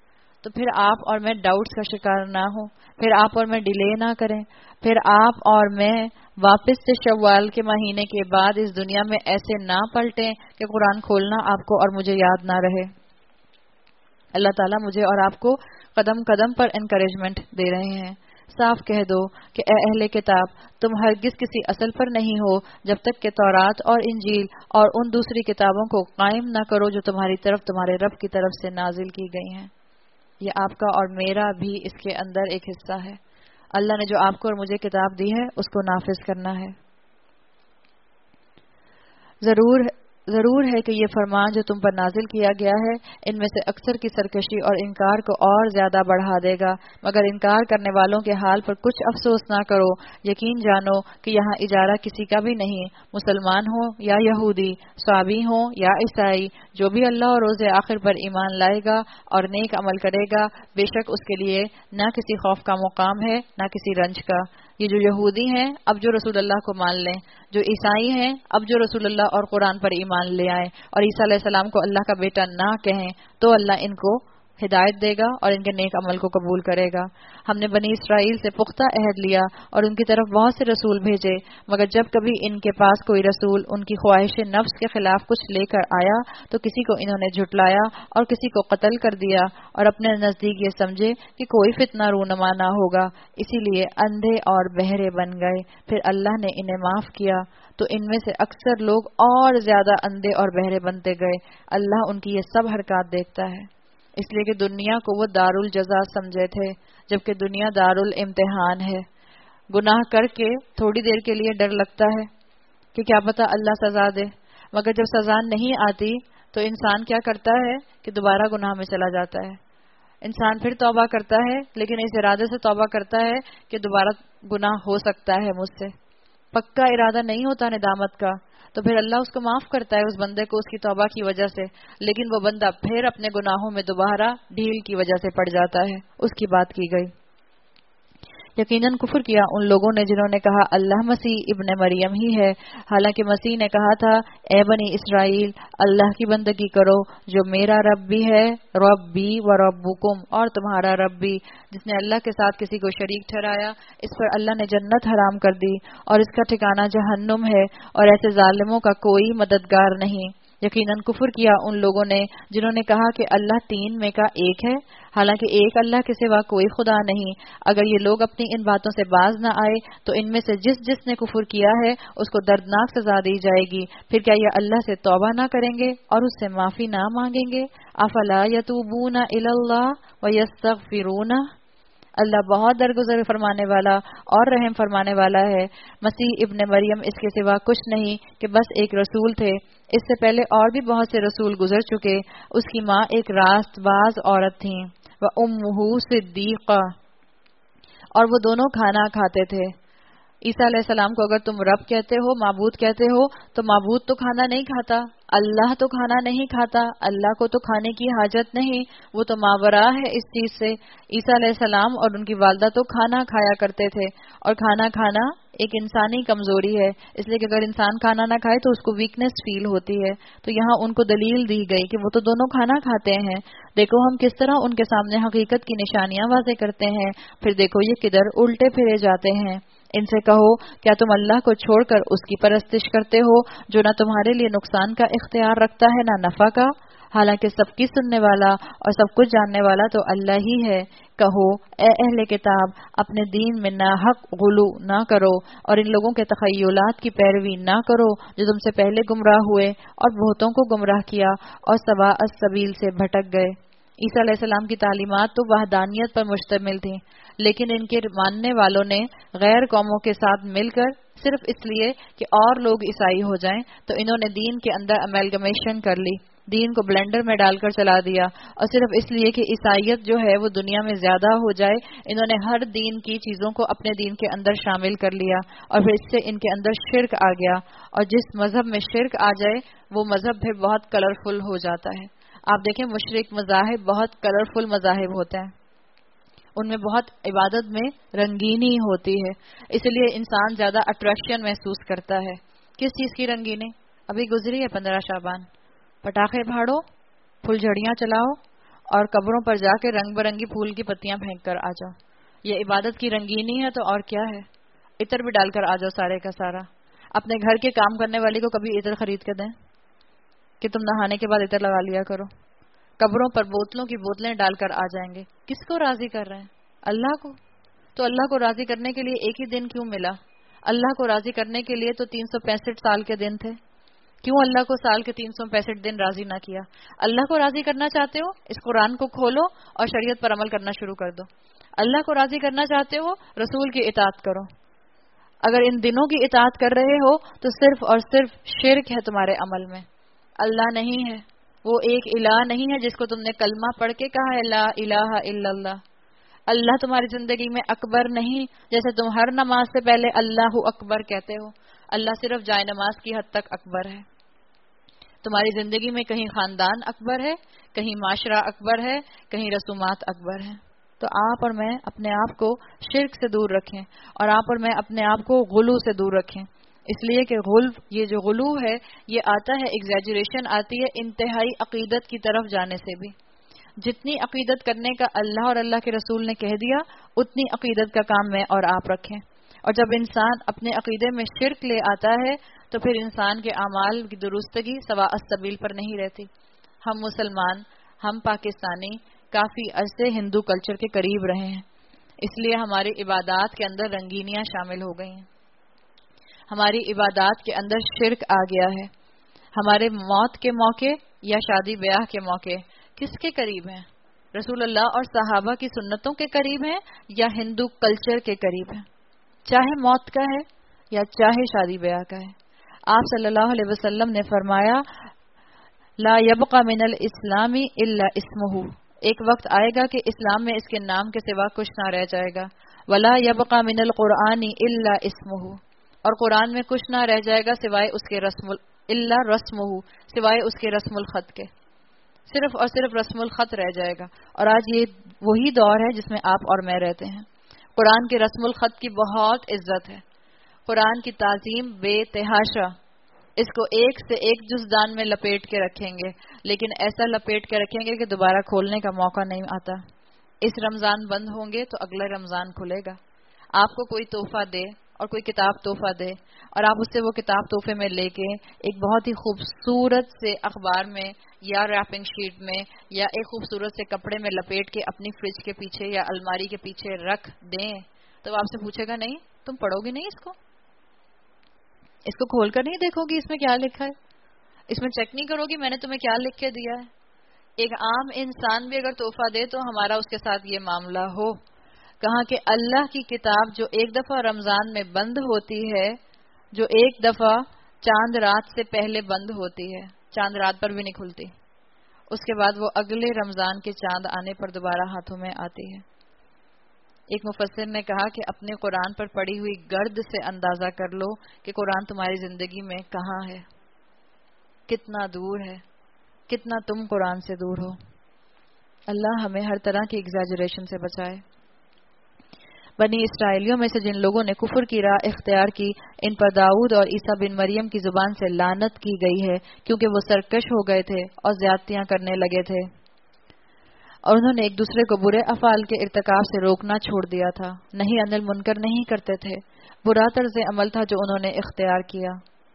تو پھر آپ اور میں ڈاؤٹس کا شکار نہ ہوں، پھر آپ اور میں ڈیلے نہ کریں، پھر آپ اور میں واپس سے شوال کے مہینے کے بعد اس دنیا میں ایسے نہ پلٹیں کہ قرآن کھولنا آپ کو اور مجھے یاد نہ رہے۔ اللہ تعالیٰ مجھے اور آپ کو قدم قدم پر انکریجمنٹ دے رہے ہیں۔ صاف کہہ دو کہ اے اہل کتاب، تم ہرگز کسی اصل پر نہیں ہو جب تک کہ تورات اور انجیل اور ان دوسری کتابوں کو قائم نہ کرو جو تمہاری طرف تمہارے رب کی طرف سے نازل کی گئی ہیں۔ یہ آپ کا اور میرا بھی اس کے اندر ایک حصہ ہے۔ اللہ نے جو آپ کو اور مجھے کتاب دی ہے اس کو نافذ کرنا ہے۔ ضرور ہے کہ یہ فرمان جو تم پر نازل کیا گیا ہے ان میں سے اکثر کی سرکشی اور انکار کو اور زیادہ بڑھا دے گا، مگر انکار کرنے والوں کے حال پر کچھ افسوس نہ کرو۔ یقین جانو کہ یہاں اجارہ کسی کا بھی نہیں، مسلمان ہو یا یہودی، صابی ہو یا عیسائی، جو بھی اللہ اور روز آخر پر ایمان لائے گا اور نیک عمل کرے گا، بے شک اس کے لیے نہ کسی خوف کا مقام ہے نہ کسی رنج کا۔ یہ جو یہودی ہیں اب جو رسول اللہ کو مان لیں، جو عیسائی ہیں اب جو رسول اللہ اور قرآن پر ایمان لے آئیں اور عیسیٰ علیہ السلام کو اللہ کا بیٹا نہ کہیں، تو اللہ ان کو ہدایت دے گا اور ان کے نیک عمل کو قبول کرے گا۔ ہم نے بنی اسرائیل سے پختہ عہد لیا اور ان کی طرف بہت سے رسول بھیجے، مگر جب کبھی ان کے پاس کوئی رسول ان کی خواہش نفس کے خلاف کچھ لے کر آیا تو کسی کو انہوں نے جھٹلایا اور کسی کو قتل کر دیا اور اپنے نزدیک یہ سمجھے کہ کوئی فتنہ رونما نہ ہوگا، اسی لیے اندھے اور بہرے بن گئے۔ پھر اللہ نے انہیں معاف کیا تو ان میں سے اکثر لوگ اور زیادہ اندھے اور بہرے بنتے گئے۔ اللہ ان کی یہ سب حرکات دیکھتا ہے، اس لیے کہ دنیا کو وہ دار الجزا سمجھے تھے، جبکہ دنیا دار الامتحان ہے۔ گناہ کر کے تھوڑی دیر کے لیے ڈر لگتا ہے کہ کیا پتہ اللہ سزا دے، مگر جب سزا نہیں آتی تو انسان کیا کرتا ہے کہ دوبارہ گناہ میں چلا جاتا ہے۔ انسان پھر توبہ کرتا ہے، لیکن اس ارادے سے توبہ کرتا ہے کہ دوبارہ گناہ ہو سکتا ہے مجھ سے، پکا ارادہ نہیں ہوتا ندامت کا، تو پھر اللہ اس کو معاف کرتا ہے اس بندے کو اس کی توبہ کی وجہ سے، لیکن وہ بندہ پھر اپنے گناہوں میں دوبارہ ڈھیل کی وجہ سے پڑ جاتا ہے۔ اس کی بات کی گئی۔ یقیناً کفر کیا ان لوگوں نے جنہوں نے کہا اللہ مسیح ابن مریم ہی ہے، حالانکہ مسیح نے کہا تھا اے بنی اسرائیل اللہ کی بندگی کرو جو میرا رب بھی ہے، ربی و ربکم، اور تمہارا رب بھی۔ جس نے اللہ کے ساتھ کسی کو شریک ٹھہرایا اس پر اللہ نے جنت حرام کر دی اور اس کا ٹھکانہ جہنم ہے، اور ایسے ظالموں کا کوئی مددگار نہیں۔ یقیناً کفر کیا ان لوگوں نے جنہوں نے کہا کہ اللہ تین میں کا ایک ہے، حالانکہ ایک اللہ کے سوا کوئی خدا نہیں۔ اگر یہ لوگ اپنی ان باتوں سے باز نہ آئے تو ان میں سے جس نے کفر کیا ہے اس کو دردناک سزا دی جائے گی۔ پھر کیا یہ اللہ سے توبہ نہ کریں گے اور اس سے معافی نہ مانگیں گے؟ افلا یتوبون الی اللہ ویستغفرونہ، اللہ بہت درگزر فرمانے والا اور رحم فرمانے والا ہے۔ مسیح ابن مریم اس کے سوا کچھ نہیں کہ بس ایک رسول تھے، اس سے پہلے اور بھی بہت سے رسول گزر چکے۔ اس کی ماں ایک راست باز عورت تھیں، وَأُمُّهُ صِدِّیقَةٌ، اور وہ دونوں کھانا کھاتے تھے۔ عیسیٰ علیہ السلام کو اگر تم رب کہتے ہو، معبود کہتے ہو، تو معبود تو کھانا نہیں کھاتا، اللہ تو کھانا نہیں کھاتا، اللہ کو تو کھانے کی حاجت نہیں، وہ تو ماورا ہے اس چیز سے۔ عیسیٰ علیہ السلام اور ان کی والدہ تو کھانا کھایا کرتے تھے، اور کھانا کھانا ایک انسانی کمزوری ہے، اس لیے کہ اگر انسان کھانا نہ کھائے تو اس کو ویکنس فیل ہوتی ہے، تو یہاں ان کو دلیل دی گئی کہ وہ تو دونوں کھانا کھاتے ہیں۔ دیکھو ہم کس طرح ان کے سامنے حقیقت کی نشانیاں واضح کرتے ہیں، پھر دیکھو یہ کدھر الٹے پھرے جاتے ہیں۔ ان سے کہو کیا تم اللہ کو چھوڑ کر اس کی پرستش کرتے ہو جو نہ تمہارے لیے نقصان کا اختیار رکھتا ہے نہ نفع کا، حالانکہ سب کی سننے والا اور سب کچھ جاننے والا تو اللہ ہی ہے۔ کہو اے اہل کتاب اپنے دین میں ناحق غلو نہ کرو اور ان لوگوں کے تخیلات کی پیروی نہ کرو جو تم سے پہلے گمراہ ہوئے اور بہتوں کو گمراہ کیا اور سواء السبیل سے بھٹک گئے۔ عیسیٰ علیہ السلام کی تعلیمات تو وحدانیت پر مشتمل تھیں، لیکن ان کے ماننے والوں نے غیر قوموں کے ساتھ مل کر صرف اس لیے کہ اور لوگ عیسائی ہو جائیں تو انہوں نے دین کے اندر امیلگمیشن کر لی، دین کو بلینڈر میں ڈال کر چلا دیا، اور صرف اس لیے کہ عیسائیت جو ہے وہ دنیا میں زیادہ ہو جائے انہوں نے ہر دین کی چیزوں کو اپنے دین کے اندر شامل کر لیا، اور پھر اس سے ان کے اندر شرک آ گیا، اور جس مذہب میں شرک آ جائے وہ مذہب پھر بہت کلرفل ہو جاتا ہے۔ آپ دیکھیں مشرک مذاہب بہت کلرفل مذاہب ہوتے ہیں، ان میں بہت عبادت میں رنگینی ہوتی ہے، اس لیے انسان زیادہ اٹریکشن محسوس کرتا ہے۔ کس چیز کی رنگینی؟ ابھی گزری ہے 15 شعبان، پٹاخے پھاڑو، پھل جھڑیاں چلاؤ اور قبروں پر جا کے رنگ برنگی پھول کی پتیاں پھینک کر آ جاؤ. یہ عبادت کی رنگینی ہے تو اور کیا ہے. عطر بھی ڈال کر آ جاؤ سارے کا سارا. اپنے گھر کے کام کرنے والی کو کبھی عطر خرید کے دیں کہ تم نہانے کے بعد عطر لگا لیا کرو. قبروں پر بوتلوں کی بوتلیں ڈال کر آ جائیں گے. کس کو راضی کر رہے ہیں؟ اللہ کو. تو اللہ کو راضی کرنے کے لیے ایک ہی دن کیوں ملا؟ اللہ کو راضی کرنے کے لیے تو 365 سال کے دن تھے. کیوں اللہ کو سال کے 365 دن راضی نہ کیا؟ اللہ کو راضی کرنا چاہتے ہو اس قرآن کو کھولو اور شریعت پر عمل کرنا شروع کر دو. اللہ کو راضی کرنا چاہتے ہو رسول کی اطاعت کرو. اگر ان دنوں کی اطاعت کر رہے ہو تو صرف اور صرف شرک ہے تمہارے عمل میں. اللہ نہیں ہے، وہ ایک الہ نہیں ہے جس کو تم نے کلمہ پڑھ کے کہا ہے لا الہ الا اللہ. اللہ تمہاری زندگی میں اکبر نہیں جیسے تم ہر نماز سے پہلے اللہ اکبر کہتے ہو. اللہ صرف جائے نماز کی حد تک اکبر ہے. تمہاری زندگی میں کہیں خاندان اکبر ہے، کہیں معاشرہ اکبر ہے، کہیں رسومات اکبر ہے. تو آپ اور میں اپنے آپ کو شرک سے دور رکھیں اور آپ اور میں اپنے آپ کو غلو سے دور رکھیں. اس لیے کہ غلو، یہ جو غلو ہے یہ آتا ہے، ایگزیجریشن آتی ہے انتہائی عقیدت کی طرف جانے سے بھی. جتنی عقیدت کرنے کا اللہ اور اللہ کے رسول نے کہہ دیا اتنی عقیدت کا کام میں اور آپ رکھیں. اور جب انسان اپنے عقیدے میں شرک لے آتا ہے تو پھر انسان کے اعمال کی درستگی سواء السبیل پر نہیں رہتی. ہم مسلمان، ہم پاکستانی کافی عرصے ہندو کلچر کے قریب رہے ہیں، اس لیے ہماری عبادات کے اندر رنگینیاں شامل ہو گئی ہیں. ہماری عبادات کے اندر شرک آ گیا ہے. ہمارے موت کے موقع یا شادی بیاہ کے موقع کس کے قریب ہیں؟ رسول اللہ اور صحابہ کی سنتوں کے قریب ہیں یا ہندو کلچر کے قریب ہیں؟ چاہے موت کا ہے یا چاہے شادی بیاہ کا ہے. آپ صلی اللہ علیہ وسلم نے فرمایا لا یبقى من الاسلام الا اسمہ. ایک وقت آئے گا کہ اسلام میں اس کے نام کے سوا کچھ نہ رہ جائے گا. ولا یبقى من القرآن الا اسمہ. اور قرآن میں کچھ نہ رہ جائے گا سوائے اس کے الا رسمہ، سوائے اس کے رسم الخط کے. صرف اور صرف رسم الخط رہ جائے گا. اور آج یہ وہی دور ہے جس میں آپ اور میں رہتے ہیں. قرآن کے رسم الخط کی بہت عزت ہے. قرآن کی تعظیم بے تحاشا. اس کو ایک سے ایک جزدان میں لپیٹ کے رکھیں گے، لیکن ایسا لپیٹ کے رکھیں گے کہ دوبارہ کھولنے کا موقع نہیں آتا. اس رمضان بند ہوں گے تو اگلا رمضان کھلے گا. آپ کو کوئی تحفہ دے اور کوئی کتاب تحفہ دے اور آپ اس سے وہ کتاب تحفے میں لے کے ایک بہت ہی خوبصورت سے اخبار میں یا ریپنگ شیٹ میں یا ایک خوبصورت سے کپڑے میں لپیٹ کے اپنی فریج کے پیچھے یا الماری کے پیچھے رکھ دیں تو وہ آپ سے پوچھے گا نہیں تم پڑھو گے نہیں اس کو کھول کر نہیں دیکھو گی اس میں کیا لکھا ہے، اس میں چیک نہیں کرو گی میں نے تمہیں کیا لکھ کے دیا ہے. ایک عام انسان بھی اگر تحفہ دے تو ہمارا اس کے ساتھ یہ معاملہ ہو. کہا کہ اللہ کی کتاب جو ایک دفعہ رمضان میں بند ہوتی ہے، جو ایک دفعہ چاند رات سے پہلے بند ہوتی ہے، چاند رات پر بھی نہیں کھلتی، اس کے بعد وہ اگلے رمضان کے چاند آنے پر دوبارہ ہاتھوں میں آتی ہے. ایک مفسر نے کہا کہ اپنے قرآن پر پڑی ہوئی گرد سے اندازہ کر لو کہ قرآن تمہاری زندگی میں کہاں ہے، کتنا دور ہے، کتنا تم قرآن سے دور ہو. اللہ ہمیں ہر طرح کی ایگزیجریشن سے بچائے. بنی اسرائیلیوں میں سے جن لوگوں نے کفر کی راہ اختیار کی ان پر داؤد اور عیسیٰ بن مریم کی زبان سے لعنت کی گئی ہے کیونکہ وہ سرکش ہو گئے تھے اور زیادتیاں کرنے لگے تھے اور انہوں نے ایک دوسرے کو برے افعال کے ارتکاب سے روکنا چھوڑ دیا تھا. نہیں عن المنکر نہیں کرتے تھے، برا طرز عمل تھا جو انہوں نے اختیار کیا.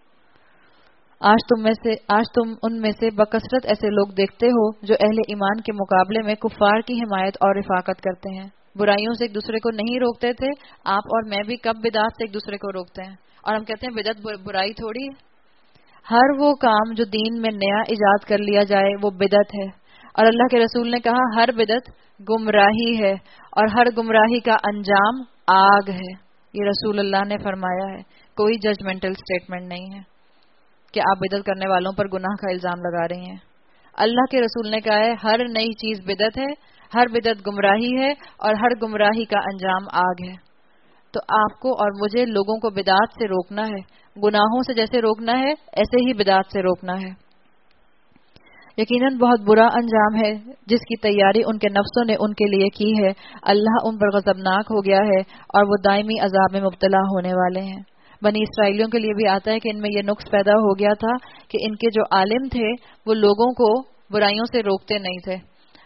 آج تم ان میں سے بکثرت ایسے لوگ دیکھتے ہو جو اہل ایمان کے مقابلے میں کفار کی حمایت اور رفاقت کرتے ہیں. برائیوں سے ایک دوسرے کو نہیں روکتے تھے. آپ اور میں بھی کب بدعت سے ایک دوسرے کو روکتے ہیں اور ہم کہتے ہیں بدعت برائی تھوڑی ہے. ہر وہ کام جو دین میں نیا ایجاد کر لیا جائے وہ بدعت ہے. اور اللہ کے رسول نے کہا ہر بدعت گمراہی ہے اور ہر گمراہی کا انجام آگ ہے. یہ رسول اللہ نے فرمایا ہے، کوئی ججمنٹل سٹیٹمنٹ نہیں ہے کہ آپ بدعت کرنے والوں پر گناہ کا الزام لگا رہی ہیں. اللہ کے رسول نے کہا ہے ہر نئی چیز بدعت ہے، ہر بدعت گمراہی ہے اور ہر گمراہی کا انجام آگ ہے. تو آپ کو اور مجھے لوگوں کو بدعت سے روکنا ہے، گناہوں سے جیسے روکنا ہے ایسے ہی بدعت سے روکنا ہے. یقیناً بہت برا انجام ہے جس کی تیاری ان کے نفسوں نے ان کے لیے کی ہے. اللہ ان پر غضبناک ہو گیا ہے اور وہ دائمی عذاب میں مبتلا ہونے والے ہیں. بنی اسرائیلیوں کے لیے بھی آتا ہے کہ ان میں یہ نقص پیدا ہو گیا تھا کہ ان کے جو عالم تھے وہ لوگوں کو برائیوں سے روکتے نہیں تھے،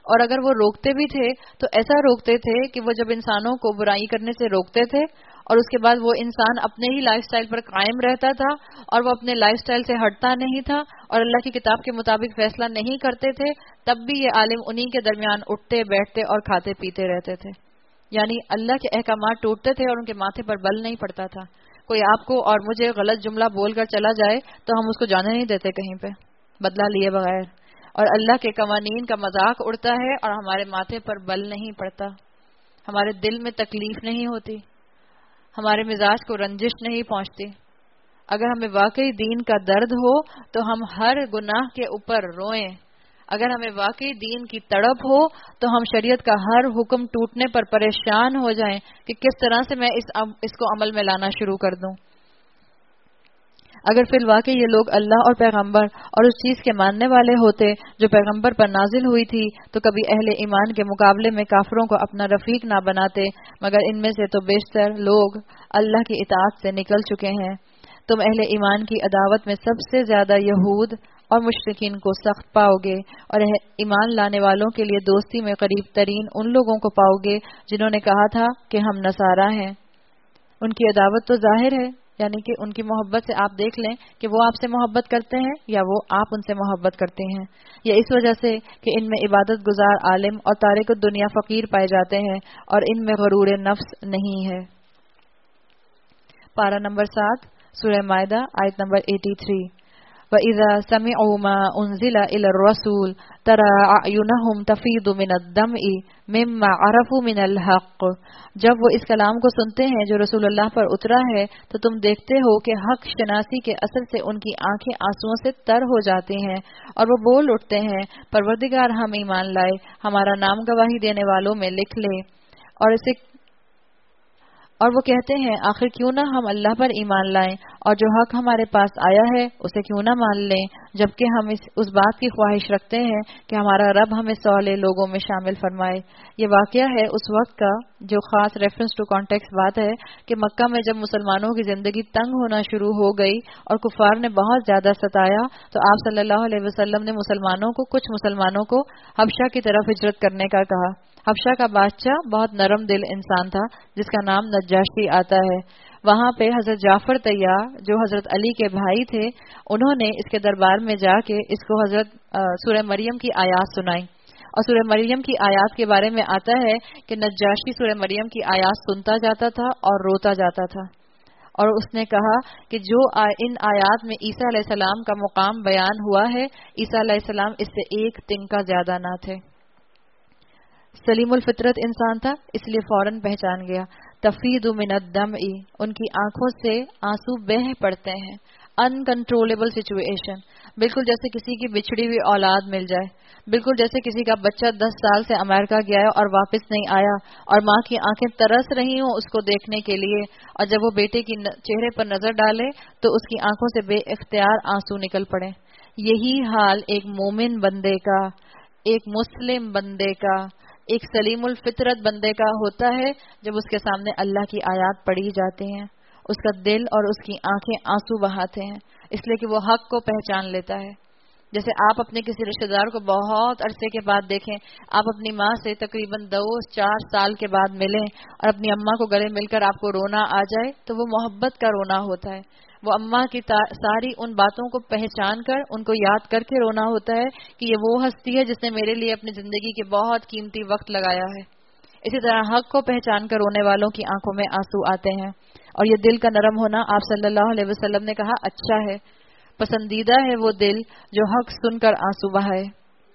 اور اگر وہ روکتے بھی تھے تو ایسا روکتے تھے کہ وہ جب انسانوں کو برائی کرنے سے روکتے تھے اور اس کے بعد وہ انسان اپنے ہی لائف سٹائل پر قائم رہتا تھا اور وہ اپنے لائف سٹائل سے ہٹتا نہیں تھا اور اللہ کی کتاب کے مطابق فیصلہ نہیں کرتے تھے، تب بھی یہ عالم انہی کے درمیان اٹھتے بیٹھتے اور کھاتے پیتے رہتے تھے. یعنی اللہ کے احکامات ٹوٹتے تھے اور ان کے ماتھے پر بل نہیں پڑتا تھا. کوئی آپ کو اور مجھے غلط جملہ بول کر چلا جائے تو ہم اس کو جانے نہیں دیتے کہیں پہ بدلہ لیے بغیر، اور اللہ کے قوانین کا مذاق اڑتا ہے اور ہمارے ماتھے پر بل نہیں پڑتا، ہمارے دل میں تکلیف نہیں ہوتی، ہمارے مزاج کو رنجش نہیں پہنچتی. اگر ہمیں واقعی دین کا درد ہو تو ہم ہر گناہ کے اوپر روئیں. اگر ہمیں واقعی دین کی تڑپ ہو تو ہم شریعت کا ہر حکم ٹوٹنے پر پریشان ہو جائیں کہ کس طرح سے میں اس کو عمل میں لانا شروع کر دوں. اگر فی الواقع یہ لوگ اللہ اور پیغمبر اور اس چیز کے ماننے والے ہوتے جو پیغمبر پر نازل ہوئی تھی تو کبھی اہل ایمان کے مقابلے میں کافروں کو اپنا رفیق نہ بناتے، مگر ان میں سے تو بیشتر لوگ اللہ کی اطاعت سے نکل چکے ہیں. تم اہل ایمان کی عداوت میں سب سے زیادہ یہود اور مشرکین کو سخت پاؤ گے، اور ایمان لانے والوں کے لیے دوستی میں قریب ترین ان لوگوں کو پاؤ گے جنہوں نے کہا تھا کہ ہم نصارہ ہیں. ان کی عداوت تو ظاہر ہے، یعنی کہ ان کی محبت سے آپ دیکھ لیں کہ وہ آپ سے محبت کرتے ہیں یا وہ آپ ان سے محبت کرتے ہیں. یہ اس وجہ سے کہ ان میں عبادت گزار عالم اور تارک الدنیا فقیر پائے جاتے ہیں اور ان میں غرور نفس نہیں ہے. پارہ نمبر 7 سورہ مائدہ آیت نمبر 83. وَإِذَا سَمِعُوا مَا أُنزِلَ إِلَى الرَّسُولِ تَرَىٰ أَعْيُنَهُمْ تَفِيضُ مِنَ الدَّمْعِ مِمَّا عَرَفُوا مِنَ الْحَقِّ. جب وہ اس کلام کو سنتے ہیں جو رسول اللہ پر اترا ہے تو تم دیکھتے ہو کہ حق شناسی کے اثر سے ان کی آنکھیں آنسوؤں سے تر ہو جاتی ہیں اور وہ بول اٹھتے ہیں پروردگار ہم ایمان لائے، ہمارا نام گواہی دینے والوں میں لکھ لے. اور وہ کہتے ہیں آخر کیوں نہ ہم اللہ پر ایمان لائیں اور جو حق ہمارے پاس آیا ہے اسے کیوں نہ مان لیں، جبکہ ہم اس بات کی خواہش رکھتے ہیں کہ ہمارا رب ہمیں صالح لوگوں میں شامل فرمائے. یہ واقعہ ہے اس وقت کا جو خاص ریفرنس ٹو کانٹیکسٹ بات ہے کہ مکہ میں جب مسلمانوں کی زندگی تنگ ہونا شروع ہو گئی اور کفار نے بہت زیادہ ستایا تو آپ صلی اللہ علیہ وسلم نے کچھ مسلمانوں کو حبشہ کی طرف ہجرت کرنے کا کہا. حبشہ کا بادشاہ بہت نرم دل انسان تھا جس کا نام نجاشی آتا ہے. وہاں پہ حضرت جعفر طیار جو حضرت علی کے بھائی تھے، انہوں نے اس کے دربار میں جا کے اس کو حضرت سورہ مریم کی آیات سنائی. اور سورہ مریم کی آیات کے بارے میں آتا ہے کہ نجاشی سورہ مریم کی آیات سنتا جاتا تھا اور روتا جاتا تھا، اور اس نے کہا کہ جو ان آیات میں عیسیٰ علیہ السلام کا مقام بیان ہوا ہے، عیسیٰ علیہ السلام اس سے ایک تنکا زیادہ نہ تھے. سلیم الفطرت انسان تھا، اس لیے فوراً پہچان گیا. تفیض من الدمع، ان کی آنکھوں سے آنسو بہہ پڑتے ہیں. انکنٹرولبل سچویشن، بالکل جیسے کسی کی بچھڑی ہوئی اولاد مل جائے، بالکل جیسے کسی کا بچہ 10 سال سے امریکہ گیا ہے اور واپس نہیں آیا اور ماں کی آنکھیں ترس رہی ہوں اس کو دیکھنے کے لیے، اور جب وہ بیٹے کی چہرے پر نظر ڈالے تو اس کی آنکھوں سے بے اختیار آنسو نکل پڑے. یہی حال ایک مومن بندے کا، ایک مسلم بندے کا، ایک سلیم الفطرت بندے کا ہوتا ہے جب اس کے سامنے اللہ کی آیات پڑھی جاتی ہیں. اس کا دل اور اس کی آنکھیں آنسو بہاتے ہیں، اس لیے کہ وہ حق کو پہچان لیتا ہے. جیسے آپ اپنے کسی رشتہ دار کو بہت عرصے کے بعد دیکھیں، آپ اپنی ماں سے تقریباً 2-4 سال کے بعد ملیں اور اپنی اماں کو گلے مل کر آپ کو رونا آ جائے تو وہ محبت کا رونا ہوتا ہے. وہ اماں کی ساری ان باتوں کو پہچان کر ان کو یاد کر کے رونا ہوتا ہے کہ یہ وہ ہستی ہے جس نے میرے لیے اپنی زندگی کے بہت قیمتی وقت لگایا ہے. اسی طرح حق کو پہچان کر رونے والوں کی آنکھوں میں آنسو آتے ہیں. اور یہ دل کا نرم ہونا آپ صلی اللہ علیہ وسلم نے کہا اچھا ہے. پسندیدہ ہے وہ دل جو حق سن کر آنسو بہائے.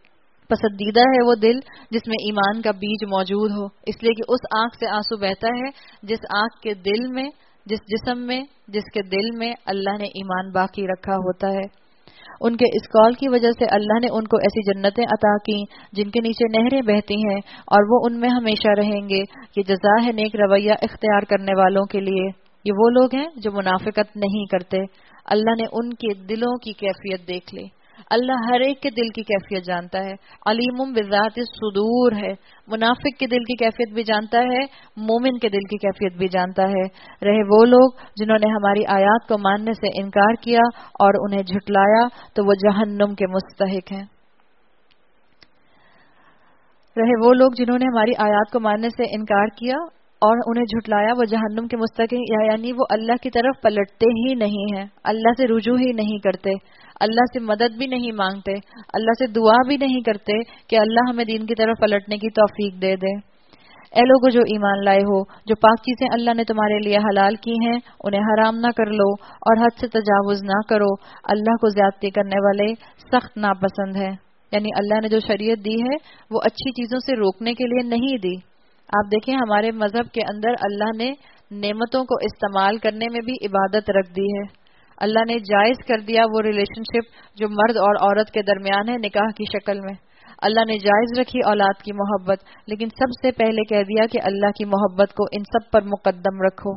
پسندیدہ ہے وہ دل جس میں ایمان کا بیج موجود ہو، اس لیے کہ اس آنکھ سے آنسو بہتا ہے جس آنکھ کے دل میں، جس جسم میں، جس کے دل میں اللہ نے ایمان باقی رکھا ہوتا ہے. ان کے اس قول کی وجہ سے اللہ نے ان کو ایسی جنتیں عطا کی جن کے نیچے نہریں بہتی ہیں اور وہ ان میں ہمیشہ رہیں گے. یہ جزا ہے نیک رویہ اختیار کرنے والوں کے لیے. یہ وہ لوگ ہیں جو منافقت نہیں کرتے. اللہ نے ان کے دلوں کی کیفیت دیکھ لی. اللہ ہر ایک کے دل کی کیفیت جانتا ہے. علیم بذات الصدور ہے. منافق کے دل کی کیفیت بھی جانتا ہے، مومن کے دل کی کیفیت بھی جانتا ہے. رہے وہ لوگ جنہوں نے ہماری آیات کو ماننے سے انکار کیا اور انہیں جھٹلایا تو وہ جہنم کے مستحق ہیں. رہے وہ لوگ جنہوں نے ہماری آیات کو ماننے سے انکار کیا اور انہیں جھٹلایا، وہ جہنم کے مستحق، یعنی وہ اللہ کی طرف پلٹتے ہی نہیں ہیں، اللہ سے رجوع ہی نہیں کرتے، اللہ سے مدد بھی نہیں مانگتے، اللہ سے دعا بھی نہیں کرتے کہ اللہ ہمیں دین کی طرف پلٹنے کی توفیق دے دے۔ اے لوگو جو ایمان لائے ہو، جو پاک چیزیں اللہ نے تمہارے لیے حلال کی ہیں انہیں حرام نہ کر لو اور حد سے تجاوز نہ کرو، اللہ کو زیادتی کرنے والے سخت ناپسند ہے۔ یعنی اللہ نے جو شریعت دی ہے وہ اچھی چیزوں سے روکنے کے لیے نہیں دی۔ آپ دیکھیں ہمارے مذہب کے اندر اللہ نے نعمتوں کو استعمال کرنے میں بھی عبادت رکھ دی ہے۔ اللہ نے جائز کر دیا وہ ریلیشن شپ جو مرد اور عورت کے درمیان ہے نکاح کی شکل میں، اللہ نے جائز رکھی اولاد کی محبت، لیکن سب سے پہلے کہہ دیا کہ اللہ کی محبت کو ان سب پر مقدم رکھو۔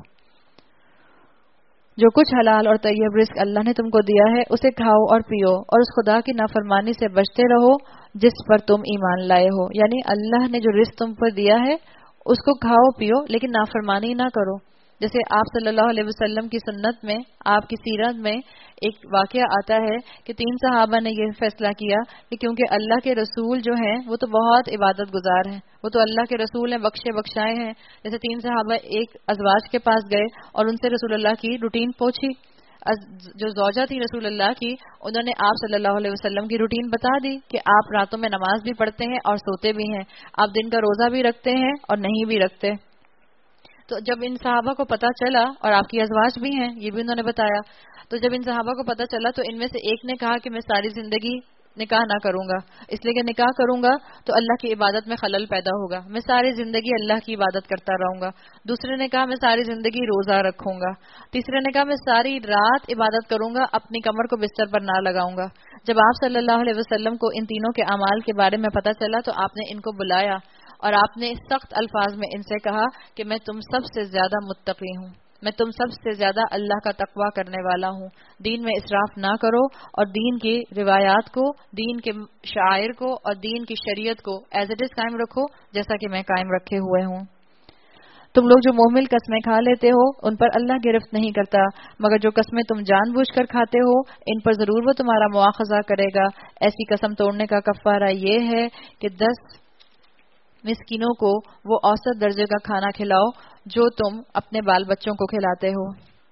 جو کچھ حلال اور طیب رزق اللہ نے تم کو دیا ہے اسے کھاؤ اور پیو، اور اس خدا کی نافرمانی سے بچتے رہو جس پر تم ایمان لائے ہو۔ یعنی اللہ نے جو رزق تم پر دیا ہے اس کو کھاؤ پیو لیکن نافرمانی نہ کرو۔ جیسے آپ صلی اللہ علیہ وسلم کی سنت میں، آپ کی سیرت میں ایک واقعہ آتا ہے کہ 3 صحابہ نے یہ فیصلہ کیا کہ کیونکہ اللہ کے رسول جو ہیں وہ تو بہت عبادت گزار ہیں، وہ تو اللہ کے رسول ہیں، بخشے بخشائے ہیں۔ جیسے 3 صحابہ ایک ازواج کے پاس گئے اور ان سے رسول اللہ کی روٹین پوچھی، جو زوجہ تھی رسول اللہ کی، انہوں نے آپ صلی اللہ علیہ وسلم کی روٹین بتا دی کہ آپ راتوں میں نماز بھی پڑھتے ہیں اور سوتے بھی ہیں، آپ دن کا روزہ بھی رکھتے ہیں اور نہیں بھی رکھتے۔ تو جب ان صحابہ کو پتا چلا، اور آپ کی ازواج بھی ہیں یہ بھی انہوں نے بتایا، تو جب ان صحابہ کو پتا چلا تو ان میں سے ایک نے کہا کہ میں ساری زندگی نکاح نہ کروں گا، اس لیے کہ نکاح کروں گا تو اللہ کی عبادت میں خلل پیدا ہوگا، میں ساری زندگی اللہ کی عبادت کرتا رہوں گا۔ دوسرے نے کہا میں ساری زندگی روزہ رکھوں گا۔ تیسرے نے کہا میں ساری رات عبادت کروں گا، اپنی کمر کو بستر پر نہ لگاؤں گا۔ جب آپ صلی اللہ علیہ وسلم کو ان تینوں کے اعمال کے بارے میں پتا چلا تو آپ نے ان کو بلایا اور آپ نے سخت الفاظ میں ان سے کہا کہ میں تم سب سے زیادہ متقی ہوں، میں تم سب سے زیادہ اللہ کا تقوی کرنے والا ہوں۔ دین میں اسراف نہ کرو اور دین کی روایات کو، دین کے شعائر کو اور دین کی شریعت کو ایز اٹ از قائم رکھو جیسا کہ میں قائم رکھے ہوئے ہوں۔ تم لوگ جو محمل قسمیں کھا لیتے ہو ان پر اللہ گرفت نہیں کرتا، مگر جو قسمیں تم جان بوجھ کر کھاتے ہو ان پر ضرور وہ تمہارا مواخذہ کرے گا۔ ایسی قسم توڑنے کا کفارہ یہ ہے کہ 10 مسکینوں کو وہ اوسط درجے کا کھانا کھلاؤ جو تم اپنے بال بچوں کو کھلاتے ہو،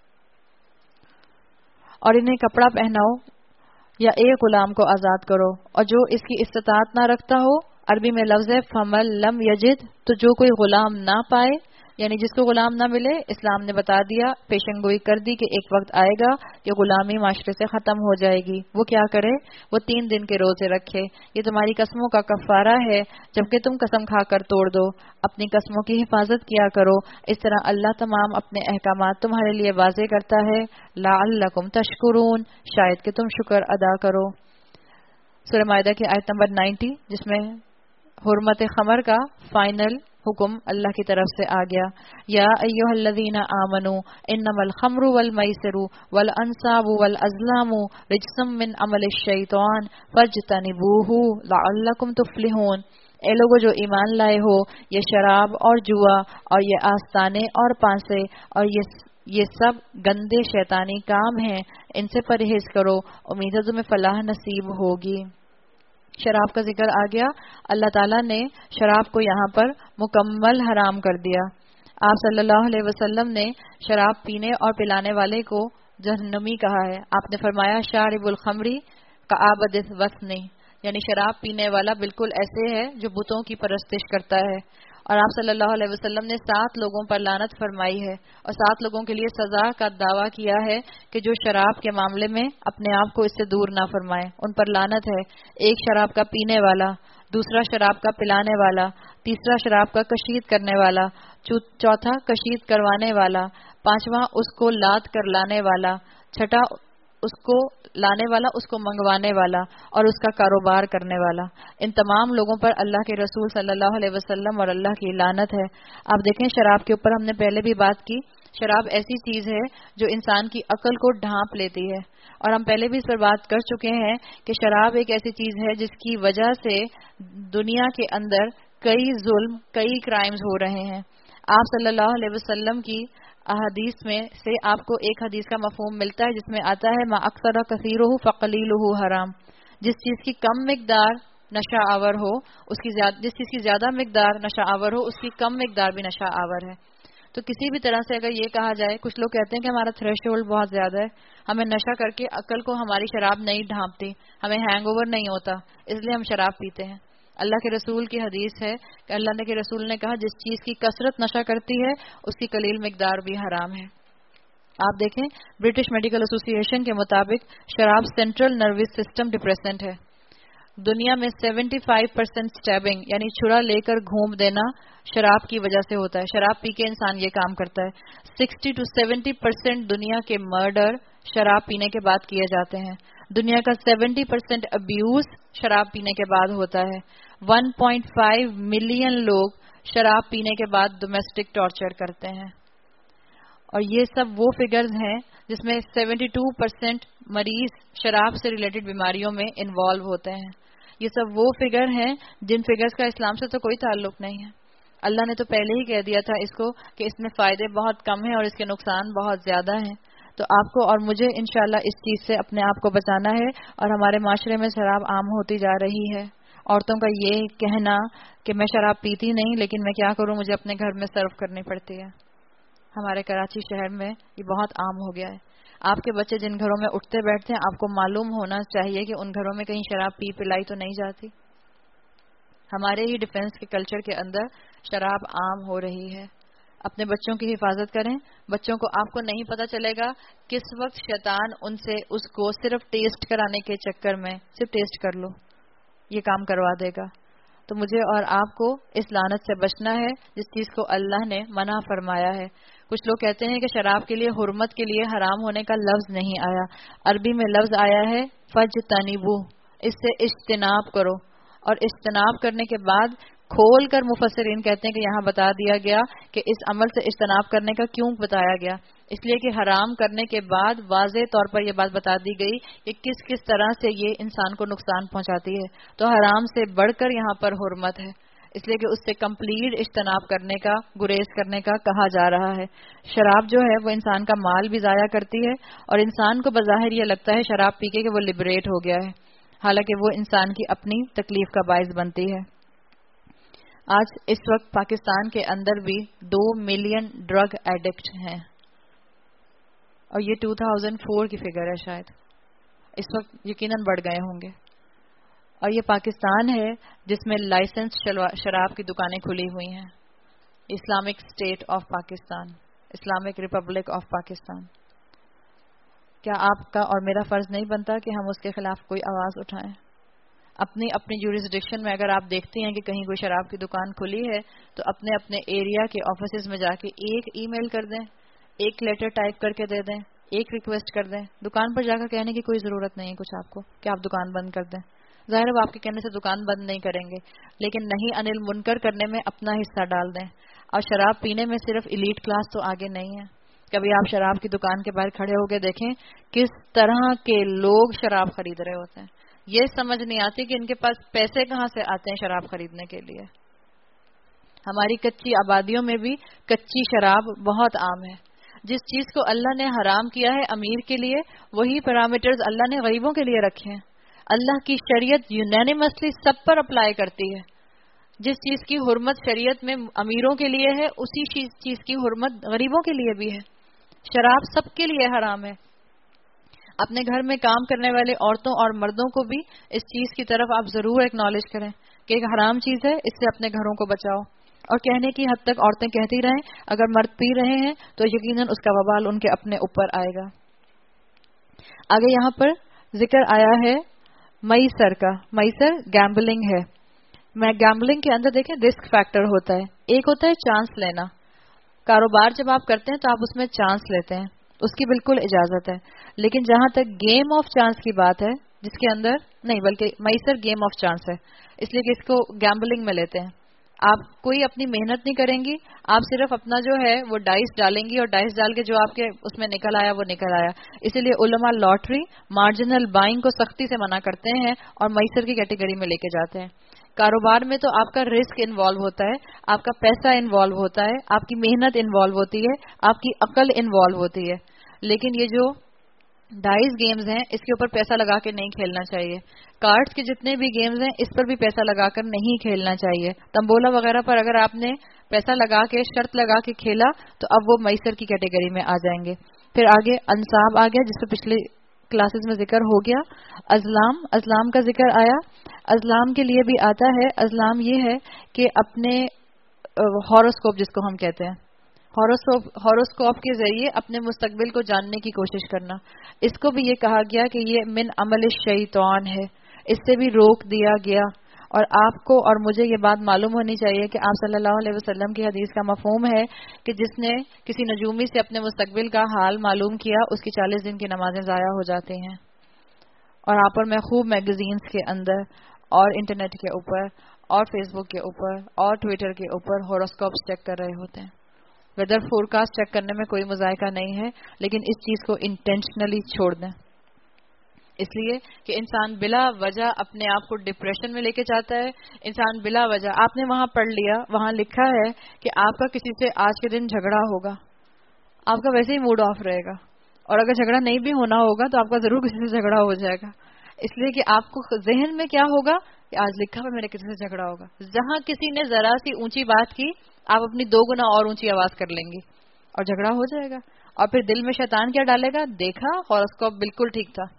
اور انہیں کپڑا پہناؤ یا ایک غلام کو آزاد کرو، اور جو اس کی استطاعت نہ رکھتا ہو، عربی میں لفظ ہے فمن لم یجد، تو جو کوئی غلام نہ پائے، یعنی جس کو غلام نہ ملے، اسلام نے بتا دیا، پیشن گوئی کر دی کہ ایک وقت آئے گا کہ غلامی معاشرے سے ختم ہو جائے گی۔ وہ کیا کرے؟ وہ 3 دن کے روزے رکھے۔ یہ تمہاری قسموں کا کفارہ ہے جبکہ تم قسم کھا کر توڑ دو، اپنی قسموں کی حفاظت کیا کرو، اس طرح اللہ تمام اپنے احکامات تمہارے لیے واضح کرتا ہے، لعلکم تشکرون، شاید کہ تم شکر ادا کرو۔ سورہ مائدہ کی آیت نمبر 90 جس میں حرمت خمر کا فائنل حکم اللہ کی طرف سے آ گیا، یا ایھا الذین آمنوا انما الخمر والمیسر والانصاب والازلام رجس من عمل الشیطان فاجتنبوہ لعلکم تفلحون۔ اے لوگو جو ایمان لائے ہو، یہ شراب اور جوا اور یہ آستانے اور پانسے اور یہ سب گندے شیطانی کام ہیں، ان سے پرہیز کرو، امید ہے تمہیں فلاح نصیب ہوگی۔ شراب کا ذکر آ گیا، اللہ تعالیٰ نے شراب کو یہاں پر مکمل حرام کر دیا۔ آپ صلی اللہ علیہ وسلم نے شراب پینے اور پلانے والے کو جہنمی کہا ہے۔ آپ نے فرمایا شارب الخمری کعابد الوثنی، یعنی شراب پینے والا بالکل ایسے ہے جو بتوں کی پرستش کرتا ہے۔ اور آپ صلی اللہ علیہ وسلم نے 7 لوگوں پر لعنت فرمائی ہے اور 7 لوگوں کے لیے سزا کا دعویٰ کیا ہے کہ جو شراب کے معاملے میں اپنے آپ کو اس سے دور نہ فرمائے، ان پر لعنت ہے۔ ایک شراب کا پینے والا، دوسرا شراب کا پلانے والا، تیسرا شراب کا کشید کرنے والا، چوتھا کشید کروانے والا، پانچواں اس کو لاد کر لانے والا، چھٹا اس کو لانے والا، اس کو منگوانے والا اور اس کا کاروبار کرنے والا۔ ان تمام لوگوں پر اللہ کے رسول صلی اللہ علیہ وسلم اور اللہ کی لعنت ہے۔ آپ دیکھیں شراب کے اوپر ہم نے پہلے بھی بات کی، شراب ایسی چیز ہے جو انسان کی عقل کو ڈھانپ لیتی ہے، اور ہم پہلے بھی اس پر بات کر چکے ہیں کہ شراب ایک ایسی چیز ہے جس کی وجہ سے دنیا کے اندر کئی ظلم، کئی کرائمز ہو رہے ہیں۔ آپ صلی اللہ علیہ وسلم کی احادیث میں سے آپ کو ایک حدیث کا مفہوم ملتا ہے جس میں آتا ہے ما اکثر کثیرہ فقلیلہ حرام، جس چیز کی کم مقدار نشہ آور ہو اس کی جس چیز کی زیادہ مقدار نشہ آور ہو اس کی کم مقدار بھی نشہ آور ہے. تو کسی بھی طرح سے اگر یہ کہا جائے، کچھ لوگ کہتے ہیں کہ ہمارا تھریش ہولڈ بہت زیادہ ہے، ہمیں نشہ کر کے عقل کو ہماری شراب نہیں ڈھانپتی، ہمیں ہینگ اوور نہیں ہوتا، اس لیے ہم شراب پیتے ہیں. اللہ کے رسول کی حدیث ہے کہ اللہ کے رسول نے کہا جس چیز کی کثرت نشہ کرتی ہے اس کی قلیل مقدار بھی حرام ہے. آپ دیکھیں برٹش میڈیکل ایسوسی ایشن کے مطابق شراب سینٹرل نروس سسٹم ڈپریسنٹ ہے. دنیا میں 75% سٹیبنگ یعنی چھڑا لے کر گھوم دینا شراب کی وجہ سے ہوتا ہے. شراب پی کے انسان یہ کام کرتا ہے. 60 to 70% دنیا کے مرڈر شراب پینے کے بعد کیے جاتے ہیں. دنیا کا 70% ابیوز شراب پینے کے بعد ہوتا ہے. 1.5 ملین لوگ شراب پینے کے بعد ڈومیسٹک ٹارچر کرتے ہیں. اور یہ سب وہ فگرز ہیں جس میں 72% مریض شراب سے ریلیٹڈ بیماریوں میں انوالو ہوتے ہیں. یہ سب وہ فگر ہیں جن فگرز کا اسلام سے تو کوئی تعلق نہیں ہے. اللہ نے تو پہلے ہی کہہ دیا تھا اس کو کہ اس میں فائدے بہت کم ہیں اور اس کے نقصان بہت زیادہ ہیں. تو آپ کو اور مجھے انشاءاللہ اس چیز سے اپنے آپ کو بچانا ہے. اور ہمارے معاشرے میں شراب عام ہوتی جا رہی ہے. عورتوں کا یہ کہنا کہ میں شراب پیتی نہیں لیکن میں کیا کروں مجھے اپنے گھر میں سرو کرنی پڑتی ہے. ہمارے کراچی شہر میں یہ بہت عام ہو گیا ہے. آپ کے بچے جن گھروں میں اٹھتے بیٹھتے ہیں آپ کو معلوم ہونا چاہیے کہ ان گھروں میں کہیں شراب پلائی تو نہیں جاتی. ہمارے ہی ڈیفنس کے کلچر کے اندر شراب عام ہو رہی ہے. اپنے بچوں کی حفاظت کریں. بچوں کو آپ کو نہیں پتا چلے گا کس وقت شیطان ان سے اس کو صرف ٹیسٹ کرانے کے چکر میں صرف ٹیسٹ کر لو یہ کام کروا دے گا. تو مجھے اور آپ کو اس لعنت سے بچنا ہے جس چیز کو اللہ نے منع فرمایا ہے. کچھ لوگ کہتے ہیں کہ شراب کے لیے حرمت کے لیے حرام ہونے کا لفظ نہیں آیا. عربی میں لفظ آیا ہے فجتنبو، اس سے اجتناب کرو. اور اجتناب کرنے کے بعد کھول کر مفسرین کہتے ہیں کہ یہاں بتا دیا گیا کہ اس عمل سے اجتناب کرنے کا کیوں بتایا گیا. اس لیے کہ حرام کرنے کے بعد واضح طور پر یہ بات بتا دی گئی کہ کس کس طرح سے یہ انسان کو نقصان پہنچاتی ہے. تو حرام سے بڑھ کر یہاں پر حرمت ہے، اس لیے کہ اس سے کمپلیٹ اجتناب کرنے کا، گریز کرنے کا کہا جا رہا ہے. شراب جو ہے وہ انسان کا مال بھی ضائع کرتی ہے اور انسان کو بظاہر یہ لگتا ہے شراب پی کے کہ وہ لبریٹ ہو گیا ہے، حالانکہ وہ انسان کی اپنی تکلیف کا باعث بنتی ہے. آج اس وقت پاکستان کے اندر بھی 2 ملین ڈرگ ایڈکٹ ہیں اور یہ 2004 کی فگر ہے، شاید اس وقت یقیناً بڑھ گئے ہوں گے. اور یہ پاکستان ہے جس میں لائسنس شراب کی دکانیں کھلی ہوئی ہیں. Islamic State of Pakistan, Islamic Republic of Pakistan. کیا آپ کا اور میرا فرض نہیں بنتا کہ ہم اس کے خلاف کوئی آواز اٹھائیں؟ اپنی جورسڈکشن میں اگر آپ دیکھتے ہیں کہ کہیں کوئی شراب کی دکان کھلی ہے تو اپنے اپنے ایریا کے آفیسز میں جا کے ایک ای میل کر دیں، ایک لیٹر ٹائپ کر کے دے دیں، ایک ریکویسٹ کر دیں. دکان پر جا کر کہنے کی کوئی ضرورت نہیں ہے کچھ آپ کو کہ آپ دکان بند کر دیں. ظاہر وہ آپ کے کہنے سے دکان بند نہیں کریں گے، لیکن نہیں انل منکر کرنے میں اپنا حصہ ڈال دیں. اور شراب پینے میں صرف ایلیٹ کلاس تو آگے نہیں ہے. کبھی آپ شراب کی دکان کے باہر کھڑے ہو کے دیکھیں کس طرح کے لوگ شراب خرید رہے ہوتے ہیں. یہ سمجھ نہیں آتی کہ ان کے پاس پیسے کہاں سے آتے ہیں شراب خریدنے کے لیے. ہماری کچی آبادیوں میں بھی کچی شراب بہت عام ہے. جس چیز کو اللہ نے حرام کیا ہے امیر کے لیے، وہی پیرامیٹرز اللہ نے غریبوں کے لیے رکھے ہیں. اللہ کی شریعت یونینیمسلی سب پر اپلائی کرتی ہے. جس چیز کی حرمت شریعت میں امیروں کے لیے ہے اسی چیز کی حرمت غریبوں کے لیے بھی ہے. شراب سب کے لیے حرام ہے. اپنے گھر میں کام کرنے والے عورتوں اور مردوں کو بھی اس چیز کی طرف آپ ضرور ایکنالج کریں کہ ایک حرام چیز ہے، اس سے اپنے گھروں کو بچاؤ. اور کہنے کی حد تک عورتیں کہتی رہیں اگر مرد پی رہے ہیں تو یقیناً اس کا وبال ان کے اپنے اوپر آئے گا. آگے یہاں پر ذکر آیا ہے میسر کا. میسر گیمبلنگ ہے. میں گیمبلنگ کے اندر دیکھیں رسک فیکٹر ہوتا ہے. ایک ہوتا ہے چانس لینا. کاروبار جب آپ کرتے ہیں تو آپ اس میں چانس لیتے ہیں، اس کی بالکل اجازت ہے. لیکن جہاں تک گیم آف چانس کی بات ہے جس کے اندر نہیں بلکہ میسر گیم آف چانس ہے، اس لیے کہ اس کو گیمبلنگ میں لیتے ہیں. آپ کوئی اپنی محنت نہیں کریں گی، آپ صرف اپنا جو ہے وہ ڈائس ڈالیں گی اور ڈائس ڈال کے جو آپ کے اس میں نکل آیا وہ نکل آیا. اسی لیے علماء لاٹری مارجنل بائنگ کو سختی سے منع کرتے ہیں اور میسر کی کیٹیگری میں لے کے جاتے ہیں. کاروبار میں تو آپ کا رسک انوالو ہوتا ہے، آپ کا پیسہ انوالو ہوتا ہے، آپ کی محنت انوالو ہوتی ہے، آپ کی عقل انوالو ہوتی ہے. لیکن یہ جو डाइस گیمز ہیں، اس کے اوپر پیسہ لگا کے نہیں کھیلنا چاہیے. کارڈز کے جتنے بھی گیمز ہیں اس پر بھی پیسہ لگا کر نہیں کھیلنا چاہیے. تمبولا وغیرہ پر اگر آپ نے پیسہ لگا کے شرط لگا کے کھیلا تو اب وہ میسر کی کیٹیگری میں آ جائیں گے. پھر آگے انصاب آ گیا جس پہ پچھلے کلاسز میں ذکر ہو گیا. ازلام کا ذکر آیا. ازلام کے لیے بھی آتا ہے. ازلام یہ ہے کہ اپنے ہاروسکوپ جس کو ہم کہتے ہیں، ہاروسکوپ کے ذریعے اپنے مستقبل کو جاننے کی کوشش کرنا. اس کو بھی یہ کہا گیا کہ یہ من عمل الشیطان ہے، اس سے بھی روک دیا گیا. اور آپ کو اور مجھے یہ بات معلوم ہونی چاہیے کہ آپ صلی اللہ علیہ وسلم کی حدیث کا مفہوم ہے کہ جس نے کسی نجومی سے اپنے مستقبل کا حال معلوم کیا اس کی 40 دن کی نمازیں ضائع ہو جاتی ہیں. اور آپ اور میں خوب میگزینز کے اندر اور انٹرنیٹ کے اوپر اور فیس بک کے اوپر اور ٹویٹر کے اوپر ہاروسکوپس چیک کر رہے ہوتے ہیں. ویدر فور کاسٹ چیک کرنے میں کوئی مذائقہ نہیں ہے، لیکن اس چیز کو انٹینشنلی چھوڑ دیں. اس لیے کہ انسان بلا وجہ اپنے آپ کو ڈپریشن میں لے کے جاتا ہے. انسان بلا وجہ، آپ نے وہاں پڑھ لیا، وہاں لکھا ہے کہ آپ کا کسی سے آج کے دن جھگڑا ہوگا، آپ کا ویسے ہی موڈ آف رہے گا. اور اگر جھگڑا نہیں بھی ہونا ہوگا تو آپ کا ضرور کسی سے جھگڑا ہو جائے گا. اس لیے کہ آپ کو ذہن میں کیا ہوگا کہ آج لکھا ہوا میرے کسی سے جھگڑا ہوگا. جہاں کسی نے ذرا سی اونچی بات کی آپ اپنی 2 گنا اور اونچی آواز کر لیں گی اور جھگڑا ہو جائے گا. اور پھر دل میں شیطان کیا ڈالے گا، دیکھا ہاروسکوپ بالکل ٹھیک تھا.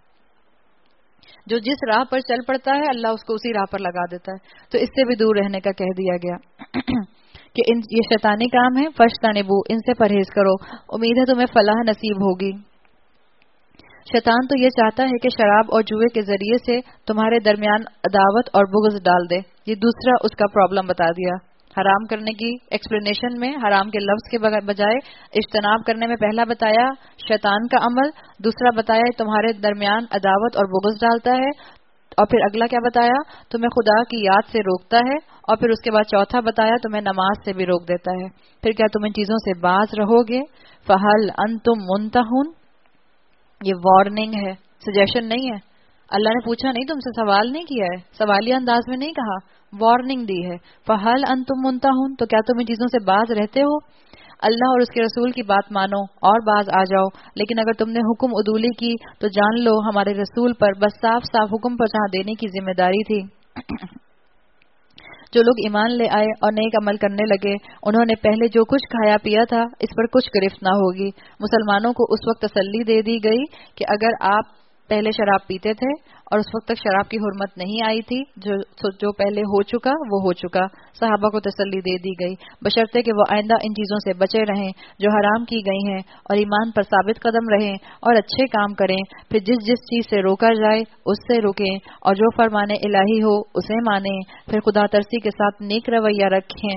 جو جس راہ پر چل پڑتا ہے اللہ اس کو اسی راہ پر لگا دیتا ہے. تو اس سے بھی دور رہنے کا کہہ دیا گیا کہ یہ شیطانی کام ہے. فاجتنبوا، ان سے پرہیز کرو، امید ہے تمہیں فلاح نصیب ہوگی. شیطان تو یہ چاہتا ہے کہ شراب اور جوئے کے ذریعے سے تمہارے درمیان عداوت اور بغض ڈال دے. یہ دوسرا اس کا پرابلم بتا دیا. حرام کرنے کی ایکسپلینیشن میں حرام کے لفظ کے بجائے اجتناب کرنے میں پہلا بتایا شیطان کا عمل، دوسرا بتایا تمہارے درمیان عداوت اور بغض ڈالتا ہے، اور پھر اگلا کیا بتایا، تمہیں خدا کی یاد سے روکتا ہے، اور پھر اس کے بعد چوتھا بتایا تمہیں نماز سے بھی روک دیتا ہے. پھر کیا تم ان چیزوں سے باز رہو گے؟ فہل انتم منتہون، یہ وارننگ ہے، سجیشن نہیں ہے. اللہ نے پوچھا نہیں، تم سے سوال نہیں کیا ہے، سوالیہ انداز میں نہیں کہا، وارننگ دی ہے. فہل انتم منتہون، تو کیا تم ان چیزوں سے باز رہتے ہو؟ اللہ اور اس کے رسول کی بات مانو اور باز آ جاؤ. لیکن اگر تم نے حکم عدولی کی تو جان لو ہمارے رسول پر بس صاف صاف حکم پہنچا دینے کی ذمہ داری تھی. جو لوگ ایمان لے آئے اور نیک عمل کرنے لگے انہوں نے پہلے جو کچھ کھایا پیا تھا اس پر کچھ گرفت نہ ہوگی. مسلمانوں کو اس وقت تسلی دے دی گئی کہ اگر آپ پہلے شراب پیتے تھے اور اس وقت تک شراب کی حرمت نہیں آئی تھی، جو پہلے ہو چکا وہ ہو چکا. صحابہ کو تسلی دے دی گئی بشرطے کہ وہ آئندہ ان چیزوں سے بچے رہیں جو حرام کی گئی ہیں اور ایمان پر ثابت قدم رہیں اور اچھے کام کریں. پھر جس چیز سے روکا جائے اس سے رکیں اور جو فرمان الہی ہو اسے مانیں. پھر خدا ترسی کے ساتھ نیک رویہ رکھیں.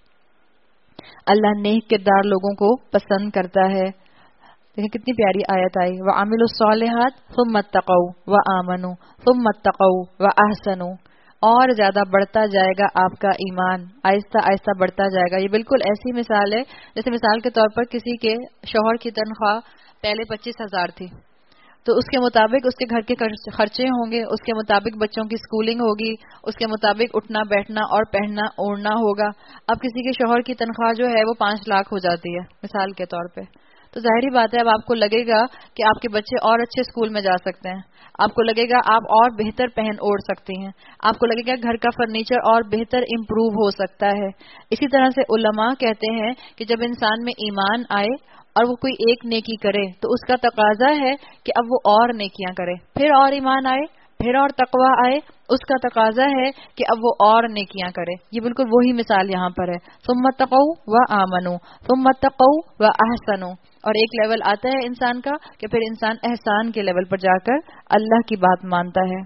اللہ نیک کردار لوگوں کو پسند کرتا ہے. دیکھیں کتنی پیاری آیت آئی، وَعَمِلُوا الصَّالِحَاتِ ثُمَّ اتَّقَوْا وَآمَنُوا ثُمَّ اتَّقَوْا وَأَحْسَنُوا. اور زیادہ بڑھتا جائے گا آپ کا ایمان، آہستہ آہستہ بڑھتا جائے گا. یہ بالکل ایسی مثال ہے جیسے مثال کے طور پر کسی کے شوہر کی تنخواہ پہلے 25,000 تھی تو اس کے مطابق اس کے گھر کے خرچے ہوں گے، اس کے مطابق بچوں کی سکولنگ ہوگی، اس کے مطابق اٹھنا بیٹھنا اور پہننا اوڑھنا ہوگا. اب کسی کے شوہر کی تنخواہ جو ہے وہ 5 لاکھ ہو جاتی ہے مثال کے طور پہ، تو ظاہری بات ہے اب آپ کو لگے گا کہ آپ کے بچے اور اچھے اسکول میں جا سکتے ہیں، آپ کو لگے گا آپ اور بہتر پہن اوڑھ سکتی ہیں، آپ کو لگے گا گھر کا فرنیچر اور بہتر امپروو ہو سکتا ہے. اسی طرح سے علماء کہتے ہیں کہ جب انسان میں ایمان آئے اور وہ کوئی ایک نیکی کرے تو اس کا تقاضا ہے کہ اب وہ اور نیکیاں کرے. پھر اور ایمان آئے، پھر اور تقویٰ آئے، اس کا تقاضا ہے کہ اب وہ اور نیکیاں کرے. یہ بالکل وہی مثال یہاں پر ہے. ثم اتقوا وآمنوا ثم اتقوا واحسنوا. اور ایک لیول آتا ہے انسان کا کہ پھر انسان احسان کے لیول پر جا کر اللہ کی بات مانتا ہے.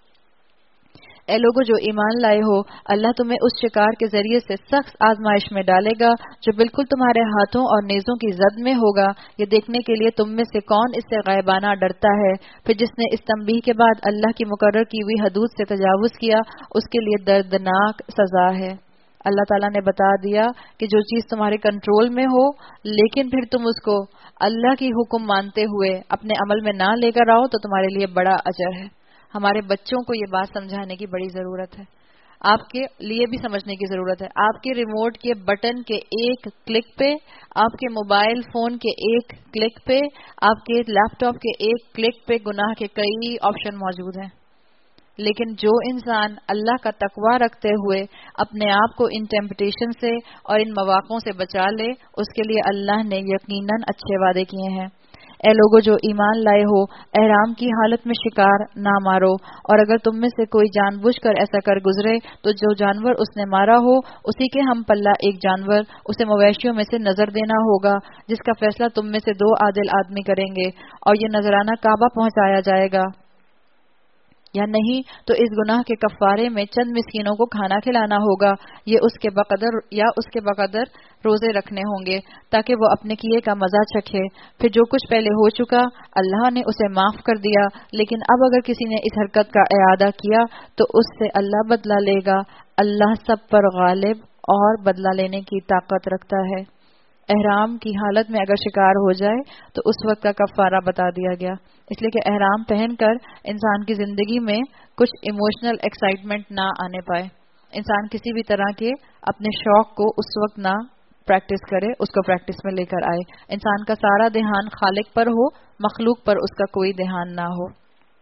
اے لوگوں جو ایمان لائے ہو، اللہ تمہیں اس شکار کے ذریعے سے سخت آزمائش میں ڈالے گا جو بالکل تمہارے ہاتھوں اور نیزوں کی زد میں ہوگا، یہ دیکھنے کے لیے تم میں سے کون اس سے غائبانہ ڈرتا ہے. پھر جس نے اس تنبیہ کے بعد اللہ کی مقرر کی ہوئی حدود سے تجاوز کیا اس کے لیے دردناک سزا ہے. اللہ تعالیٰ نے بتا دیا کہ جو چیز تمہارے کنٹرول میں ہو لیکن پھر تم اس کو اللہ کی حکم مانتے ہوئے اپنے عمل میں نہ لے کر آؤ تو تمہارے لیے بڑا اجر ہے. ہمارے بچوں کو یہ بات سمجھانے کی بڑی ضرورت ہے. آپ کے لیے بھی سمجھنے کی ضرورت ہے. آپ کے ریموٹ کے بٹن کے ایک کلک پہ، آپ کے موبائل فون کے ایک کلک پہ، آپ کے لیپ ٹاپ کے ایک کلک پہ گناہ کے کئی آپشن موجود ہیں. لیکن جو انسان اللہ کا تقوی رکھتے ہوئے اپنے آپ کو ان ٹیمپٹیشن سے اور ان مواقعوں سے بچا لے، اس کے لیے اللہ نے یقیناً اچھے وعدے کیے ہیں. اے لوگو جو ایمان لائے ہو، احرام کی حالت میں شکار نہ مارو، اور اگر تم میں سے کوئی جان بوجھ کر ایسا کر گزرے تو جو جانور اس نے مارا ہو اسی کے ہم پلہ ایک جانور اسے مویشیوں میں سے نظر دینا ہوگا، جس کا فیصلہ تم میں سے 2 عادل آدمی کریں گے، اور یہ نذرانہ کعبہ پہنچایا جائے گا یا نہیں تو اس گناہ کے کفارے میں چند مسکینوں کو کھانا کھلانا ہوگا، یہ اس کے بقدر روزے رکھنے ہوں گے تاکہ وہ اپنے کیے کا مزہ چکھے. پھر جو کچھ پہلے ہو چکا اللہ نے اسے معاف کر دیا، لیکن اب اگر کسی نے اس حرکت کا اعادہ کیا تو اس سے اللہ بدلہ لے گا. اللہ سب پر غالب اور بدلہ لینے کی طاقت رکھتا ہے. احرام کی حالت میں اگر شکار ہو جائے تو اس وقت کا کفارہ بتا دیا گیا، اس لیے کہ احرام پہن کر انسان کی زندگی میں کچھ ایموشنل ایکسائٹمنٹ نہ آنے پائے. انسان کسی بھی طرح کے اپنے شوق کو اس وقت نہ پریکٹس کرے، اس کو پریکٹس میں لے کر آئے. انسان کا سارا دھیان خالق پر ہو، مخلوق پر اس کا کوئی دھیان نہ ہو.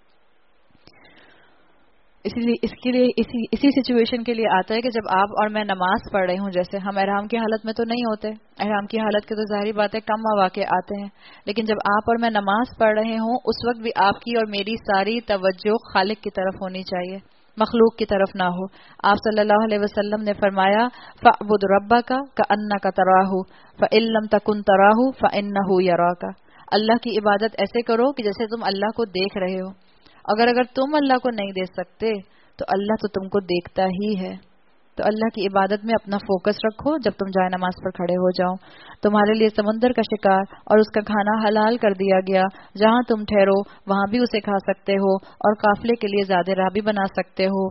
اسی سچویشن کے لیے آتا ہے کہ جب آپ اور میں نماز پڑھ رہے ہوں، جیسے ہم احرام کی حالت میں تو نہیں ہوتے، احرام کی حالت کے تو ظاہری بات ہے کم مواقع آتے ہیں، لیکن جب آپ اور میں نماز پڑھ رہے ہوں اس وقت بھی آپ کی اور میری ساری توجہ خالق کی طرف ہونی چاہیے، مخلوق کی طرف نہ ہو. آپ صلی اللہ علیہ وسلم نے فرمایا فَاعْبُدْ رَبَّكَ كَأَنَّكَ تَرَاهُ فَإِن لَّمْ تَكُن تَرَاهُ فَإِنَّهُ يَرَاكَ. اللہ کی عبادت ایسے کرو کہ جیسے تم اللہ کو دیکھ رہے ہو. اگر تم اللہ کو نہیں دیکھ سکتے تو اللہ تو تم کو دیکھتا ہی ہے. تو اللہ کی عبادت میں اپنا فوکس رکھو. جب تم جائے نماز پر کھڑے ہو جاؤ، تمہارے لیے سمندر کا شکار اور اس کا کھانا حلال کر دیا گیا، جہاں تم ٹھہرو وہاں بھی اسے کھا سکتے ہو اور قافلے کے لیے زیادہ راہ بھی بنا سکتے ہو.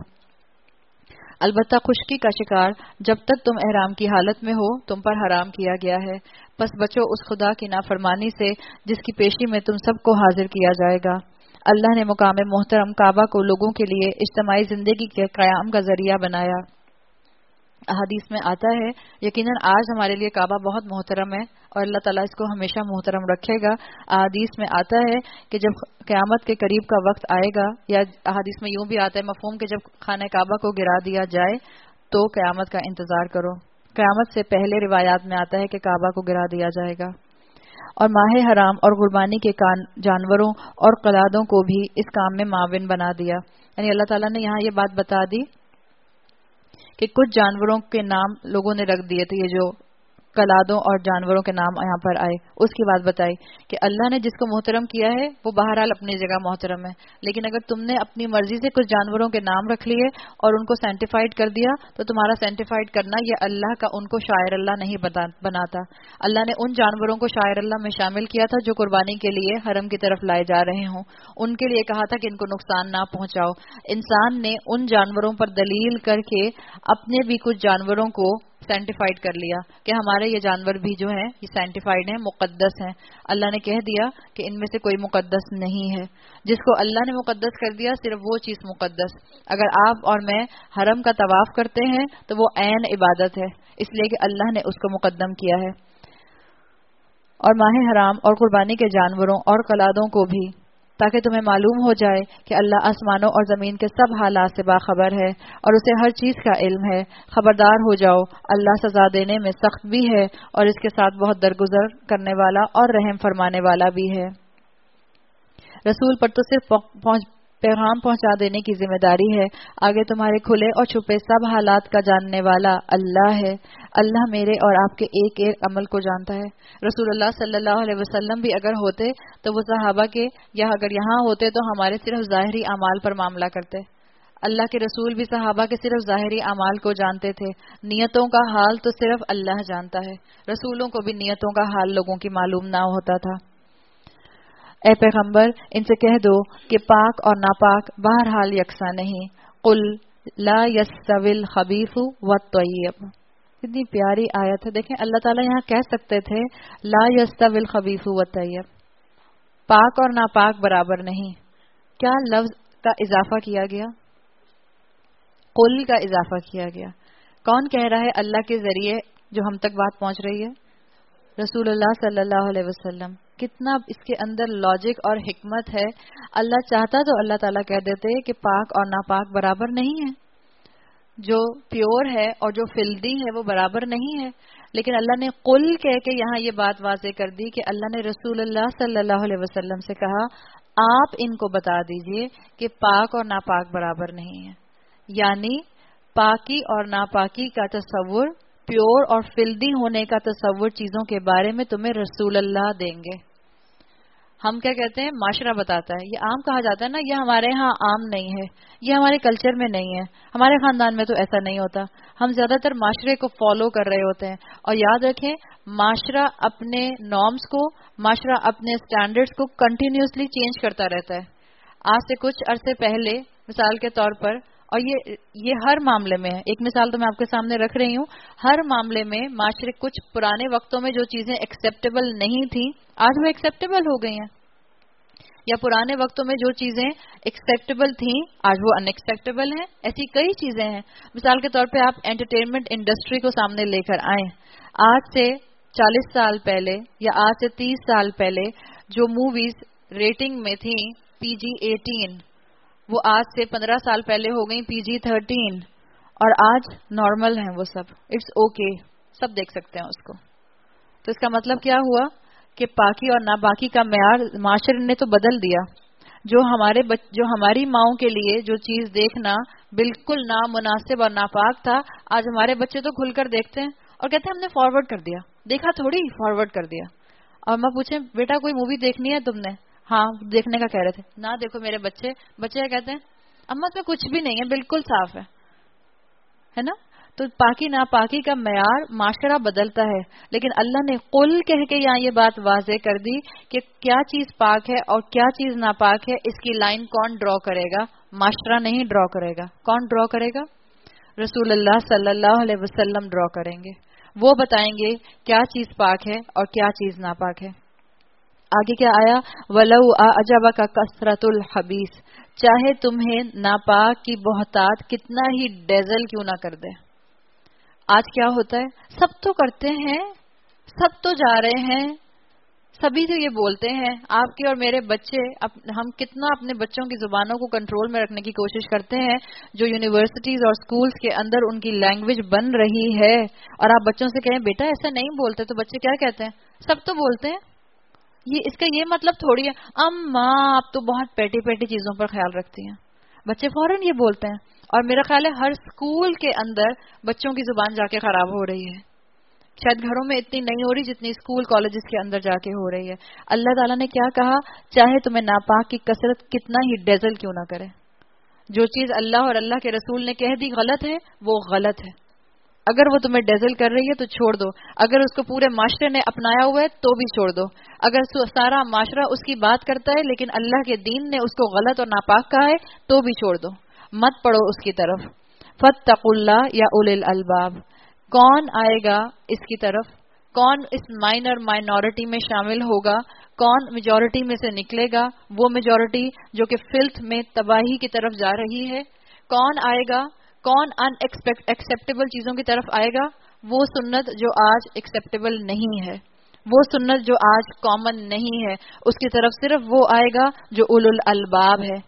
البتہ خشکی کا شکار جب تک تم احرام کی حالت میں ہو تم پر حرام کیا گیا ہے. پس بچو اس خدا کی نافرمانی سے جس کی پیشی میں تم سب کو حاضر کیا جائے گا. اللہ نے مقام محترم کعبہ کو لوگوں کے لیے اجتماعی زندگی کے قیام کا ذریعہ بنایا. احادیث میں آتا ہے یقیناً آج ہمارے لیے کعبہ بہت محترم ہے اور اللہ تعالیٰ اس کو ہمیشہ محترم رکھے گا. احادیث میں آتا ہے کہ جب قیامت کے قریب کا وقت آئے گا، یا احادیث میں یوں بھی آتا ہے مفہوم کہ جب خانہ کعبہ کو گرا دیا جائے تو قیامت کا انتظار کرو. قیامت سے پہلے روایات میں آتا ہے کہ کعبہ کو گرا دیا جائے گا. اور ماہ حرام اور قربانی کے جانوروں اور قلادوں کو بھی اس کام میں معاون بنا دیا. یعنی اللہ تعالیٰ نے یہاں یہ بات بتا دی کہ کچھ جانوروں کے نام لوگوں نے رکھ دیے تھے، یہ جو قلادوں اور جانوروں کے نام یہاں پر آئے، اس کی بات بتائی کہ اللہ نے جس کو محترم کیا ہے وہ بہرحال اپنی جگہ محترم ہے، لیکن اگر تم نے اپنی مرضی سے کچھ جانوروں کے نام رکھ لیے اور ان کو سینٹیفائڈ کر دیا تو تمہارا سینٹیفائڈ کرنا یہ اللہ کا ان کو شاعر اللہ نہیں بناتا. اللہ نے ان جانوروں کو شاعر اللہ میں شامل کیا تھا جو قربانی کے لیے حرم کی طرف لائے جا رہے ہوں. ان کے لیے کہا تھا کہ ان کو نقصان نہ پہنچاؤ. انسان نے ان جانوروں پر دلیل کر کے اپنے بھی کچھ جانوروں کو سینٹیفائڈ کر لیا کہ ہمارے یہ جانور بھی جو ہیں یہ سینٹیفائڈ ہیں، مقدس ہیں. اللہ نے کہہ دیا کہ ان میں سے کوئی مقدس نہیں ہے. جس کو اللہ نے مقدس کر دیا صرف وہ چیز مقدس. اگر آپ اور میں حرم کا طواف کرتے ہیں تو وہ عین عبادت ہے، اس لیے کہ اللہ نے اس کو مقدم کیا ہے. اور ماہ حرام اور قربانی کے جانوروں اور قلادوں کو بھی، تاکہ تمہیں معلوم ہو جائے کہ اللہ آسمانوں اور زمین کے سب حالات سے باخبر ہے اور اسے ہر چیز کا علم ہے. خبردار ہو جاؤ، اللہ سزا دینے میں سخت بھی ہے اور اس کے ساتھ بہت درگزر کرنے والا اور رحم فرمانے والا بھی ہے. رسول پر تو صرف پیغام پہنچا دینے کی ذمہ داری ہے، آگے تمہارے کھلے اور چھپے سب حالات کا جاننے والا اللہ ہے. اللہ میرے اور آپ کے ایک ایک عمل کو جانتا ہے. رسول اللہ صلی اللہ علیہ وسلم بھی اگر ہوتے تو وہ صحابہ کے یا اگر یہاں ہوتے تو ہمارے صرف ظاہری اعمال پر معاملہ کرتے. اللہ کے رسول بھی صحابہ کے صرف ظاہری اعمال کو جانتے تھے، نیتوں کا حال تو صرف اللہ جانتا ہے. رسولوں کو بھی نیتوں کا حال لوگوں کی معلوم نہ ہوتا تھا. اے پیغمبر ان سے کہہ دو کہ پاک اور ناپاک بہرحال یکساں نہیں. قل لا یستوی الخبیث والطیب. کتنی پیاری آیت ہے. دیکھیں اللہ تعالیٰ یہاں کہہ سکتے تھے لا یستوی الخبیث والطیب، پاک اور ناپاک برابر نہیں. کیا لفظ کا اضافہ کیا گیا؟ قل کا اضافہ کیا گیا. کون کہہ رہا ہے اللہ کے ذریعے جو ہم تک بات پہنچ رہی ہے؟ رسول اللہ صلی اللہ علیہ وسلم. کتنا اس کے اندر لاجک اور حکمت ہے. اللہ چاہتا تو اللہ تعالیٰ کہہ دیتے کہ پاک اور ناپاک برابر نہیں ہے، جو پیور ہے اور جو فلدی ہے وہ برابر نہیں ہے. لیکن اللہ نے قل کہہ کے یہاں یہ بات واضح کر دی کہ اللہ نے رسول اللہ صلی اللہ علیہ وسلم سے کہا آپ ان کو بتا دیجئے کہ پاک اور ناپاک برابر نہیں ہے. یعنی پاکی اور ناپاکی کا تصور، پیور اور فلدی ہونے کا تصور چیزوں کے بارے میں تمہیں رسول اللہ دیں گے. ہم کیا کہتے ہیں؟ معاشرہ بتاتا ہے. یہ عام کہا جاتا ہے نا، یہ ہمارے ہاں عام نہیں ہے، یہ ہمارے کلچر میں نہیں ہے، ہمارے خاندان میں تو ایسا نہیں ہوتا. ہم زیادہ تر معاشرے کو فالو کر رہے ہوتے ہیں. اور یاد رکھیں، معاشرہ اپنے نارمز کو، معاشرہ اپنے سٹینڈرڈز کو کنٹینیوسلی چینج کرتا رہتا ہے. آج سے کچھ عرصے پہلے مثال کے طور پر، اور یہ ہر معاملے میں ہے، ایک مثال تو میں آپ کے سامنے رکھ رہی ہوں، ہر معاملے میں معاشرے کچھ پرانے وقتوں میں جو چیزیں ایکسیپٹیبل نہیں تھیں آج وہ ایکسیپٹیبل ہو گئی ہیں، یا پرانے وقتوں میں جو چیزیں ایکسیپٹیبل تھیں آج وہ ان ایکسیپٹیبل ہیں. ایسی کئی چیزیں ہیں. مثال کے طور پہ آپ انٹرٹینمنٹ انڈسٹری کو سامنے لے کر آئیں. آج سے 40 سال پہلے یا آج سے 30 سال پہلے جو موویز ریٹنگ میں تھیں PG-18، وہ آج سے 15 سال پہلے ہو گئی PG-13، اور آج نارمل ہیں وہ سب. اٹس اوکے، سب دیکھ سکتے ہیں اس کو. تو اس کا مطلب کیا ہوا کہ پاکی اور ناپاکی کا معیار معاشرے نے تو بدل دیا. جو ہماری ماؤں کے لیے جو چیز دیکھنا بالکل نامناسب اور ناپاک تھا، آج ہمارے بچے تو کھل کر دیکھتے ہیں اور کہتے ہیں ہم نے فارورڈ کر دیا. دیکھا تھوڑی، فارورڈ کر دیا. اور میں پوچھیں بیٹا کوئی مووی دیکھنی ہے تم نے؟ ہاں دیکھنے کا کہہ رہے تھے. نہ دیکھو میرے بچے کیا کہتے ہیں؟ اما اس میں کچھ بھی نہیں ہے، بالکل صاف ہے نا. تو پاکی ناپاکی کا معیار معاشرہ بدلتا ہے، لیکن اللہ نے قل کہہ کے یہاں یہ بات واضح کر دی کہ کیا چیز پاک ہے اور کیا چیز ناپاک ہے. اس کی لائن کون ڈرا کرے گا؟ معاشرہ نہیں ڈرا کرے گا. کون ڈرا کرے گا؟ رسول اللہ صلی اللہ علیہ وسلم ڈرا کریں گے. وہ بتائیں گے کیا چیز پاک ہے اور کیا چیز ناپاک ہے. آگے کیا آیا؟ وَلَوْ أَعْجَبَكَ كَثْرَةُ الْخَبِيثِ، چاہے تمہیں ناپاک کی بہتات کتنا ہی ڈیزل کیوں نہ کر دے. آج کیا ہوتا ہے؟ سب تو کرتے ہیں، سب تو جا رہے ہیں، سبھی تو یہ بولتے ہیں. آپ کے اور میرے بچے، ہم کتنا اپنے بچوں کی زبانوں کو کنٹرول میں رکھنے کی کوشش کرتے ہیں. جو یونیورسٹیز اور سکولز کے اندر ان کی لینگویج بن رہی ہے، اور آپ بچوں سے کہیں بیٹا ایسا نہیں بولتے، تو بچے کیا کہتے ہیں؟ سب تو بولتے ہیں. اس کا یہ مطلب تھوڑی ہے اماں آپ تو بہت پیٹی پیٹی چیزوں پر خیال رکھتی ہیں. بچے فوراً یہ بولتے ہیں. اور میرا خیال ہے ہر سکول کے اندر بچوں کی زبان جا کے خراب ہو رہی ہے. شاید گھروں میں اتنی نہیں ہو رہی جتنی اسکول کالجز کے اندر جا کے ہو رہی ہے. اللہ تعالیٰ نے کیا کہا؟ چاہے تمہیں ناپاک کی کثرت کتنا ہی ڈیزل کیوں نہ کرے. جو چیز اللہ اور اللہ کے رسول نے کہہ دی غلط ہے، وہ غلط ہے. اگر وہ تمہیں ڈیزل کر رہی ہے تو چھوڑ دو. اگر اس کو پورے معاشرے نے اپنایا ہوا ہے تو بھی چھوڑ دو. اگر سارا معاشرہ اس کی بات کرتا ہے لیکن اللہ کے دین نے اس کو غلط اور ناپاک کہا ہے تو بھی چھوڑ دو. مت پڑھو اس کی طرف. فاتقوا اللہ یا اولی الالباب. کون آئے گا اس کی طرف؟ کون اس مائنورٹی میں شامل ہوگا؟ کون میجورٹی میں سے نکلے گا؟ وہ میجورٹی جو کہ فلتھ میں تباہی کی طرف جا رہی ہے. کون آئے گا؟ کون ان ایکسیپٹیبل چیزوں کی طرف آئے گا؟ وہ سنت جو آج ایکسیپٹیبل نہیں ہے، وہ سنت جو آج کامن نہیں ہے، اس کی طرف صرف وہ آئے گا جو اولو الالباب ہے.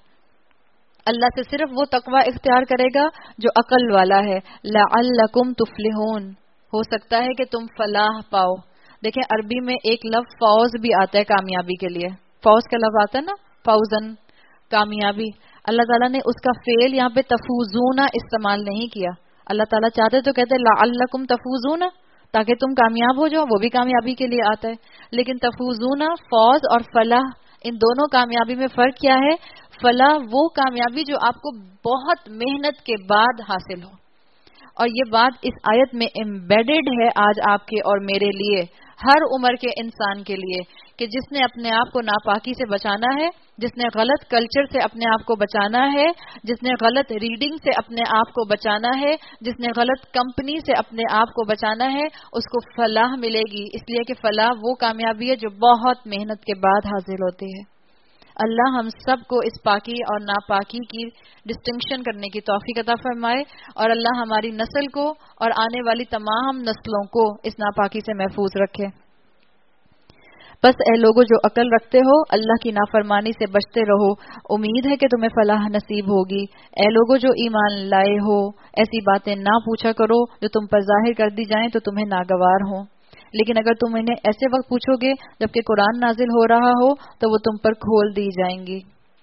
اللہ سے صرف وہ تقوی اختیار کرے گا جو عقل والا ہے. لعلکم تفلحون، ہو سکتا ہے کہ تم فلاح پاؤ. دیکھیں عربی میں ایک لفظ فوز بھی آتا ہے کامیابی کے لیے. فوز کا لفظ آتا ہے نا، فوزن، کامیابی. اللہ تعالیٰ نے اس کا فعل یہاں پہ تفوزون استعمال نہیں کیا. اللہ تعالیٰ چاہتے تو کہتے لعلکم تفوزون، تاکہ تم کامیاب ہو جاؤ، وہ بھی کامیابی کے لیے آتا ہے. لیکن تفوزون، فوز اور فلاح، ان دونوں کامیابی میں فرق کیا ہے؟ فلاح وہ کامیابی جو آپ کو بہت محنت کے بعد حاصل ہو. اور یہ بات اس آیت میں ایمبیڈڈ ہے آج آپ کے اور میرے لیے، ہر عمر کے انسان کے لیے، کہ جس نے اپنے آپ کو ناپاکی سے بچانا ہے، جس نے غلط کلچر سے اپنے آپ کو بچانا ہے، جس نے غلط ریڈنگ سے اپنے آپ کو بچانا ہے، جس نے غلط کمپنی سے اپنے آپ کو بچانا ہے، اس کو فلاح ملے گی. اس لیے کہ فلاح وہ کامیابی ہے جو بہت محنت کے بعد حاصل ہوتی ہے. اللہ ہم سب کو اس پاکی اور ناپاکی کی ڈسٹنکشن کرنے کی توفیق عطا فرمائے، اور اللہ ہماری نسل کو اور آنے والی تمام نسلوں کو اس ناپاکی سے محفوظ رکھے۔ بس اے لوگو جو عقل رکھتے ہو، اللہ کی نافرمانی سے بچتے رہو، امید ہے کہ تمہیں فلاح نصیب ہوگی۔ اے لوگو جو ایمان لائے ہو، ایسی باتیں نہ پوچھا کرو جو تم پر ظاہر کر دی جائیں تو تمہیں ناگوار ہوں، لیکن اگر تم انہیں ایسے وقت پوچھو گے جبکہ قرآن نازل ہو رہا ہو تو وہ تم پر کھول دی جائیں گی۔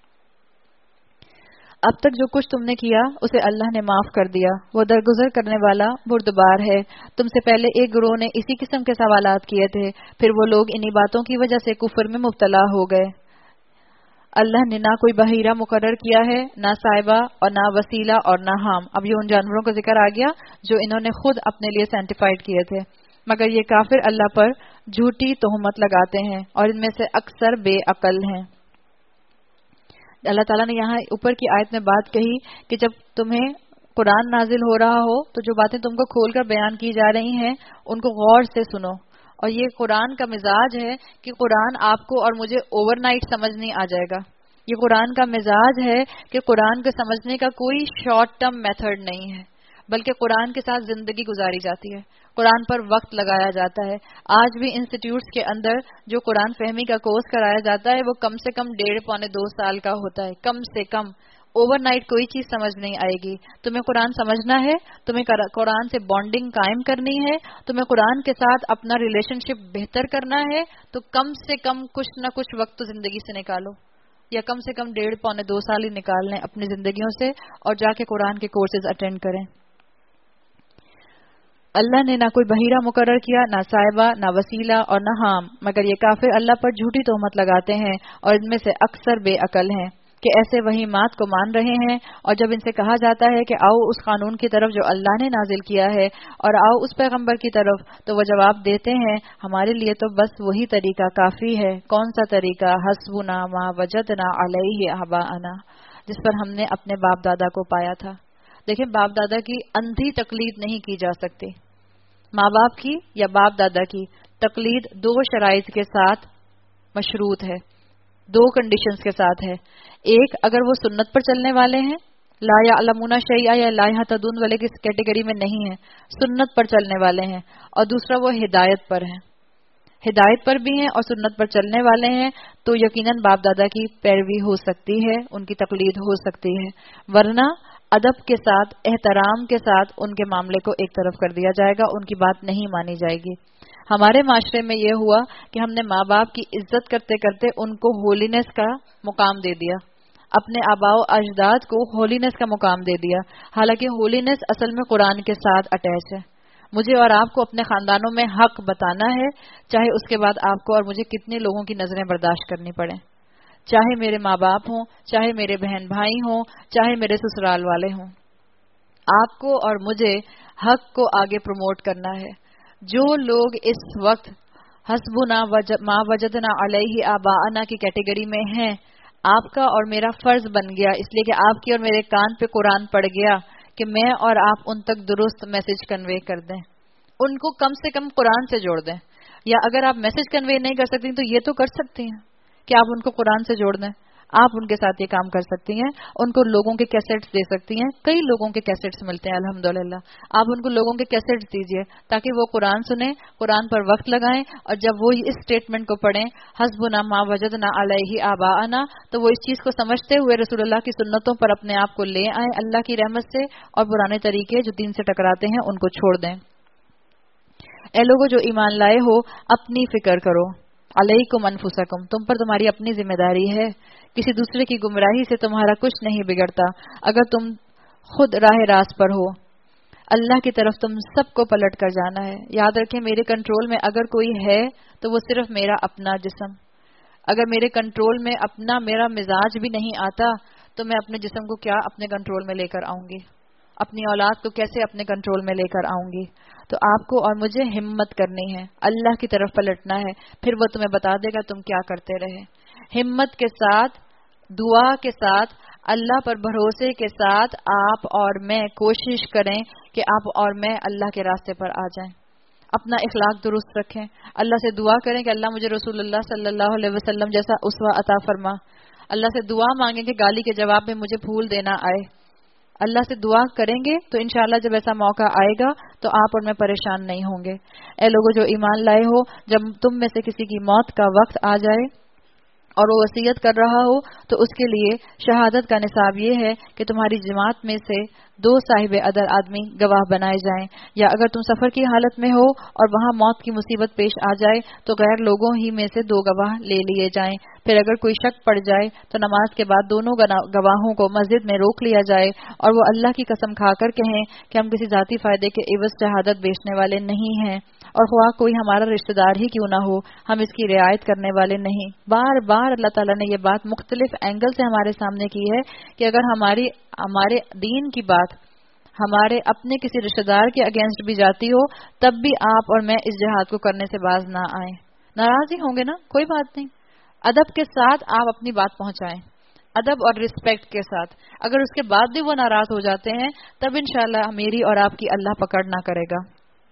اب تک جو کچھ تم نے کیا اسے اللہ نے معاف کر دیا، وہ درگزر کرنے والا بردبار ہے۔ تم سے پہلے ایک گروہ نے اسی قسم کے سوالات کیے تھے، پھر وہ لوگ انہی باتوں کی وجہ سے کفر میں مبتلا ہو گئے۔ اللہ نے نہ کوئی بحیرہ مقرر کیا ہے، نہ صاحبہ اور نہ وسیلہ اور نہ حام۔ اب یہ ان جانوروں کا ذکر آ گیا جو انہوں نے خود اپنے لیے سینٹیفائڈ کیے تھے، مگر یہ کافر اللہ پر جھوٹی تہمت لگاتے ہیں اور ان میں سے اکثر بے عقل ہیں۔ اللہ تعالیٰ نے یہاں اوپر کی آیت میں بات کہی کہ جب تمہیں قرآن نازل ہو رہا ہو تو جو باتیں تم کو کھول کر بیان کی جا رہی ہیں ان کو غور سے سنو، اور یہ قرآن کا مزاج ہے کہ قرآن آپ کو اور مجھے اوور نائٹ سمجھ نہیں آ جائے گا۔ یہ قرآن کا مزاج ہے کہ قرآن کو سمجھنے کا کوئی شارٹ ٹرم میتھڈ نہیں ہے، بلکہ قرآن کے ساتھ زندگی گزاری جاتی ہے، قرآن پر وقت لگایا جاتا ہے۔ آج بھی انسٹیٹیوٹس کے اندر جو قرآن فہمی کا کورس کرایا جاتا ہے وہ کم سے کم 1.5 پونے 2 سال کا ہوتا ہے، کم سے کم۔ اوور نائٹ کوئی چیز سمجھ نہیں آئے گی۔ تمہیں قرآن سمجھنا ہے، تمہیں قرآن سے بانڈنگ قائم کرنی ہے، تمہیں قرآن کے ساتھ اپنا ریلیشن شپ بہتر کرنا ہے، تو کم سے کم کچھ نہ کچھ وقت تو زندگی سے نکالو، یا کم سے کم 1.5 پونے 2 سال ہی نکال لیں اپنی زندگیوں سے اور جا کے قرآن کے کورسز اٹینڈ کریں۔ اللہ نے نہ کوئی بحیرہ مقرر کیا، نہ صاحبہ، نہ وسیلہ اور نہ حام، مگر یہ کافر اللہ پر جھوٹی تہمت لگاتے ہیں اور ان میں سے اکثر بے عقل ہیں کہ ایسے وہیمات کو مان رہے ہیں، اور جب ان سے کہا جاتا ہے کہ آؤ اس قانون کی طرف جو اللہ نے نازل کیا ہے اور آؤ اس پیغمبر کی طرف، تو وہ جواب دیتے ہیں ہمارے لیے تو بس وہی طریقہ کافی ہے۔ کون سا طریقہ؟ حسبنا ما وجدنا علیہ آباءنا، جس پر ہم نے اپنے باپ دادا کو پایا تھا۔ دیکھیں، باپ دادا کی اندھی تقلید نہیں کی جا سکتی۔ ماں باپ کی یا باپ دادا کی تقلید 2 شرائط کے ساتھ مشروط ہے، 2 کنڈیشنز کے ساتھ ہے۔ ایک، اگر وہ سنت پر چلنے والے ہیں، لا یعلمون شیئا یا لا یہتدون والے کس کیٹیگری میں نہیں ہیں، سنت پر چلنے والے ہیں، اور دوسرا وہ ہدایت پر ہیں، ہدایت پر بھی ہیں اور سنت پر چلنے والے ہیں، تو یقیناً باپ دادا کی پیروی ہو سکتی ہے، ان کی تقلید ہو سکتی ہے، ورنہ ادب کے ساتھ، احترام کے ساتھ ان کے معاملے کو ایک طرف کر دیا جائے گا، ان کی بات نہیں مانی جائے گی۔ ہمارے معاشرے میں یہ ہوا کہ ہم نے ماں باپ کی عزت کرتے کرتے ان کو ہولینس کا مقام دے دیا، اپنے آباء و اجداد کو ہولینس کا مقام دے دیا، حالانکہ ہولینس اصل میں قرآن کے ساتھ اٹیچ ہے۔ مجھے اور آپ کو اپنے خاندانوں میں حق بتانا ہے، چاہے اس کے بعد آپ کو اور مجھے کتنے لوگوں کی نظریں برداشت کرنی پڑیں، چاہے میرے ماں باپ ہوں، چاہے میرے بہن بھائی ہوں، چاہے میرے سسرال والے ہوں۔ آپ کو اور مجھے حق کو آگے پروموٹ کرنا ہے۔ جو لوگ اس وقت حسبنا ما وجدنا علیہ آباءنا کی کیٹیگری میں ہیں، آپ کا اور میرا فرض بن گیا، اس لیے کہ آپ کی اور میرے کان پہ قرآن پڑ گیا، کہ میں اور آپ ان تک درست میسج کنوے کر دیں، ان کو کم سے کم قرآن سے جوڑ دیں، یا اگر آپ میسج کنوے نہیں کر سکتی تو یہ تو کر سکتی ہیں کہ آپ ان کو قرآن سے جوڑ دیں۔ آپ ان کے ساتھ یہ کام کر سکتی ہیں، ان کو لوگوں کے کیسٹس دے سکتی ہیں، کئی لوگوں کے کیسٹس ملتے ہیں الحمدللہ، آپ ان کو لوگوں کے کیسٹس دیجئے تاکہ وہ قرآن سنیں، قرآن پر وقت لگائیں، اور جب وہ اس اسٹیٹمنٹ کو پڑھیں حسبنا ما وجدنا علیہ آباءنا، تو وہ اس چیز کو سمجھتے ہوئے رسول اللہ کی سنتوں پر اپنے آپ کو لے آئیں اللہ کی رحمت سے، اور پرانے طریقے جو دین سے ٹکراتے ہیں ان کو چھوڑ دیں۔ اے لوگوں جو ایمان لائے ہو، اپنی فکر کرو، علیکم انفسکم، تم پر تمہاری اپنی ذمہ داری ہے، کسی دوسرے کی گمراہی سے تمہارا کچھ نہیں بگڑتا، اگر تم خود راہ راست پر ہو، اللہ کی طرف تم سب کو پلٹ کر جانا ہے۔ یاد رکھیں، میرے کنٹرول میں اگر کوئی ہے تو وہ صرف میرا اپنا جسم، اگر میرے کنٹرول میں اپنا میرا مزاج بھی نہیں آتا تو میں اپنے جسم کو کیا اپنے کنٹرول میں لے کر آؤں گی، اپنی اولاد کو کیسے اپنے کنٹرول میں لے کر آؤں گی؟ تو آپ کو اور مجھے ہمت کرنی ہے، اللہ کی طرف پلٹنا ہے، پھر وہ تمہیں بتا دے گا تم کیا کرتے رہے۔ ہمت کے ساتھ، دعا کے ساتھ، اللہ پر بھروسے کے ساتھ آپ اور میں کوشش کریں کہ آپ اور میں اللہ کے راستے پر آ جائیں، اپنا اخلاق درست رکھیں، اللہ سے دعا کریں کہ اللہ مجھے رسول اللہ صلی اللہ علیہ وسلم جیسا اسوہ عطا فرما، اللہ سے دعا مانگیں کہ گالی کے جواب میں مجھے پھول دینا آئے. اللہ سے دعا کریں گے تو انشاءاللہ جب ایسا موقع آئے گا تو آپ اور میں پریشان نہیں ہوں گے. اے لوگوں جو ایمان لائے ہو، جب تم میں سے کسی کی موت کا وقت آ جائے اور وہ وصیت کر رہا ہو تو اس کے لیے شہادت کا نصاب یہ ہے کہ تمہاری جماعت میں سے 2 صاحب عدل آدمی گواہ بنائے جائیں، یا اگر تم سفر کی حالت میں ہو اور وہاں موت کی مصیبت پیش آ جائے تو غیر لوگوں ہی میں سے 2 گواہ لے لیے جائیں. پھر اگر کوئی شک پڑ جائے تو نماز کے بعد دونوں گواہوں کو مسجد میں روک لیا جائے اور وہ اللہ کی قسم کھا کر کہیں کہ ہم کسی ذاتی فائدے کے عوض شہادت بیچنے والے نہیں ہیں، اور خواہ کوئی ہمارا رشتہ دار ہی کیوں نہ ہو ہم اس کی رعایت کرنے والے نہیں. بار بار اللہ تعالیٰ نے یہ بات مختلف اینگل سے ہمارے سامنے کی ہے کہ اگر ہمارے دین کی بات ہمارے اپنے کسی رشتہ دار کے اگینسٹ بھی جاتی ہو تب بھی آپ اور میں اس جہاد کو کرنے سے باز نہ آئیں. ناراض ہی ہوں گے نا، کوئی بات نہیں، ادب کے ساتھ آپ اپنی بات پہنچائیں، ادب اور رسپیکٹ کے ساتھ. اگر اس کے بعد بھی وہ ناراض ہو جاتے ہیں تب انشاءاللہ میری اور آپ کی اللہ پکڑ نہ کرے گا.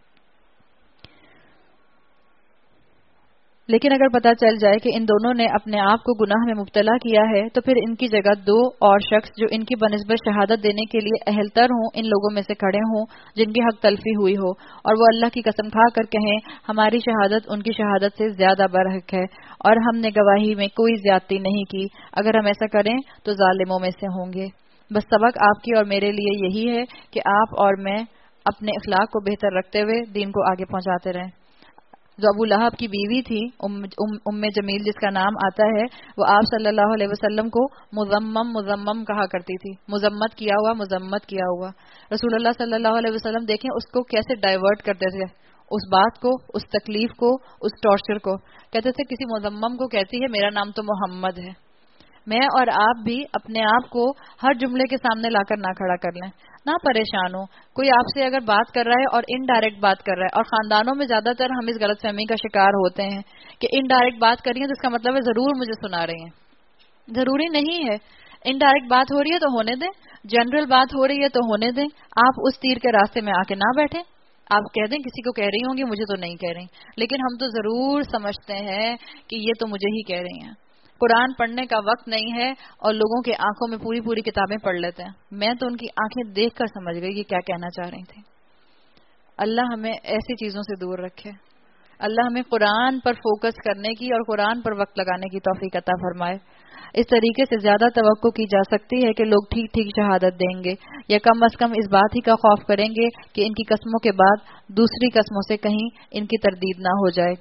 لیکن اگر پتہ چل جائے کہ ان دونوں نے اپنے آپ کو گناہ میں مبتلا کیا ہے تو پھر ان کی جگہ 2 اور شخص جو ان کی بنسبت شہادت دینے کے لیے اہل تر ہوں ان لوگوں میں سے کھڑے ہوں جن کی حق تلفی ہوئی ہو، اور وہ اللہ کی قسم کھا کر کہیں ہماری شہادت ان کی شہادت سے زیادہ برحق ہے اور ہم نے گواہی میں کوئی زیادتی نہیں کی. اگر ہم ایسا کریں تو ظالموں میں سے ہوں گے. بس سبق آپ کی اور میرے لیے یہی ہے کہ آپ اور میں اپنے اخلاق کو بہتر رکھتے ہوئے دین کو آگے پہنچاتے رہیں. جو ابو لہب کی بیوی تھی ام جمیل جس کا نام آتا ہے، وہ آپ صلی اللہ علیہ وسلم کو مذمم کہا کرتی تھی، مذمت کیا ہوا. رسول اللہ صلی اللہ علیہ وسلم دیکھیں اس کو کیسے ڈائیورٹ کرتے تھے، اس بات کو، اس تکلیف کو، اس ٹارچر کو. کہتے تھے کسی مذمم کو کہتی ہے میرا نام تو محمد ہے. میں اور آپ بھی اپنے آپ کو ہر جملے کے سامنے لا کر نہ کھڑا کر لیں، نہ پریشان ہو. کوئی آپ سے اگر بات کر رہا ہے اور انڈائریکٹ بات کر رہا ہے، اور خاندانوں میں زیادہ تر ہم اس غلط فہمی کا شکار ہوتے ہیں کہ انڈائریکٹ بات کر رہی ہیں تو اس کا مطلب ہے ضرور مجھے سنا رہی ہیں. ضروری نہیں ہے. انڈائریکٹ بات ہو رہی ہے تو ہونے دیں، جنرل بات ہو رہی ہے تو ہونے دیں. آپ اس تیر کے راستے میں آ کے نہ بیٹھیں. آپ کہہ دیں کسی کو کہہ رہی ہوں گی، مجھے تو نہیں کہہ رہی، لیکن ہم تو ضرور سمجھتے ہیں کہ یہ تو مجھے ہی کہہ رہی ہیں. قرآن پڑھنے کا وقت نہیں ہے اور لوگوں کے آنکھوں میں پوری پوری کتابیں پڑھ لیتے ہیں. میں تو ان کی آنکھیں دیکھ کر سمجھ گئی یہ کیا کہنا چاہ رہی تھی. اللہ ہمیں ایسی چیزوں سے دور رکھے. اللہ ہمیں قرآن پر فوکس کرنے کی اور قرآن پر وقت لگانے کی توفیق عطا فرمائے. اس طریقے سے زیادہ توقع کی جا سکتی ہے کہ لوگ ٹھیک ٹھیک شہادت دیں گے، یا کم از کم اس بات ہی کا خوف کریں گے کہ ان کی قسموں کے بعد دوسری قسموں سے کہیں ان کی تردید نہ ہو جائے.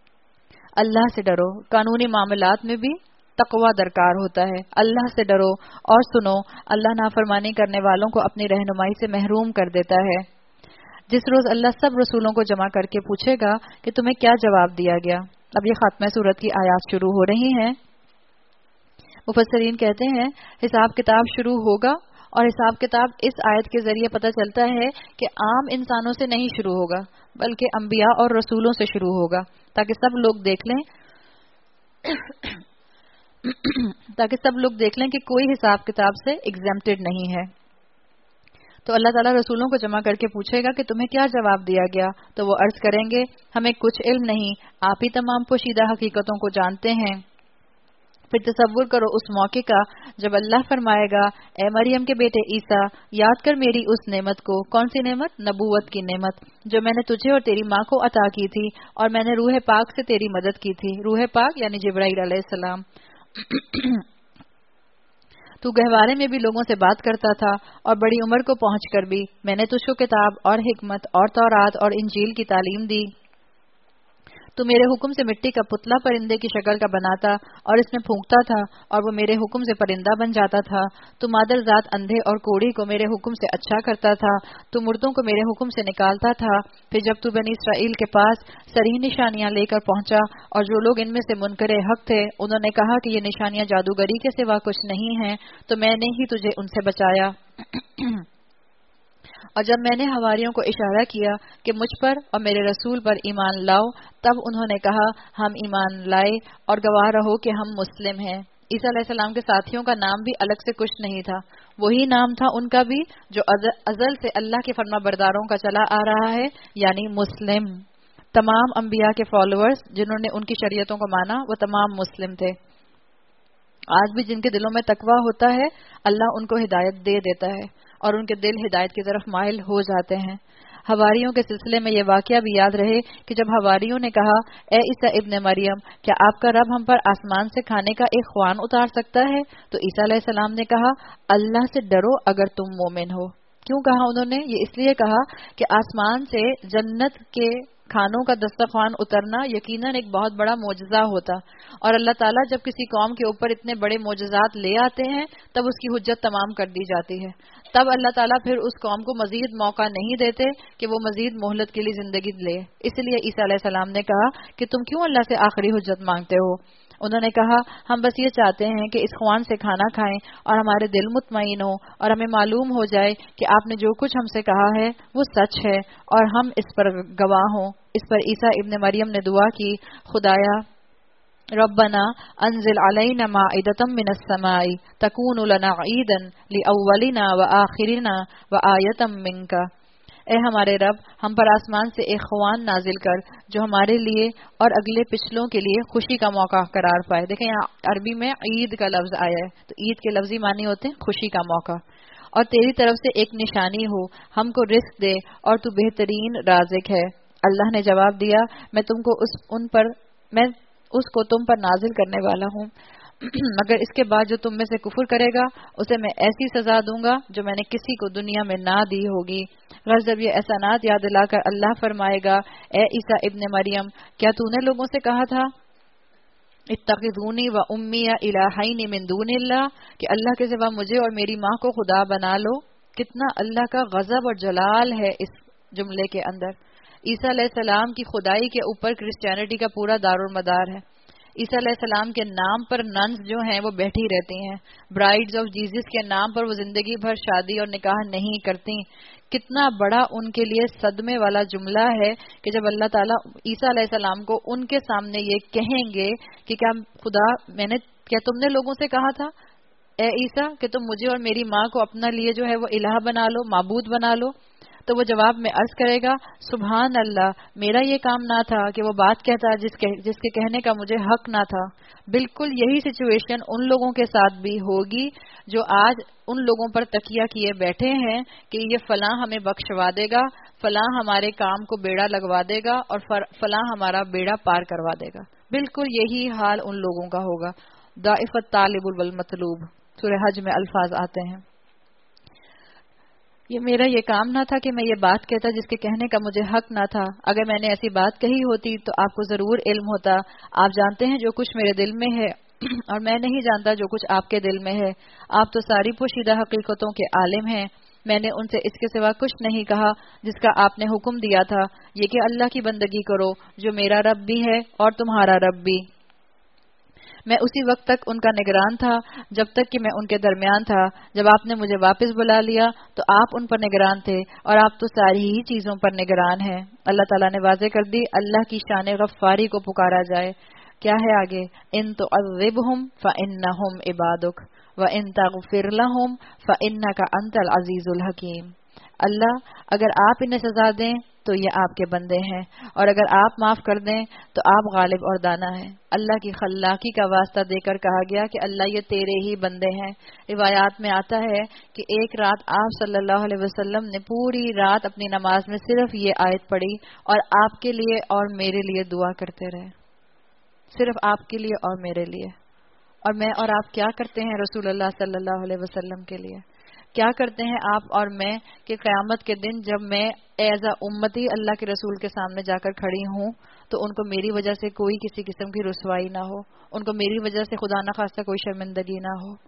اللہ سے ڈرو. قانونی معاملات میں بھی تقوی درکار ہوتا ہے. اللہ سے ڈرو اور سنو، اللہ نافرمانی کرنے والوں کو اپنی رہنمائی سے محروم کر دیتا ہے. جس روز اللہ سب رسولوں کو جمع کر کے پوچھے گا کہ تمہیں کیا جواب دیا گیا. اب یہ خاتمہ سورت کی آیات شروع ہو رہی ہیں. مفسرین کہتے ہیں حساب کتاب شروع ہوگا، اور حساب کتاب اس آیت کے ذریعے پتہ چلتا ہے کہ عام انسانوں سے نہیں شروع ہوگا بلکہ انبیاء اور رسولوں سے شروع ہوگا، تاکہ سب لوگ دیکھ لیں کہ کوئی حساب کتاب سے ایگزمپٹڈ نہیں ہے. تو اللہ تعالیٰ رسولوں کو جمع کر کے پوچھے گا کہ تمہیں کیا جواب دیا گیا، تو وہ عرض کریں گے ہمیں کچھ علم نہیں، آپ ہی تمام پوشیدہ حقیقتوں کو جانتے ہیں. پھر تصور کرو اس موقع کا جب اللہ فرمائے گا اے مریم کے بیٹے عیسیٰ، یاد کر میری اس نعمت کو. کون سی نعمت؟ نبوت کی نعمت، جو میں نے تجھے اور تیری ماں کو عطا کی تھی، اور میں نے روح پاک سے تیری مدد کی تھی. روح پاک یعنی جبرائیل علیہ السلام. تو گہوارے میں بھی لوگوں سے بات کرتا تھا، اور بڑی عمر کو پہنچ کر بھی میں نے تجھ کو کتاب اور حکمت اور تورات اور انجیل کی تعلیم دی. تو میرے حکم سے مٹی کا پتلا پرندے کی شکل کا بناتا اور اس میں پھونکتا تھا، اور وہ میرے حکم سے پرندہ بن جاتا تھا. تو مادر ذات اندھے اور کوڑی کو میرے حکم سے اچھا کرتا تھا. تو مردوں کو میرے حکم سے نکالتا تھا. پھر جب تو بنی اسرائیل کے پاس صریح نشانیاں لے کر پہنچا، اور جو لوگ ان میں سے منکر حق تھے انہوں نے کہا کہ یہ نشانیاں جادوگری کے سوا کچھ نہیں ہیں، تو میں نے ہی تجھے ان سے بچایا. اور جب میں نے حواریوں کو اشارہ کیا کہ مجھ پر اور میرے رسول پر ایمان لاؤ، تب انہوں نے کہا ہم ایمان لائے اور گواہ رہو کہ ہم مسلم ہیں. عیسیٰ علیہ السلام کے ساتھیوں کا نام بھی الگ سے کچھ نہیں تھا، وہی نام تھا ان کا بھی جو ازل سے اللہ کے فرما برداروں کا چلا آ رہا ہے، یعنی مسلم. تمام انبیاء کے فالوورز جنہوں نے ان کی شریعتوں کو مانا وہ تمام مسلم تھے. آج بھی جن کے دلوں میں تقویٰ ہوتا ہے اللہ ان کو ہدایت دے دیتا ہے اور ان کے دل ہدایت کی طرف مائل ہو جاتے ہیں۔ حواریوں کے سلسلے میں یہ واقعہ بھی یاد رہے کہ جب حواریوں نے کہا اے عیسیٰ ابن مریم، کیا آپ کا رب ہم پر آسمان سے کھانے کا ایک خوان اتار سکتا ہے؟ تو عیسیٰ علیہ السلام نے کہا اللہ سے ڈرو اگر تم مومن ہو۔ کیوں کہا انہوں نے؟ یہ اس لیے کہا کہ آسمان سے جنت کے کھانوں کا دسترخوان اترنا یقیناً ایک بہت بڑا معجزہ ہوتا، اور اللہ تعالیٰ جب کسی قوم کے اوپر اتنے بڑے معجزات لے آتے ہیں تب اس کی حجت تمام کر دی جاتی ہے۔ تب اللہ تعالیٰ پھر اس قوم کو مزید موقع نہیں دیتے کہ وہ مزید مہلت کے لیے زندگی لے۔ اس لیے عیسیٰ علیہ السلام نے کہا کہ تم کیوں اللہ سے آخری حجت مانگتے ہو؟ انہوں نے کہا ہم بس یہ چاہتے ہیں کہ اس خوان سے کھانا کھائیں اور ہمارے دل مطمئن ہو اور ہمیں معلوم ہو جائے کہ آپ نے جو کچھ ہم سے کہا ہے وہ سچ ہے اور ہم اس پر گواہ ہوں۔ اس پر عیسیٰ ابن مریم نے دعا کی خدایا ربنا انزل علینا مائدۃ من السماء تکون لنا عیدا لاولنا وآخرنا وآیۃ منک، اے ہمارے رب ہم پر آسمان سے ایک خوان نازل کر جو ہمارے لیے اور اگلے پچھلوں کے لیے خوشی کا موقع قرار پائے۔ دیکھیں یہاں عربی میں عید کا لفظ آیا ہے، تو عید کے لفظی معنی ہوتے ہیں خوشی کا موقع، اور تیری طرف سے ایک نشانی ہو، ہم کو رزق دے اور تو بہترین رازق ہے۔ اللہ نے جواب دیا میں اس کو تم پر نازل کرنے والا ہوں، مگر اس کے بعد جو تم میں سے کفر کرے گا اسے میں ایسی سزا دوں گا جو میں نے کسی کو دنیا میں نہ دی ہوگی۔ غضب یہ احسانات یاد دلا کر اللہ فرمائے گا اے عیسیٰ ابن مریم، کیا تو نے لوگوں سے کہا تھا اتخذونی و امی الہین من دون اللہ، کہ اللہ کے سوا مجھے اور میری ماں کو خدا بنا لو؟ کتنا اللہ کا غضب اور جلال ہے اس جملے کے اندر۔ عیسیٰ علیہ السلام کی خدائی کے اوپر کرسچینٹی کا پورا دارالمدار ہے۔ عیسیٰ علیہ السلام کے نام پر ننز جو ہیں وہ بیٹھی رہتی ہیں، برائڈز آف جیزس کے نام پر وہ زندگی بھر شادی اور نکاح نہیں کرتی۔ کتنا بڑا ان کے لیے صدمے والا جملہ ہے کہ جب اللہ تعالیٰ عیسیٰ علیہ السلام کو ان کے سامنے یہ کہیں گے کہ کیا تم نے لوگوں سے کہا تھا اے عیسیٰ کہ تم مجھے اور میری ماں کو اپنا لیے جو ہے وہ الہ بنا لو، معبود بنا لو؟ تو وہ جواب میں عرض کرے گا سبحان اللہ، میرا یہ کام نہ تھا کہ وہ بات کہتا جس کے کہنے کا مجھے حق نہ تھا۔ بالکل یہی سچویشن ان لوگوں کے ساتھ بھی ہوگی جو آج ان لوگوں پر تکیہ کیے بیٹھے ہیں کہ یہ فلاں ہمیں بخشوا دے گا، فلاں ہمارے کام کو بیڑا لگوا دے گا اور فلاں ہمارا بیڑا پار کروا دے گا۔ بالکل یہی حال ان لوگوں کا ہوگا۔ ضعف الطالب والمطلوب، سورہ حج میں الفاظ آتے ہیں۔ میرا یہ کام نہ تھا کہ میں یہ بات کہتا جس کے کہنے کا مجھے حق نہ تھا۔ اگر میں نے ایسی بات کہی ہوتی تو آپ کو ضرور علم ہوتا۔ آپ جانتے ہیں جو کچھ میرے دل میں ہے اور میں نہیں جانتا جو کچھ آپ کے دل میں ہے۔ آپ تو ساری پوشیدہ حقیقتوں کے عالم ہیں۔ میں نے ان سے اس کے سوا کچھ نہیں کہا جس کا آپ نے حکم دیا تھا، یہ کہ اللہ کی بندگی کرو جو میرا رب بھی ہے اور تمہارا رب بھی۔ میں اسی وقت تک ان کا نگران تھا جب تک کہ میں ان کے درمیان تھا۔ جب آپ نے مجھے واپس بلا لیا تو آپ ان پر نگران تھے اور آپ تو ساری ہی چیزوں پر نگران ہیں۔ اللہ تعالیٰ نے واضح کر دی اللہ کی شان غفاری کو پکارا جائے۔ کیا ہے آگے؟ ان تعذبہم فانہم عبادک وان تغفر لہم فانک انت العزیز الحکیم۔ اللہ اگر آپ انہیں سزا دیں تو یہ آپ کے بندے ہیں، اور اگر آپ معاف کر دیں تو آپ غالب اور دانا ہیں۔ اللہ کی خلاقی کا واسطہ دے کر کہا گیا کہ اللہ یہ تیرے ہی بندے ہیں۔ روایات میں آتا ہے کہ ایک رات آپ صلی اللہ علیہ وسلم نے پوری رات اپنی نماز میں صرف یہ آیت پڑھی اور آپ کے لیے اور میرے لیے دعا کرتے رہے، صرف آپ کے لیے اور میرے لیے۔ اور میں اور آپ کیا کرتے ہیں رسول اللہ صلی اللہ علیہ وسلم کے لیے؟ کیا کرتے ہیں آپ اور میں کہ قیامت کے دن جب میں ایز اے امتی اللہ کے رسول کے سامنے جا کر کھڑی ہوں تو ان کو میری وجہ سے کوئی کسی قسم کی رسوائی نہ ہو، ان کو میری وجہ سے خدا نہ خواستہ کوئی شرمندگی نہ ہو۔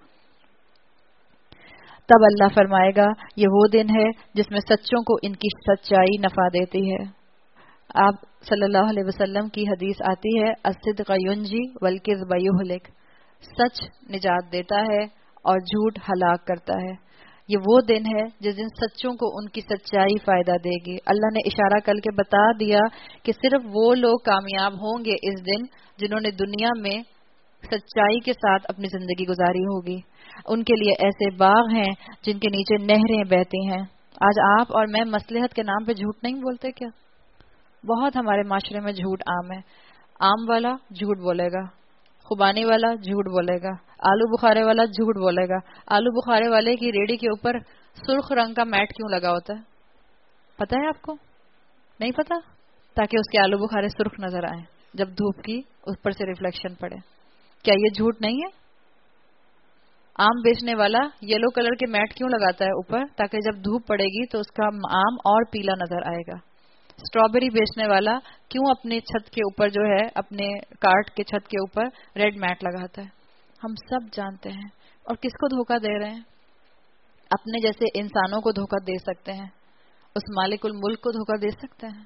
تب اللہ فرمائے گا یہ وہ دن ہے جس میں سچوں کو ان کی سچائی نفع دیتی ہے۔ آپ صلی اللہ علیہ وسلم کی حدیث آتی ہے الصدق ینجی والکذب یہلک، سچ نجات دیتا ہے اور جھوٹ ہلاک کرتا ہے۔ یہ وہ دن ہے جس دن سچوں کو ان کی سچائی فائدہ دے گی۔ اللہ نے اشارہ کر کے بتا دیا کہ صرف وہ لوگ کامیاب ہوں گے اس دن جنہوں نے دنیا میں سچائی کے ساتھ اپنی زندگی گزاری ہوگی۔ ان کے لیے ایسے باغ ہیں جن کے نیچے نہریں بہتی ہیں۔ آج آپ اور میں مصلحت کے نام پہ جھوٹ نہیں بولتے کیا؟ بہت ہمارے معاشرے میں جھوٹ عام ہے۔ عام والا جھوٹ بولے گا، खुबानी वाला झूठ बोलेगा, आलू बुखारे वाला झूठ बोलेगा। आलू बुखारे वाले की रेडी के ऊपर सुर्ख रंग का मैट क्यों लगा होता है, पता है आपको? नहीं पता? ताकि उसके आलू बुखारे सुर्ख नजर आए जब धूप की ऊपर से रिफ्लेक्शन पड़े। क्या ये झूठ नहीं है? आम बेचने वाला येलो कलर के मैट क्यों लगाता है ऊपर, ताकि जब धूप पड़ेगी तो उसका आम और पीला नजर आएगा। स्ट्रॉबेरी बेचने वाला क्यों अपने छत के ऊपर जो है, अपने कार्ट के छत के ऊपर रेड मैट लगाता है? हम सब जानते हैं। और किसको धोखा दे रहे हैं? अपने जैसे इंसानों को धोखा दे सकते हैं, उस मालिकुल मुल्क को धोखा दे सकते हैं।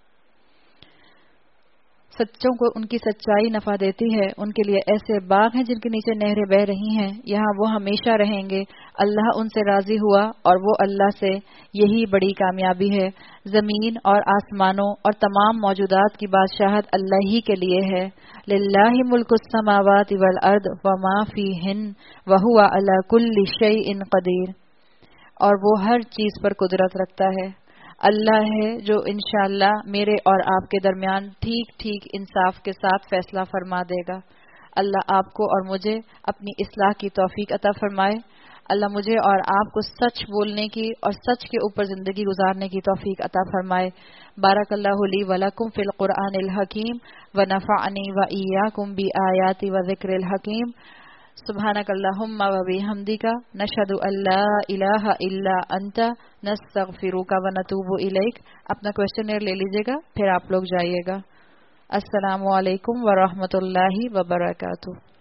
सच्चों को उनकी सच्चाई नफा देती है, उनके लिए ऐसे बाग हैं जिनके नीचे नहरें बह रही हैं, यहाँ वो हमेशा रहेंगे। अल्लाह उनसे राजी हुआ और वो अल्लाह से, यही बड़ी कामयाबी है। जमीन और आसमानों और तमाम मौजूदात की बादशाहत अल्लाह ही के लिए है। लिल्लाहि मुल्कुस समावाति वल अर्द व मा फीहिन व हुवा अला कुल्लि शैइन कदीर। और वो हर चीज पर कुदरत रखता है। अल्लाह है जो इंशाअल्लाह मेरे और आपके दरमियान ठीक ठीक इंसाफ के साथ फैसला फरमा देगा। अल्लाह आपको और मुझे अपनी इस्लाह की तौफीक अता फरमाए। अल्लाह मुझे और आपको सच बोलने की और सच के ऊपर जिंदगी गुजारने की तौफीक अता फरमाए। बारकल्लाहु ली व लकुम फिल कुरआनिल हकीम व नफ़अनी व इय्याकुम बि आयाति व ज़िक्रिल हकीम। सुब्हानकल्लाहुम्मा व बिहम्दिका नशहदु अल्ला इलाहा इल्ला अंता नस्तगफिरुका व नतूबु इलैक। अपना क्वेश्चनर ले लीजिएगा, फिर आप लोग जाइएगा। अस्सलामु अलैकुम व रहमतुल्लाहि व बरकातुहू।